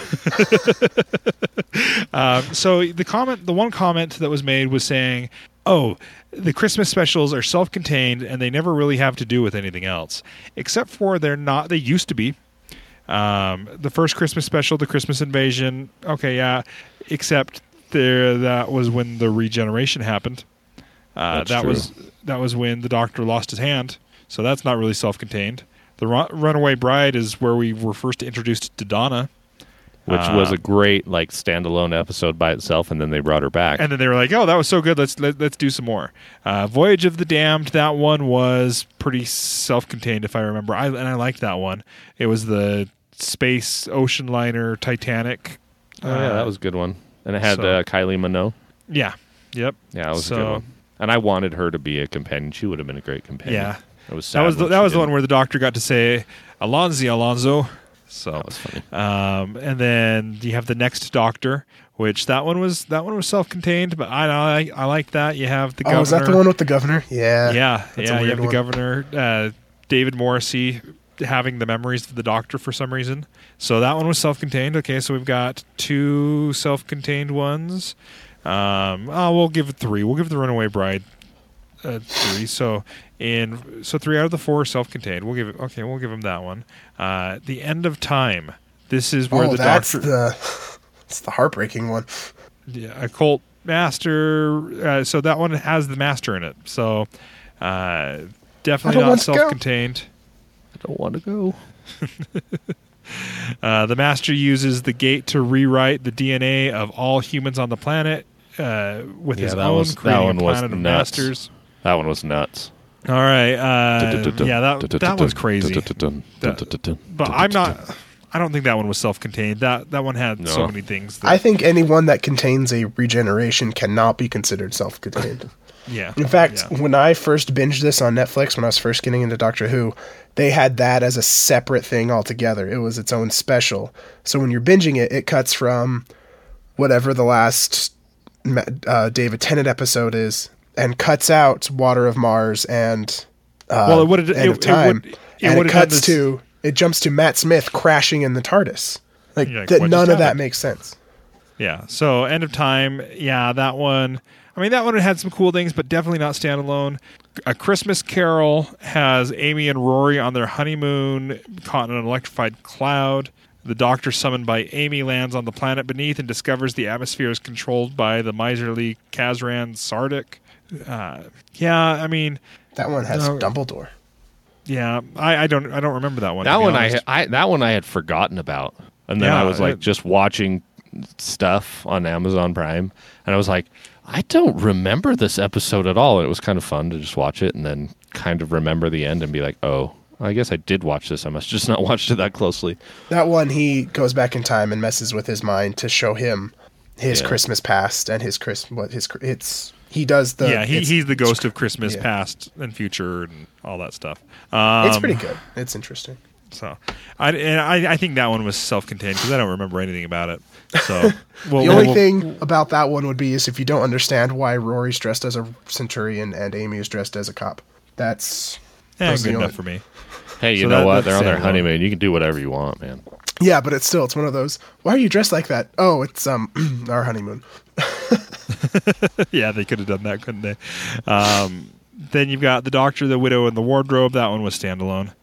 [SPEAKER 1] So the one comment that was made was saying, "Oh, the Christmas specials are self-contained and they never really have to do with anything else, except for they're not. They used to be. The first Christmas special, the Christmas Invasion. Okay, yeah, except that was when the regeneration happened.
[SPEAKER 3] That's
[SPEAKER 1] that
[SPEAKER 3] true.
[SPEAKER 1] was when the Doctor lost his hand. So that's not really self-contained. The Runaway Bride is where we were first introduced to Donna."
[SPEAKER 3] Which was a great standalone episode by itself, and then they brought her back.
[SPEAKER 1] And then they were like, "Oh, that was so good. Let's do some more." Voyage of the Damned. That one was pretty self-contained, if I remember. I liked that one. It was the space ocean liner Titanic.
[SPEAKER 3] Oh, yeah, that was a good one. And it had
[SPEAKER 1] so-
[SPEAKER 3] Kylie Minogue.
[SPEAKER 1] Yeah. Yep.
[SPEAKER 3] Yeah, it was a
[SPEAKER 1] So-
[SPEAKER 3] good one. And I wanted her to be a companion. She would have been a great companion.
[SPEAKER 1] Yeah.
[SPEAKER 3] It was sad
[SPEAKER 1] That was
[SPEAKER 3] when
[SPEAKER 1] the
[SPEAKER 3] she
[SPEAKER 1] one
[SPEAKER 3] didn't.
[SPEAKER 1] where the Doctor got to say Alonzo. So
[SPEAKER 3] That was funny.
[SPEAKER 1] and then you have the Next Doctor, which that one was self-contained, but I like that. You have the governor.
[SPEAKER 4] Oh, is that the one with the governor? Yeah.
[SPEAKER 1] Yeah,
[SPEAKER 4] That's a
[SPEAKER 1] you
[SPEAKER 4] weird
[SPEAKER 1] have the
[SPEAKER 4] one.
[SPEAKER 1] governor, David Morrissey, having the memories of the Doctor for some reason. So that one was self-contained. Okay, so we've got 2 self-contained ones. We'll give it 3. We'll give the Runaway Bride 3. So 3 out of the 4 are self-contained. We'll give him that one. The End of Time. This is where
[SPEAKER 4] Oh,
[SPEAKER 1] the
[SPEAKER 4] that's
[SPEAKER 1] Doctor,
[SPEAKER 4] it's the heartbreaking one.
[SPEAKER 1] yeah, Occult Master. So that one has the Master in it. So definitely
[SPEAKER 4] don't
[SPEAKER 1] not
[SPEAKER 4] want to go.
[SPEAKER 1] self-contained.
[SPEAKER 3] I don't want to go.
[SPEAKER 1] The Master uses the gate to rewrite the DNA of all humans on the planet with his
[SPEAKER 3] that
[SPEAKER 1] own,
[SPEAKER 3] was- that
[SPEAKER 1] creating
[SPEAKER 3] one
[SPEAKER 1] a
[SPEAKER 3] was
[SPEAKER 1] planet of
[SPEAKER 3] nuts.
[SPEAKER 1] masters.
[SPEAKER 3] That one was nuts.
[SPEAKER 1] All right, that was crazy. But I don't think that one was self-contained. That one had so
[SPEAKER 3] No.
[SPEAKER 1] many things.
[SPEAKER 4] I think anyone that contains a regeneration cannot be considered self-contained.
[SPEAKER 1] Yeah.
[SPEAKER 4] In fact,
[SPEAKER 1] yeah.
[SPEAKER 4] when I first binged this on Netflix, when I was first getting into Doctor Who, they had that as a separate thing altogether. It was its own special. So when you're binging it, it cuts from whatever the last David Tennant episode is, and cuts out Water of Mars and
[SPEAKER 1] Well, it would
[SPEAKER 4] End of Time, and it
[SPEAKER 1] would
[SPEAKER 4] cuts to it jumps to Matt Smith crashing in the TARDIS. Like,
[SPEAKER 1] You're like,
[SPEAKER 4] that,
[SPEAKER 1] what
[SPEAKER 4] none
[SPEAKER 1] just
[SPEAKER 4] of that
[SPEAKER 1] happened?
[SPEAKER 4] makes sense.
[SPEAKER 1] Yeah. So End of Time, yeah, that one. I mean, that one had some cool things, but definitely not standalone. A Christmas Carol has Amy and Rory on their honeymoon, caught in an electrified cloud. The Doctor, summoned by Amy, lands on the planet beneath and discovers the atmosphere is controlled by the miserly Kazran Sardik. Yeah, I mean,
[SPEAKER 4] That one has
[SPEAKER 1] No.
[SPEAKER 4] Dumbledore.
[SPEAKER 1] yeah, I don't remember that one.
[SPEAKER 3] That
[SPEAKER 1] to be
[SPEAKER 3] one
[SPEAKER 1] honest.
[SPEAKER 3] that one I had forgotten about, and then
[SPEAKER 1] Yeah,
[SPEAKER 3] I was like
[SPEAKER 1] it-
[SPEAKER 3] just watching stuff on Amazon Prime, and I was like, I don't remember this episode at all. And it was kind of fun to just watch it and then kind of remember the end and be like, oh, I guess I did watch this. I must just not watched it that closely.
[SPEAKER 4] That one, he goes back in time and messes with his mind to show him his Christmas past and his he does the
[SPEAKER 1] he's the ghost of Christmas past and future and all that stuff.
[SPEAKER 4] It's pretty good. It's interesting.
[SPEAKER 1] So, I think that one was self-contained because I don't remember anything about it. So,
[SPEAKER 4] The only thing about that one would be is if you don't understand why Rory's dressed as a centurion and Amy is dressed as a cop. That's
[SPEAKER 1] good enough for me.
[SPEAKER 3] Hey, you
[SPEAKER 1] So
[SPEAKER 3] know what?
[SPEAKER 1] that's
[SPEAKER 3] They're on their
[SPEAKER 1] standalone.
[SPEAKER 3] honeymoon. You can do whatever you want, man.
[SPEAKER 4] Yeah, but it's one of those. Why are you dressed like that? Oh, it's our honeymoon.
[SPEAKER 1] Yeah, they could have done that, couldn't they? Then you've got the Doctor, the Widow, and the Wardrobe. That one was standalone.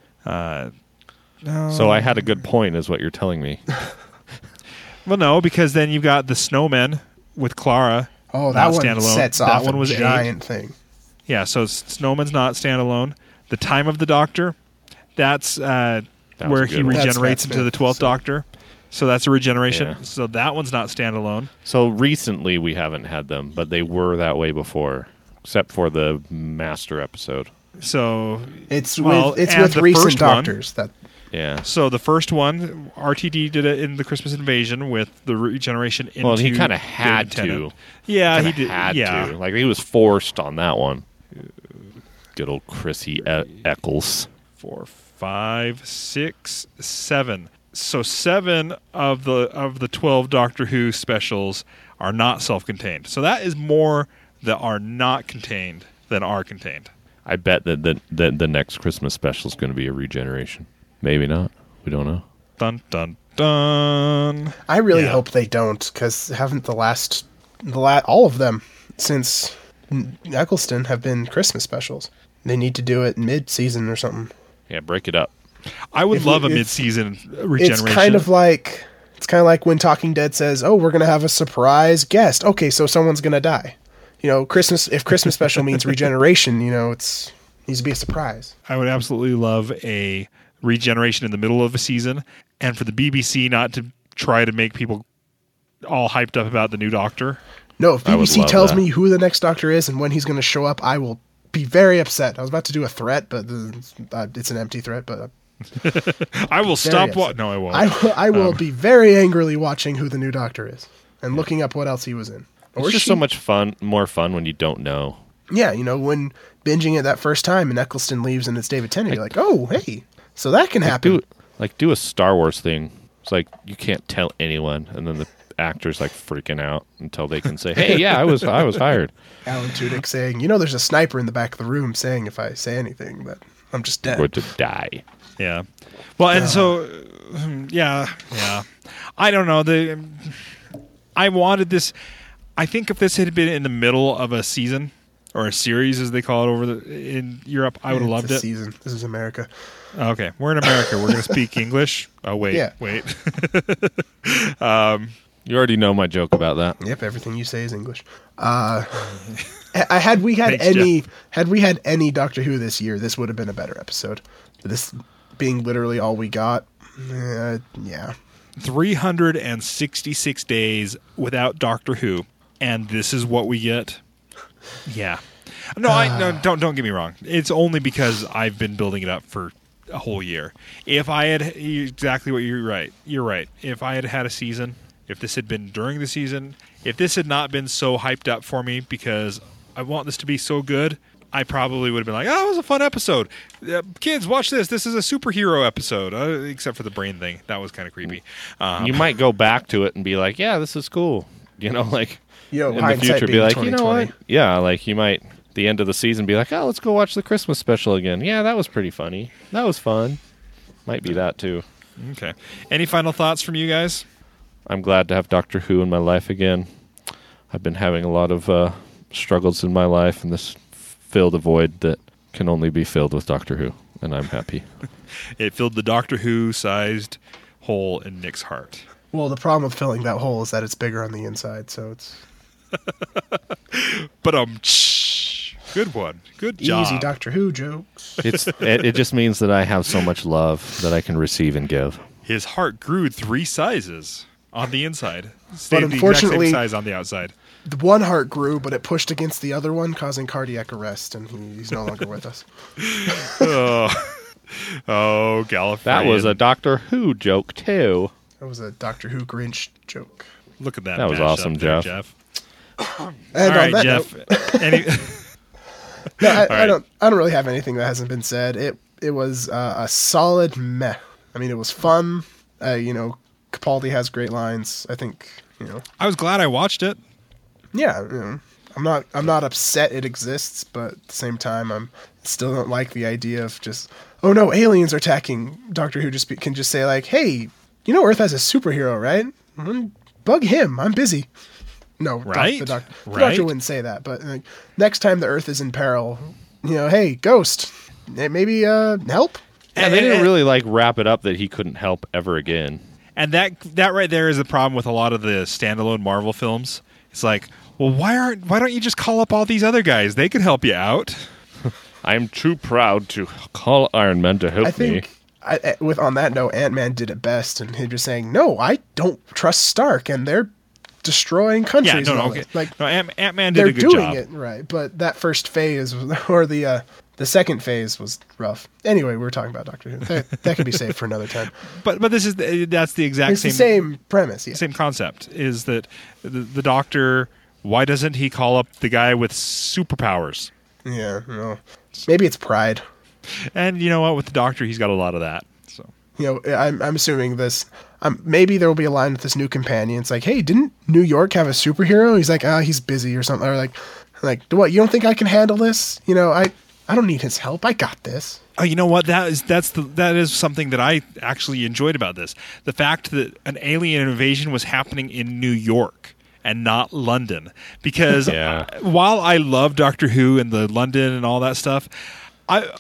[SPEAKER 3] So I had a good point, is what you're telling me.
[SPEAKER 1] Well, no, because then you've got the Snowmen with Clara.
[SPEAKER 4] Oh, that
[SPEAKER 1] not
[SPEAKER 4] one
[SPEAKER 1] standalone.
[SPEAKER 4] sets
[SPEAKER 1] That
[SPEAKER 4] off
[SPEAKER 1] one
[SPEAKER 4] a
[SPEAKER 1] was
[SPEAKER 4] giant thing.
[SPEAKER 1] Yeah, so Snowman's not standalone. The Time of the Doctor, that's where
[SPEAKER 3] a
[SPEAKER 1] he
[SPEAKER 3] good one.
[SPEAKER 1] regenerates
[SPEAKER 4] That's
[SPEAKER 1] into the 12th
[SPEAKER 4] so-
[SPEAKER 1] Doctor. So that's a regeneration.
[SPEAKER 3] Yeah.
[SPEAKER 1] So that one's not standalone.
[SPEAKER 3] So recently we haven't had them, but they were that way before, except for the Master episode.
[SPEAKER 1] So
[SPEAKER 4] It's
[SPEAKER 1] Well,
[SPEAKER 4] with
[SPEAKER 1] and the
[SPEAKER 4] recent
[SPEAKER 1] first one-
[SPEAKER 4] doctors that
[SPEAKER 3] Yeah.
[SPEAKER 1] So the first one, RTD did it in the Christmas Invasion with the regeneration into.
[SPEAKER 3] Well, he kind of
[SPEAKER 1] David
[SPEAKER 3] had
[SPEAKER 1] Tennant.
[SPEAKER 3] to.
[SPEAKER 1] Yeah, he
[SPEAKER 3] Kinda
[SPEAKER 1] did.
[SPEAKER 3] had
[SPEAKER 1] Yeah,
[SPEAKER 3] to. Like he was forced on that one. Good old Chrissy Eccles.
[SPEAKER 1] 4, 5, 6, 7. So 7 of the 12 Doctor Who specials are not self-contained. So that is more that are not contained than are contained.
[SPEAKER 3] I bet that the next Christmas special is going to be a regeneration. Maybe not. We don't know.
[SPEAKER 1] Dun dun dun.
[SPEAKER 4] I really
[SPEAKER 1] Yeah.
[SPEAKER 4] hope they don't, because haven't all of them since Eccleston have been Christmas specials. They need to do it mid-season or something.
[SPEAKER 3] Yeah, break it up.
[SPEAKER 1] I would
[SPEAKER 4] If
[SPEAKER 1] love a
[SPEAKER 4] it's-
[SPEAKER 1] mid-season regeneration.
[SPEAKER 4] It's kind of like when Talking Dead says, "Oh, we're gonna have a surprise guest." Okay, so someone's gonna die. If Christmas special means regeneration, it's needs to be a surprise.
[SPEAKER 1] I would absolutely love a regeneration in the middle of a season, and for the BBC not to try to make people all hyped up about the new Doctor.
[SPEAKER 4] No, if
[SPEAKER 3] I would
[SPEAKER 4] BBC
[SPEAKER 3] love
[SPEAKER 4] tells
[SPEAKER 3] that.
[SPEAKER 4] me who the next Doctor is and when he's gonna show up, I will be very upset. I was about to do a threat, but it's an empty threat. But
[SPEAKER 1] I will stop.
[SPEAKER 4] upset.
[SPEAKER 1] No, I won't.
[SPEAKER 4] I will be very angrily watching who the new Doctor is and looking up what else he was in.
[SPEAKER 3] It's just so much more fun when you don't know.
[SPEAKER 4] Yeah, when binging it that first time and Eccleston leaves and it's David Tennant, you're like, oh, hey, so that can happen.
[SPEAKER 3] Do a Star Wars thing. It's like you can't tell anyone, and then the actors like freaking out until they can say, "Hey, yeah, I was hired."
[SPEAKER 4] Alan Tudyk saying, there's a sniper in the back of the room saying if I say anything, but I'm just dead.
[SPEAKER 3] Going to die.
[SPEAKER 1] Yeah. Well, and so, yeah. I don't know. I wanted this. I think if this had been in the middle of a season or a series, as they call it in Europe, I would have loved
[SPEAKER 4] It's a
[SPEAKER 1] it.
[SPEAKER 4] season. This is America.
[SPEAKER 1] Okay, we're in America. We're going to speak English. Oh wait,
[SPEAKER 4] Yeah.
[SPEAKER 1] wait.
[SPEAKER 3] You already know my joke about that.
[SPEAKER 4] Yep, everything you say is English. Had we had
[SPEAKER 1] Thanks,
[SPEAKER 4] any Doctor Who this year, this would have been a better episode. This being literally all we got, yeah.
[SPEAKER 1] 366 days without Doctor Who, and this is what we get. Yeah. No, don't get me wrong. It's only because I've been building it up for a whole year. If I had exactly what you're right. If I had had a season, if this had been during the season, if this had not been so hyped up for me because I want this to be so good, I probably would have been like, "Oh, it was a fun episode. Kids, watch this. This is a superhero episode." Except for the brain thing, that was kind of creepy.
[SPEAKER 3] You might go back to it and be like, "Yeah, this is cool." Like in the
[SPEAKER 4] hindsight
[SPEAKER 3] future, be
[SPEAKER 4] being
[SPEAKER 3] like, "You know
[SPEAKER 4] 2020.
[SPEAKER 3] what? Yeah, like you might." The end of the season be like, oh, let's go watch the Christmas special again. Yeah, that was pretty funny. That was fun. Might be that too.
[SPEAKER 1] Okay. Any final thoughts from you guys?
[SPEAKER 3] I'm glad to have Doctor Who in my life again. I've been having a lot of struggles in my life, and this filled a void that can only be filled with Doctor Who, and I'm happy.
[SPEAKER 1] It filled the Doctor Who-sized hole in Nick's heart.
[SPEAKER 4] Well, the problem with filling that hole is that it's bigger on the inside, so it's
[SPEAKER 1] But good one. Good job.
[SPEAKER 4] easy Doctor Who jokes.
[SPEAKER 3] It just means that I have so much love that I can receive and give.
[SPEAKER 1] His heart grew 3 sizes. on the inside. Stayed
[SPEAKER 4] But
[SPEAKER 1] the exact same
[SPEAKER 4] unfortunately-
[SPEAKER 1] size on the outside.
[SPEAKER 4] The one heart grew, but it pushed against the other one, causing cardiac arrest, and he's no longer with us.
[SPEAKER 1] Oh, Gallifreyan.
[SPEAKER 3] That was a Doctor Who joke too.
[SPEAKER 4] That was a Doctor Who Grinch joke.
[SPEAKER 1] Look at that.
[SPEAKER 3] That was
[SPEAKER 1] mashup
[SPEAKER 3] awesome,
[SPEAKER 1] there,
[SPEAKER 3] Jeff.
[SPEAKER 1] All
[SPEAKER 4] And
[SPEAKER 1] right,
[SPEAKER 4] on that
[SPEAKER 1] Jeff.
[SPEAKER 4] note,
[SPEAKER 1] Any,
[SPEAKER 4] no, I
[SPEAKER 1] right.
[SPEAKER 4] don't really have anything that hasn't been said. It was a solid meh. I mean, it was fun. Capaldi has great lines. I think
[SPEAKER 1] I was glad I watched it.
[SPEAKER 4] yeah. I'm not upset it exists, but at the same time, I'm still don't like the idea of just oh no, aliens are attacking. Doctor Who can just say like, hey, Earth has a superhero, right? Bug him. I'm busy. No,
[SPEAKER 1] Right?
[SPEAKER 4] the
[SPEAKER 1] Right.
[SPEAKER 4] doctor wouldn't say that. But next time the Earth is in peril, hey, Ghost, maybe help.
[SPEAKER 3] And they didn't really wrap it up that he couldn't help ever again.
[SPEAKER 1] And that right there is the problem with a lot of the standalone Marvel films. It's like, well, why don't you just call up all these other guys? They could help you out.
[SPEAKER 3] I am too proud to call Iron Man to help
[SPEAKER 4] I think on that note, Ant-Man did it best, and he just saying, "No, I don't trust Stark, and they're destroying countries."
[SPEAKER 1] Yeah,
[SPEAKER 4] and
[SPEAKER 1] no,
[SPEAKER 4] all
[SPEAKER 1] okay.
[SPEAKER 4] that. Like
[SPEAKER 1] No, Ant-Man did
[SPEAKER 4] they're
[SPEAKER 1] a good
[SPEAKER 4] doing
[SPEAKER 1] job.
[SPEAKER 4] it right, but that first phase or the second phase was rough. Anyway, we were talking about Doctor Who. That could be saved for another time.
[SPEAKER 1] But that's the exact
[SPEAKER 4] It's the same premise. Yeah.
[SPEAKER 1] same concept. Is that the Doctor? Why doesn't he call up the guy with superpowers?
[SPEAKER 4] Yeah. No. Maybe it's pride.
[SPEAKER 1] And you know what? With the Doctor, he's got a lot of that. So
[SPEAKER 4] I'm assuming this. Maybe there will be a line with this new companion. It's like, hey, didn't New York have a superhero? He's like, he's busy or something. Or like, what? You don't think I can handle this? I don't need his help. I got this.
[SPEAKER 1] Oh, you know what? That is something that I actually enjoyed about this. The fact that an alien invasion was happening in New York and not London. Because
[SPEAKER 3] Yeah.
[SPEAKER 1] while I love Doctor Who and the London and all that stuff, I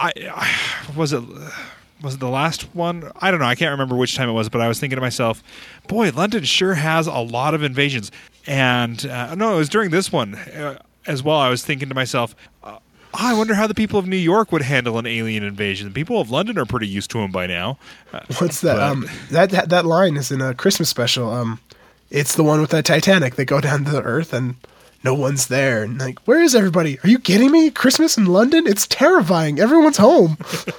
[SPEAKER 1] was it the last one? I don't know. I can't remember which time it was, but I was thinking to myself, boy, London sure has a lot of invasions. And no, it was during this one as well. I was thinking to myself, I wonder how the people of New York would handle an alien invasion. The people of London are pretty used to them by now.
[SPEAKER 4] What's that? That line is in a Christmas special. It's the one with the Titanic. They go down to the Earth and no one's there. And like, where is everybody? Are you kidding me? Christmas in London? It's terrifying. Everyone's home.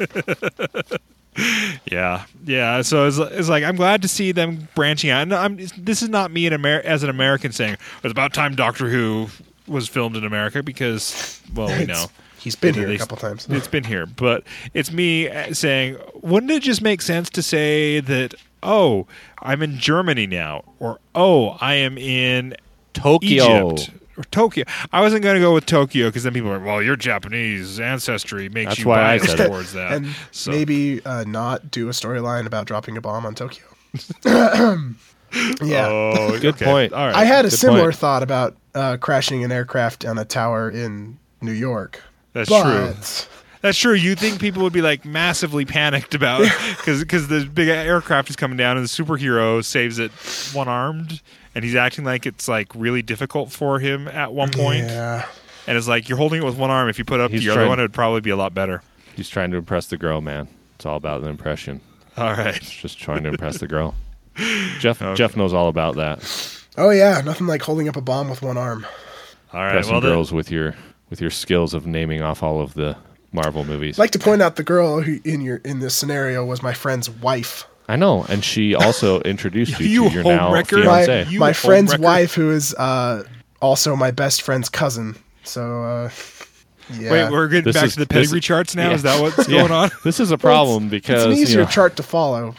[SPEAKER 1] Yeah. So it's like I'm glad to see them branching out. And this is not me as an American saying it's about time Doctor Who was filmed in America because, well, we know.
[SPEAKER 4] He's been here a couple times.
[SPEAKER 1] It's been here, but it's me saying, wouldn't it just make sense to say that, oh, I'm in Germany now, or oh, I am in
[SPEAKER 3] Tokyo.
[SPEAKER 1] Egypt or Tokyo. I wasn't going to go with Tokyo because then people are like, well, your Japanese ancestry makes
[SPEAKER 3] That's
[SPEAKER 1] you
[SPEAKER 3] why I
[SPEAKER 1] biased
[SPEAKER 3] said it.
[SPEAKER 1] towards that.
[SPEAKER 4] And
[SPEAKER 1] So-
[SPEAKER 4] maybe not do a storyline about dropping a bomb on Tokyo. Yeah.
[SPEAKER 1] Oh,
[SPEAKER 3] Good
[SPEAKER 1] okay.
[SPEAKER 3] point.
[SPEAKER 1] All right.
[SPEAKER 4] I had a
[SPEAKER 3] Good
[SPEAKER 4] similar
[SPEAKER 3] point.
[SPEAKER 4] thought about crashing an aircraft on a tower in New York.
[SPEAKER 1] That's
[SPEAKER 4] but
[SPEAKER 1] true. That's true. You think people would be like massively panicked about because the big aircraft is coming down and the superhero saves it one armed and he's acting like it's like really difficult for him at one point.
[SPEAKER 4] Yeah.
[SPEAKER 1] And it's like you're holding it with one arm. If you put up
[SPEAKER 3] He's
[SPEAKER 1] the other
[SPEAKER 3] trying-
[SPEAKER 1] one, it would probably be a lot better.
[SPEAKER 3] He's trying to impress the girl, man. It's all about the impression.
[SPEAKER 1] All right.
[SPEAKER 3] Just trying to impress the girl. Jeff knows all about that.
[SPEAKER 4] Oh yeah, nothing like holding up a bomb with one arm.
[SPEAKER 1] All right.
[SPEAKER 3] Impressing
[SPEAKER 1] Well, then,
[SPEAKER 3] girls with your skills of naming off all of the Marvel movies.
[SPEAKER 4] I'd like to point out the girl who in this scenario was my friend's wife.
[SPEAKER 3] I know, and she also introduced you
[SPEAKER 1] You
[SPEAKER 3] to your now
[SPEAKER 1] homewrecker.
[SPEAKER 3] fiance.
[SPEAKER 1] You
[SPEAKER 4] My friend's
[SPEAKER 1] homewrecker.
[SPEAKER 4] wife, who is also my best friend's cousin. So yeah,
[SPEAKER 1] Wait, we're getting
[SPEAKER 3] This
[SPEAKER 1] back
[SPEAKER 3] is-
[SPEAKER 1] to the pedigree
[SPEAKER 3] this-
[SPEAKER 1] charts now.
[SPEAKER 3] yeah.
[SPEAKER 1] Is that what's
[SPEAKER 3] Yeah.
[SPEAKER 1] going on?
[SPEAKER 3] This is a problem because
[SPEAKER 4] it's an easier
[SPEAKER 3] you know,
[SPEAKER 4] chart to follow.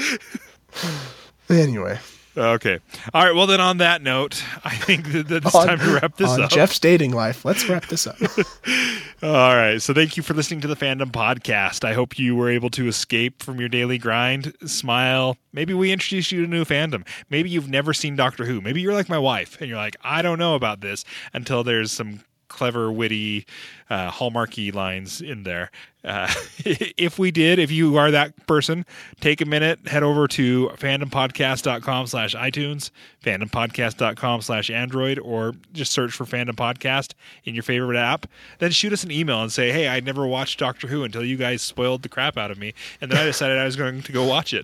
[SPEAKER 4] Anyway,
[SPEAKER 1] Okay. All right. Well, then on that note, I think that it's time to wrap this
[SPEAKER 4] on
[SPEAKER 1] up.
[SPEAKER 4] Jeff's dating life. Let's wrap this up.
[SPEAKER 1] All right. So thank you for listening to the Fandom Podcast. I hope you were able to escape from your daily grind, smile. Maybe we introduced you to a new fandom. Maybe you've never seen Doctor Who. Maybe you're like my wife and you're like, I don't know about this until there's some clever, witty, hallmarky lines in there. If you are that person, take a minute, head over to fandompodcast.com/iTunes, fandompodcast.com/Android, or just search for Fandom Podcast in your favorite app. Then shoot us an email and say, hey, I never watched Doctor Who until you guys spoiled the crap out of me, and then I decided I was going to go watch it.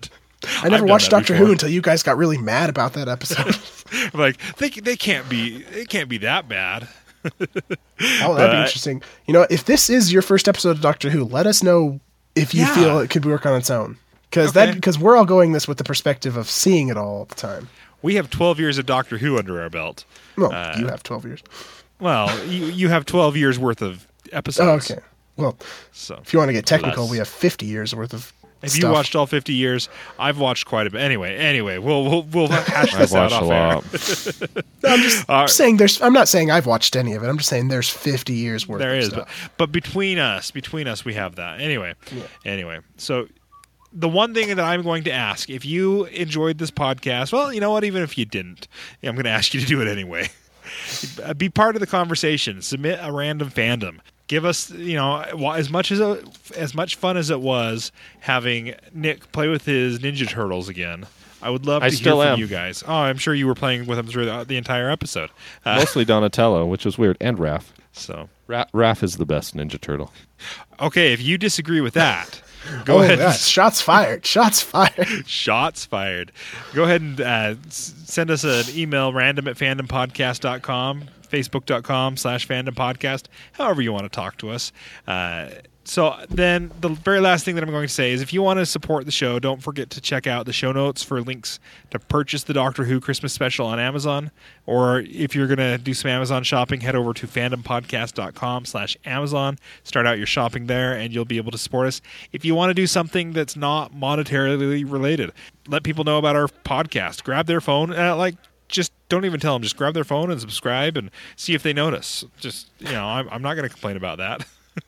[SPEAKER 4] I never
[SPEAKER 1] done
[SPEAKER 4] watched
[SPEAKER 1] that
[SPEAKER 4] Doctor
[SPEAKER 1] before.
[SPEAKER 4] Who until you guys got really mad about that episode.
[SPEAKER 1] Like they can't be that bad.
[SPEAKER 4] Oh, that'd be interesting. You know, if this is your first episode of Doctor Who, let us know if you
[SPEAKER 1] Yeah.
[SPEAKER 4] feel it could work on its own.
[SPEAKER 1] Okay.
[SPEAKER 4] Because we're all going this with the perspective of seeing it all the time.
[SPEAKER 1] We have 12 years of Doctor Who under our belt.
[SPEAKER 4] Well, you have 12 years.
[SPEAKER 1] Well, you have 12 years worth of episodes.
[SPEAKER 4] Oh, okay. Well,
[SPEAKER 1] So
[SPEAKER 4] if you want to get technical,
[SPEAKER 3] Less.
[SPEAKER 4] we have 50 years worth of
[SPEAKER 1] have
[SPEAKER 4] stuff.
[SPEAKER 1] you watched all 50 years? I've watched quite a bit. Anyway, we'll hash
[SPEAKER 3] I've
[SPEAKER 1] this out
[SPEAKER 3] watched a
[SPEAKER 1] off air.
[SPEAKER 3] lot.
[SPEAKER 4] No, I'm just saying I'm not saying I've watched any of it. I'm just saying there's 50 years worth
[SPEAKER 1] There
[SPEAKER 4] of
[SPEAKER 1] is,
[SPEAKER 4] stuff.
[SPEAKER 1] but between us, we have that. Anyway, so the one thing that I'm going to ask, if you enjoyed this podcast, well, you know what? Even if you didn't, I'm going to ask you to do it anyway. Be part of the conversation. Submit a random fandom. Give us, as much fun as it was having Nick play with his Ninja Turtles again. I would love to hear
[SPEAKER 3] still
[SPEAKER 1] from
[SPEAKER 3] am.
[SPEAKER 1] you guys. Oh, I'm sure you were playing with them through the entire episode.
[SPEAKER 3] Mostly Donatello, which was weird, and Raph.
[SPEAKER 1] So,
[SPEAKER 3] Raph is the best Ninja Turtle.
[SPEAKER 1] okay, if you disagree with that, go ahead.
[SPEAKER 4] Yeah, shots fired. Shots fired.
[SPEAKER 1] Shots fired. Go ahead and send us an email, random@fandompodcast.com, facebook.com/fandompodcast, however you want to talk to us. So then the very last thing that I'm going to say is if you want to support the show, don't forget to check out the show notes for links to purchase the Doctor Who Christmas special on Amazon. Or if you're going to do some Amazon shopping, head over to fandompodcast.com/Amazon. Start out your shopping there and you'll be able to support us. If you want to do something that's not monetarily related, let people know about our podcast. Grab their phone, just don't even tell them. Just grab their phone and subscribe and see if they notice. Just, I'm not going to complain about that.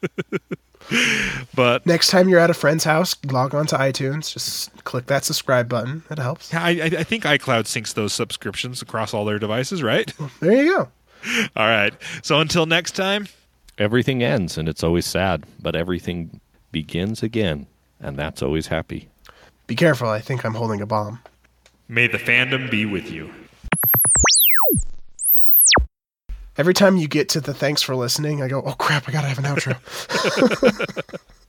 [SPEAKER 1] But
[SPEAKER 4] Next time you're at a friend's house, log on to iTunes. Just click that subscribe button. It helps.
[SPEAKER 1] I think iCloud syncs those subscriptions across all their devices, right?
[SPEAKER 4] There you go.
[SPEAKER 1] All right. So until next time,
[SPEAKER 3] Everything ends, and it's always sad, but everything begins again, and that's always happy.
[SPEAKER 4] Be careful. I think I'm holding a bomb.
[SPEAKER 1] may the fandom be with you.
[SPEAKER 4] Every time you get to the thanks for listening, I go, oh crap, I gotta have an outro.